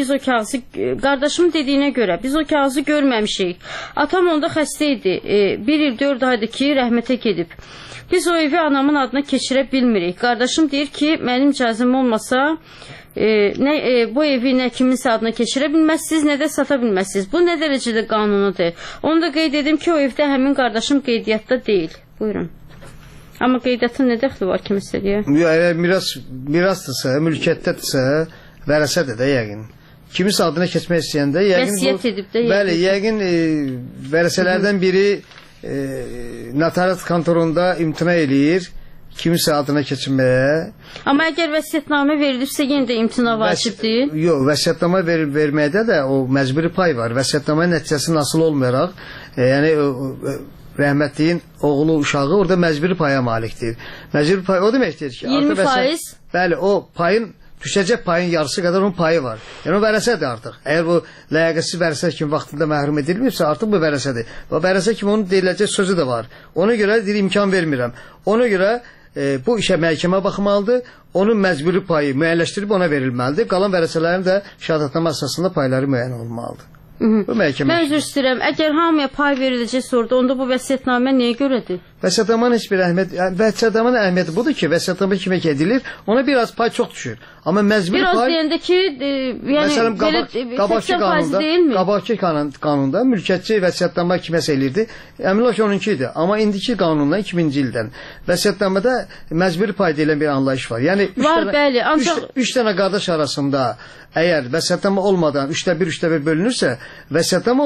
biz o kağızı görməmişik. Atam onda xəstə idi, 1 il 4 aydır ki, rəhmətə gedib. Biz o evi anamın adına keçirə bilmirik. Qardaşım deyir ki, mənim icazəm olmasa, bu evi nə kiminsə adına keçirə bilməzsiniz, nə də sata bilməzsiniz. Bu nə dərəcədə qanunudur? Onu da qeyd edim ki, o evdə həmin qardaşım qeydiyyatda deyil. Buyurun. Amma qeydiyyatın nə dəxli var kimisə deyə? Mirasdırsa, mülkiyyətdədirsə, vərəsədir də yəqin. Kimisə adına keçmək istəyəndə yəqin... Vəsiyyət edib də yəqin. Bəli, yəqin vərəsələrdən biri notariat kontorunda imtina eləyir. Kimisə adına keçinməyə. Amma əgər vəsiyyətnamə verilibsə yenə də imtina vacibdir. Yox, vəsiyyətnamə verməkdə də o məcburi pay var. Vəsiyyətnamə nəticəsi nasıl olmayaraq, yəni rəhmətliyin oğlu, uşağı orada məcburi paya malikdir. Məcburi pay o deməkdir ki, 20%. Bəli, o payın düşəcək payın yarısı qədər onun payı var. Yəni o vərəsədir artıq. Əgər bu ləyaqətsiz vərəsə kimi vaxtında məhrum edilməyibsə, artıq bu vərəsədir. O vərəsə kimi onun deyiləcək sözü də var. Ona görə deyir, imkan vermirəm. Ona görə bu işə məhkəmə baxmalıdır, onun məcburi payı müəyyənləşdirib ona verilməlidir. Qalan vərəsələrin də şəhadətnamə əsasında payları müəyyən olmalıdır. Mən üzr istəyirəm, əgər hamıya pay veriləcək orada, onda bu vəsiyyətnamə nəyə görədir? Vəsiyyətnamanın heç bir vəsiyyətnamanın əhəmiyyəti budur ki, vəsiyyətnamə kimə edilir, ona biraz pay çox düşür. Amma məcburi pay... Biraz deyəndə ki, yəni, qabaqki qanunda mülkiyyətçi vəsiyyətnamə kiməsə elirdi, əmin ol ki, onunki idi. Amma indiki qanundan 2000-ci ildən vəsiyyətnamədə məcburi pay deyilən bir anlayış var. Yəni, 3 dənə qardaş arasında əgər vəsiyyətnamə olmadan 3/1 bölünürsə, vəsiyyətnamə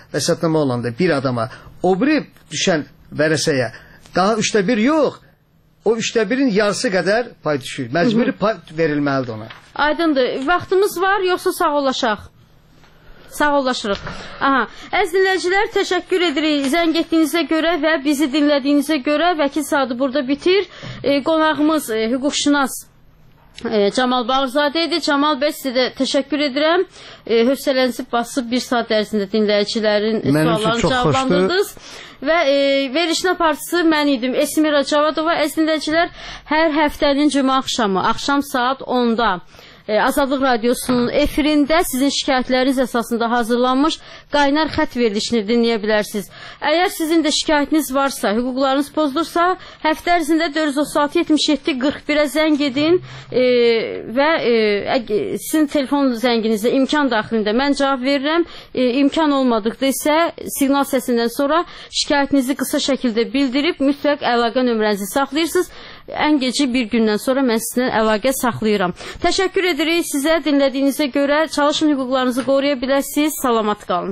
olanda bir adama o biri düşən vərəsəyə daha 3/1 yox, o 1/3-in yarısı qədər pay düşür. Məcburi pay verilməlidir ona. Aydındır. Vaxtımız var, yoxsa sağollaşaq? Sağollaşırıq. Aha. Əziz dinləyicilər, təşəkkür edirik zəng etdiyinizə görə və bizi dinlədiyinizə görə. Vəkil saatı burada bitir. Qonağımız hüquqşünas Camal Bağırzadə idi. Camal bəy, sizə də təşəkkür edirəm. Hövsələnizi basıb bir saat ərzində dinləyicilərin suallarını cavablandırdınız. Və verilişin aparıcısı mən idim, Esmira Cavadova. Əziz dinləyicilər, hər həftənin cümə axşam saat 10-da Azadlıq Radiosunun efirində sizin şikayətləriniz əsasında hazırlanmış qaynar xət verilişini dinləyə bilərsiniz. Əgər sizin də şikayətiniz varsa, hüquqlarınız pozulursa, həftə ərzində 436-77-41-ə zəng edin və sizin telefon zənginizdə imkan daxilində mən cavab verirəm. İmkan olmadıqda isə siqnal səsindən sonra şikayətinizi qısa şəkildə bildirib mütləq əlaqə nömrənizi saxlayırsınız. Ən gecə bir gündən sonra mən sizinlə əlaqə saxlayıram. Təşəkkür edirik sizə dinlədiyinizə görə. Çalışın hüquqlarınızı qoruya biləsiniz. Salamat qalın.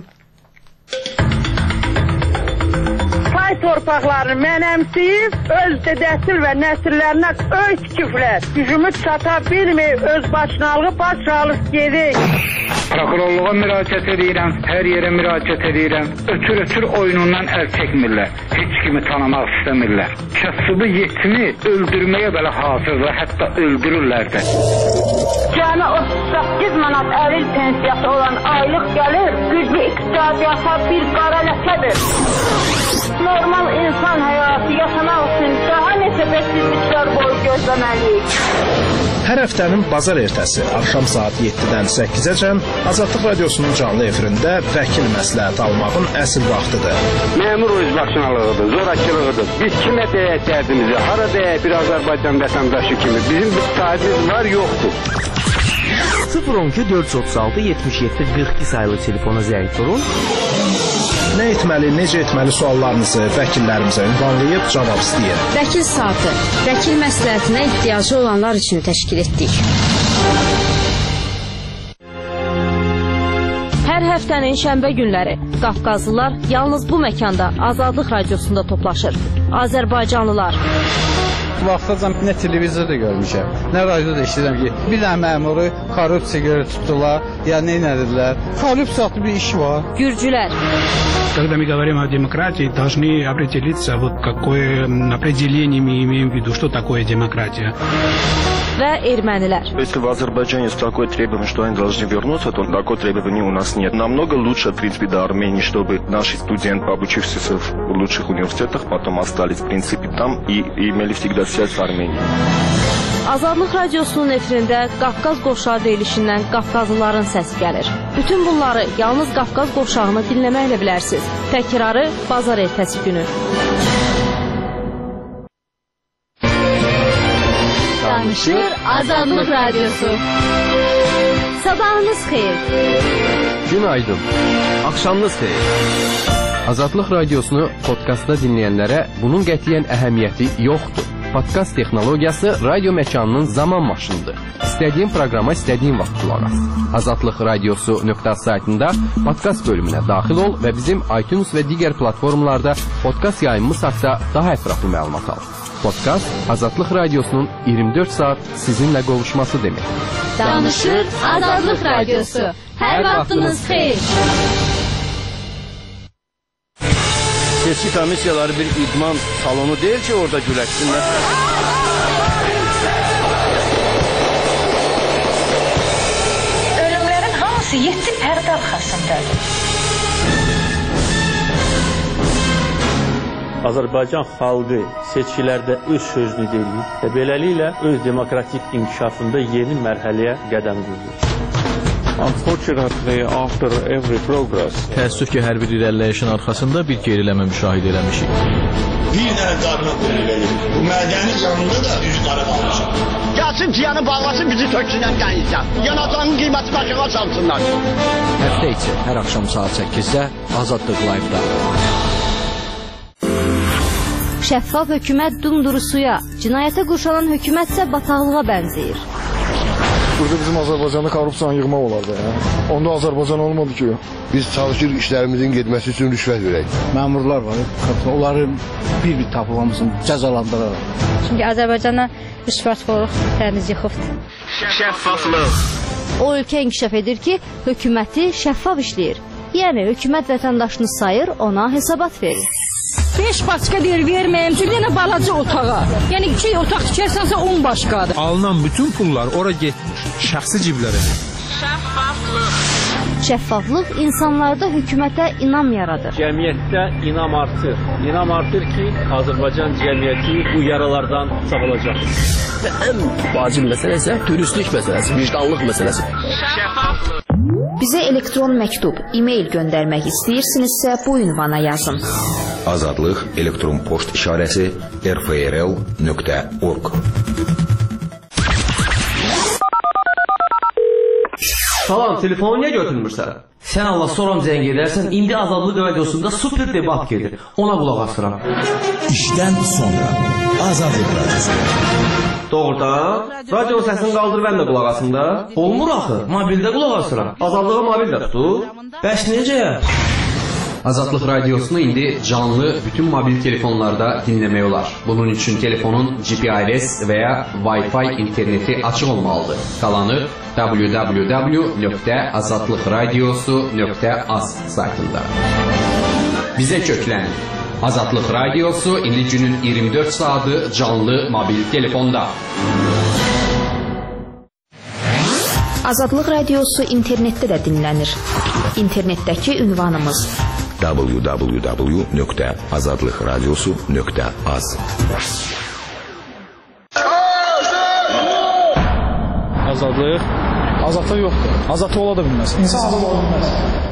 Pay torpaqlarını mənəmsiyib, öz dədəsil və nəsillərinə öz küflər, gücümü çata bilməyib, öz başınalığı başalıq gedik. Prokurorluğa müraciət edirəm, hər yerə müraciət edirəm. Ötür oyunundan əl çəkmirlər. Heç kimi tanımaq istəmirlər. Kasıbı yetimi öldürməyə belə hazırlar, hətta öldürürlər də. Cəmi 38 manat əril pensiyası olan aylıq gəlir, güclü iqtisadiyyata bir qara ləkədir. Normal insan həyatı yaşamaq üçün daha neçə bəksizliklər boyu gözləməliyik. Hər həftənin bazar ertəsi axşam saat 7-dən 8-əcən Azadlıq Radiosunun canlı efirində vəkil məsləhəti almağın əsl vaxtıdır. Məmur özbaşınalığıdır, zorakılığıdır. Biz kimə deyək dərdimizi, hara deyək bir Azərbaycan vətəndaşı kimi. Bizim bir sahibimiz var, yoxdur. 012 436 77 42 sayılı telefona zəng vurun. Nə etməli, necə etməli suallarınızı vəkillərimizə ünvanlayıb cavab istəyir. Vəkil saatı, vəkil məsləhətinə ehtiyacı olanlar üçün təşkil etdik. Hər həftənin şənbə günləri Qafqazlılar yalnız bu məkanda Azadlıq Radiosunda toplaşır. Azərbaycanlılar. Vaxtacan nə televizorda görmüşəm, nə radioda eşidirəm ki, bir dənə məmuru korrupsiya görə tutdular, ya nə edilər. Korrupsiya adlı bir iş var. Gürcülər. Когда мы говорим о демократии, должны определиться, вот какое определение мы имеем в виду, что такое демократия. Və ermənilər. Если в Азербайджане есть такое требование, что они должны вернуться, то такое требование у нас нет. Намного лучше, в принципе, до Армении, чтобы наши студенты, обучившиеся в лучших университетах, потом остались, в принципе, там и имели всегда связь с Арменией. Azadlıq Radiosunun efirində Qafqaz qovşağı deyilişindən Qafqazlıların səsi gəlir. Bütün bunları yalnız Qafqaz qovşağını dinləməklə bilərsiniz. Təkrarı bazar ertəsi günü. Danışır Azadlıq Radiosu. Sabahınız xeyir. Günaydın. Axşamınız xeyir. Azadlıq Radiosunu podkastda dinləyənlərə bunun qətiyyən əhəmiyyəti yoxdur. Podkast texnologiyası radio məkanının zaman maşınıdır. İstədiyin proqrama istədiyin vaxt qulaq as. Azadlıq Radiosu.az saytında podkast bölümünə daxil ol və bizim iTunes və digər platformalarda podkast yayımımız haqqında daha ətraflı məlumat al. Podkast Azadlıq Radiosunun 24 saat sizinlə qovuşması demək. Danışır Azadlıq Radiosu. Hər vaxtınız xeyir. Seçki komissiyaları bir idman salonu deyil ki, orada güləşsinlər. Ölümlərin hamısı 7 pərdə arxasındadır. Azərbaycan xalqı seçkilərdə öz sözünü deyir və beləliklə öz demokratik inkişafında yeni mərhələyə qədəm qoyur. Unfortunately, after every progress, təəssüf ki, hər bir irəliləyişin arxasında bir geriləmə müşahidə eləmişik. Bir dənə qadına qulluq bu mədəni canında da üzü qara qalmışıq. Gəlsin ciyanı bağlasın, bizi töksünlər qənizdən. Yanacağının qiyməti başına çalsınlar. Həftə içi hər axşam saat 8-də Azadlıq Live-da. Şəffaf hökumət dumduru suya, cinayətə qurşanan hökumətsə bataqlığa bənzəyir. Burada bizim Azərbaycanda korrupsiyanı yığmaq olardı ya. Onda Azərbaycan olmadı ki. Biz çalışır işlərimizin getməsi üçün rüşvət verək. Məmurlar var, onları bir tapılmasın, cəzalandıraraq. Çünki Azərbaycana rüşvətxorluq təmiz yıxıbdır. Şəffaflıq. O ölkə inkişaf edir ki, hökuməti şəffaf işləyir. Yəni hökumət vətəndaşını sayır, ona hesabat verir. 5 başqa deyir verməyəm, çünki yenə balaca otağa. Yəni 2 otaq tikərsənsə 10 başqadır. Alınan bütün pullar ora getmir, şəxsi ciblərə. Şəffaflıq insanlarda hökumətə inam yaradır. Cəmiyyətdə inam artır. İnam artır ki, Azərbaycan cəmiyyəti bu yaralardan sağalacaq. Və ən vacib məsələ isə dürüstlük məsələsi, vicdanlıq məsələsi. Şəffaflıq. Bizə elektron məktub, e-mail göndərmək istəyirsinizsə bu ünvana yazın. Azadlıq elektron poçt işarəsi rfrl.org. Salam, telefonu niyə götürmürsən? Sən Allah soram zəng edərsən, indi Azadlıq radiosunda super debat gedir. Ona qulaq asıram. İşdən sonra Azadlıq radiosu. Doğrudan? Radio səsini qaldır, mən də qulaq asım da. Olmur axı, mobildə qulaq asıram. Azadlığı mobildə tutur. Bəs necə? Azadlıq radiosunu indi canlı bütün mobil telefonlarda dinləmək olar. Bunun üçün telefonun GPRS və ya Wi-Fi interneti açıq olmalıdır. Qalanı www.azadlıqradiosu.az saytında. Bizə köklən. Azadlıq radiosu indi günün 24 saatı canlı mobil telefonda. Azadlıq radiosu internetdə də dinlənir. İnternetdəki ünvanımız www.azadlıqradiosu.az. Azadlıq? Azadlıq yoxdur. Azadlıq ola da bilməz. İnsan azad ola bilməz.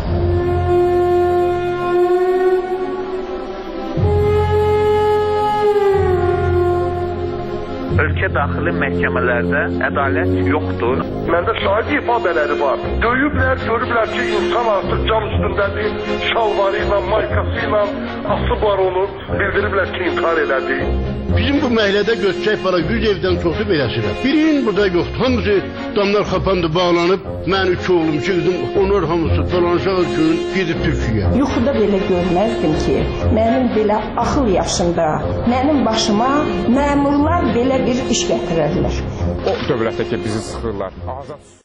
Ölkə daxili məhkəmələrdə ədalət yoxdur. Məndə şahid ifadələri var. Döyüblər, görüblər ki, insan artıq cam üstündədir, şalvarı ilə, maykası ilə asıb var onu, bildiriblər ki, intihar elədi. Bizim bu məhəllədə göçəcək para 100 evdən çoxu beləsirə. Birinin burada yoxdur. Hamısı damlar xapandı, bağlanıb. Mən 3 oğlum, 2 qızım, onlar hamısı dolanacaq üçün gedib Türkiyəyə. Yuxuda belə görməzdim ki, mənim belə axıl yaşında, mənim başıma məmurlar belə bir iş gətirərlər. O dövlətdəki bizi sıxırlar.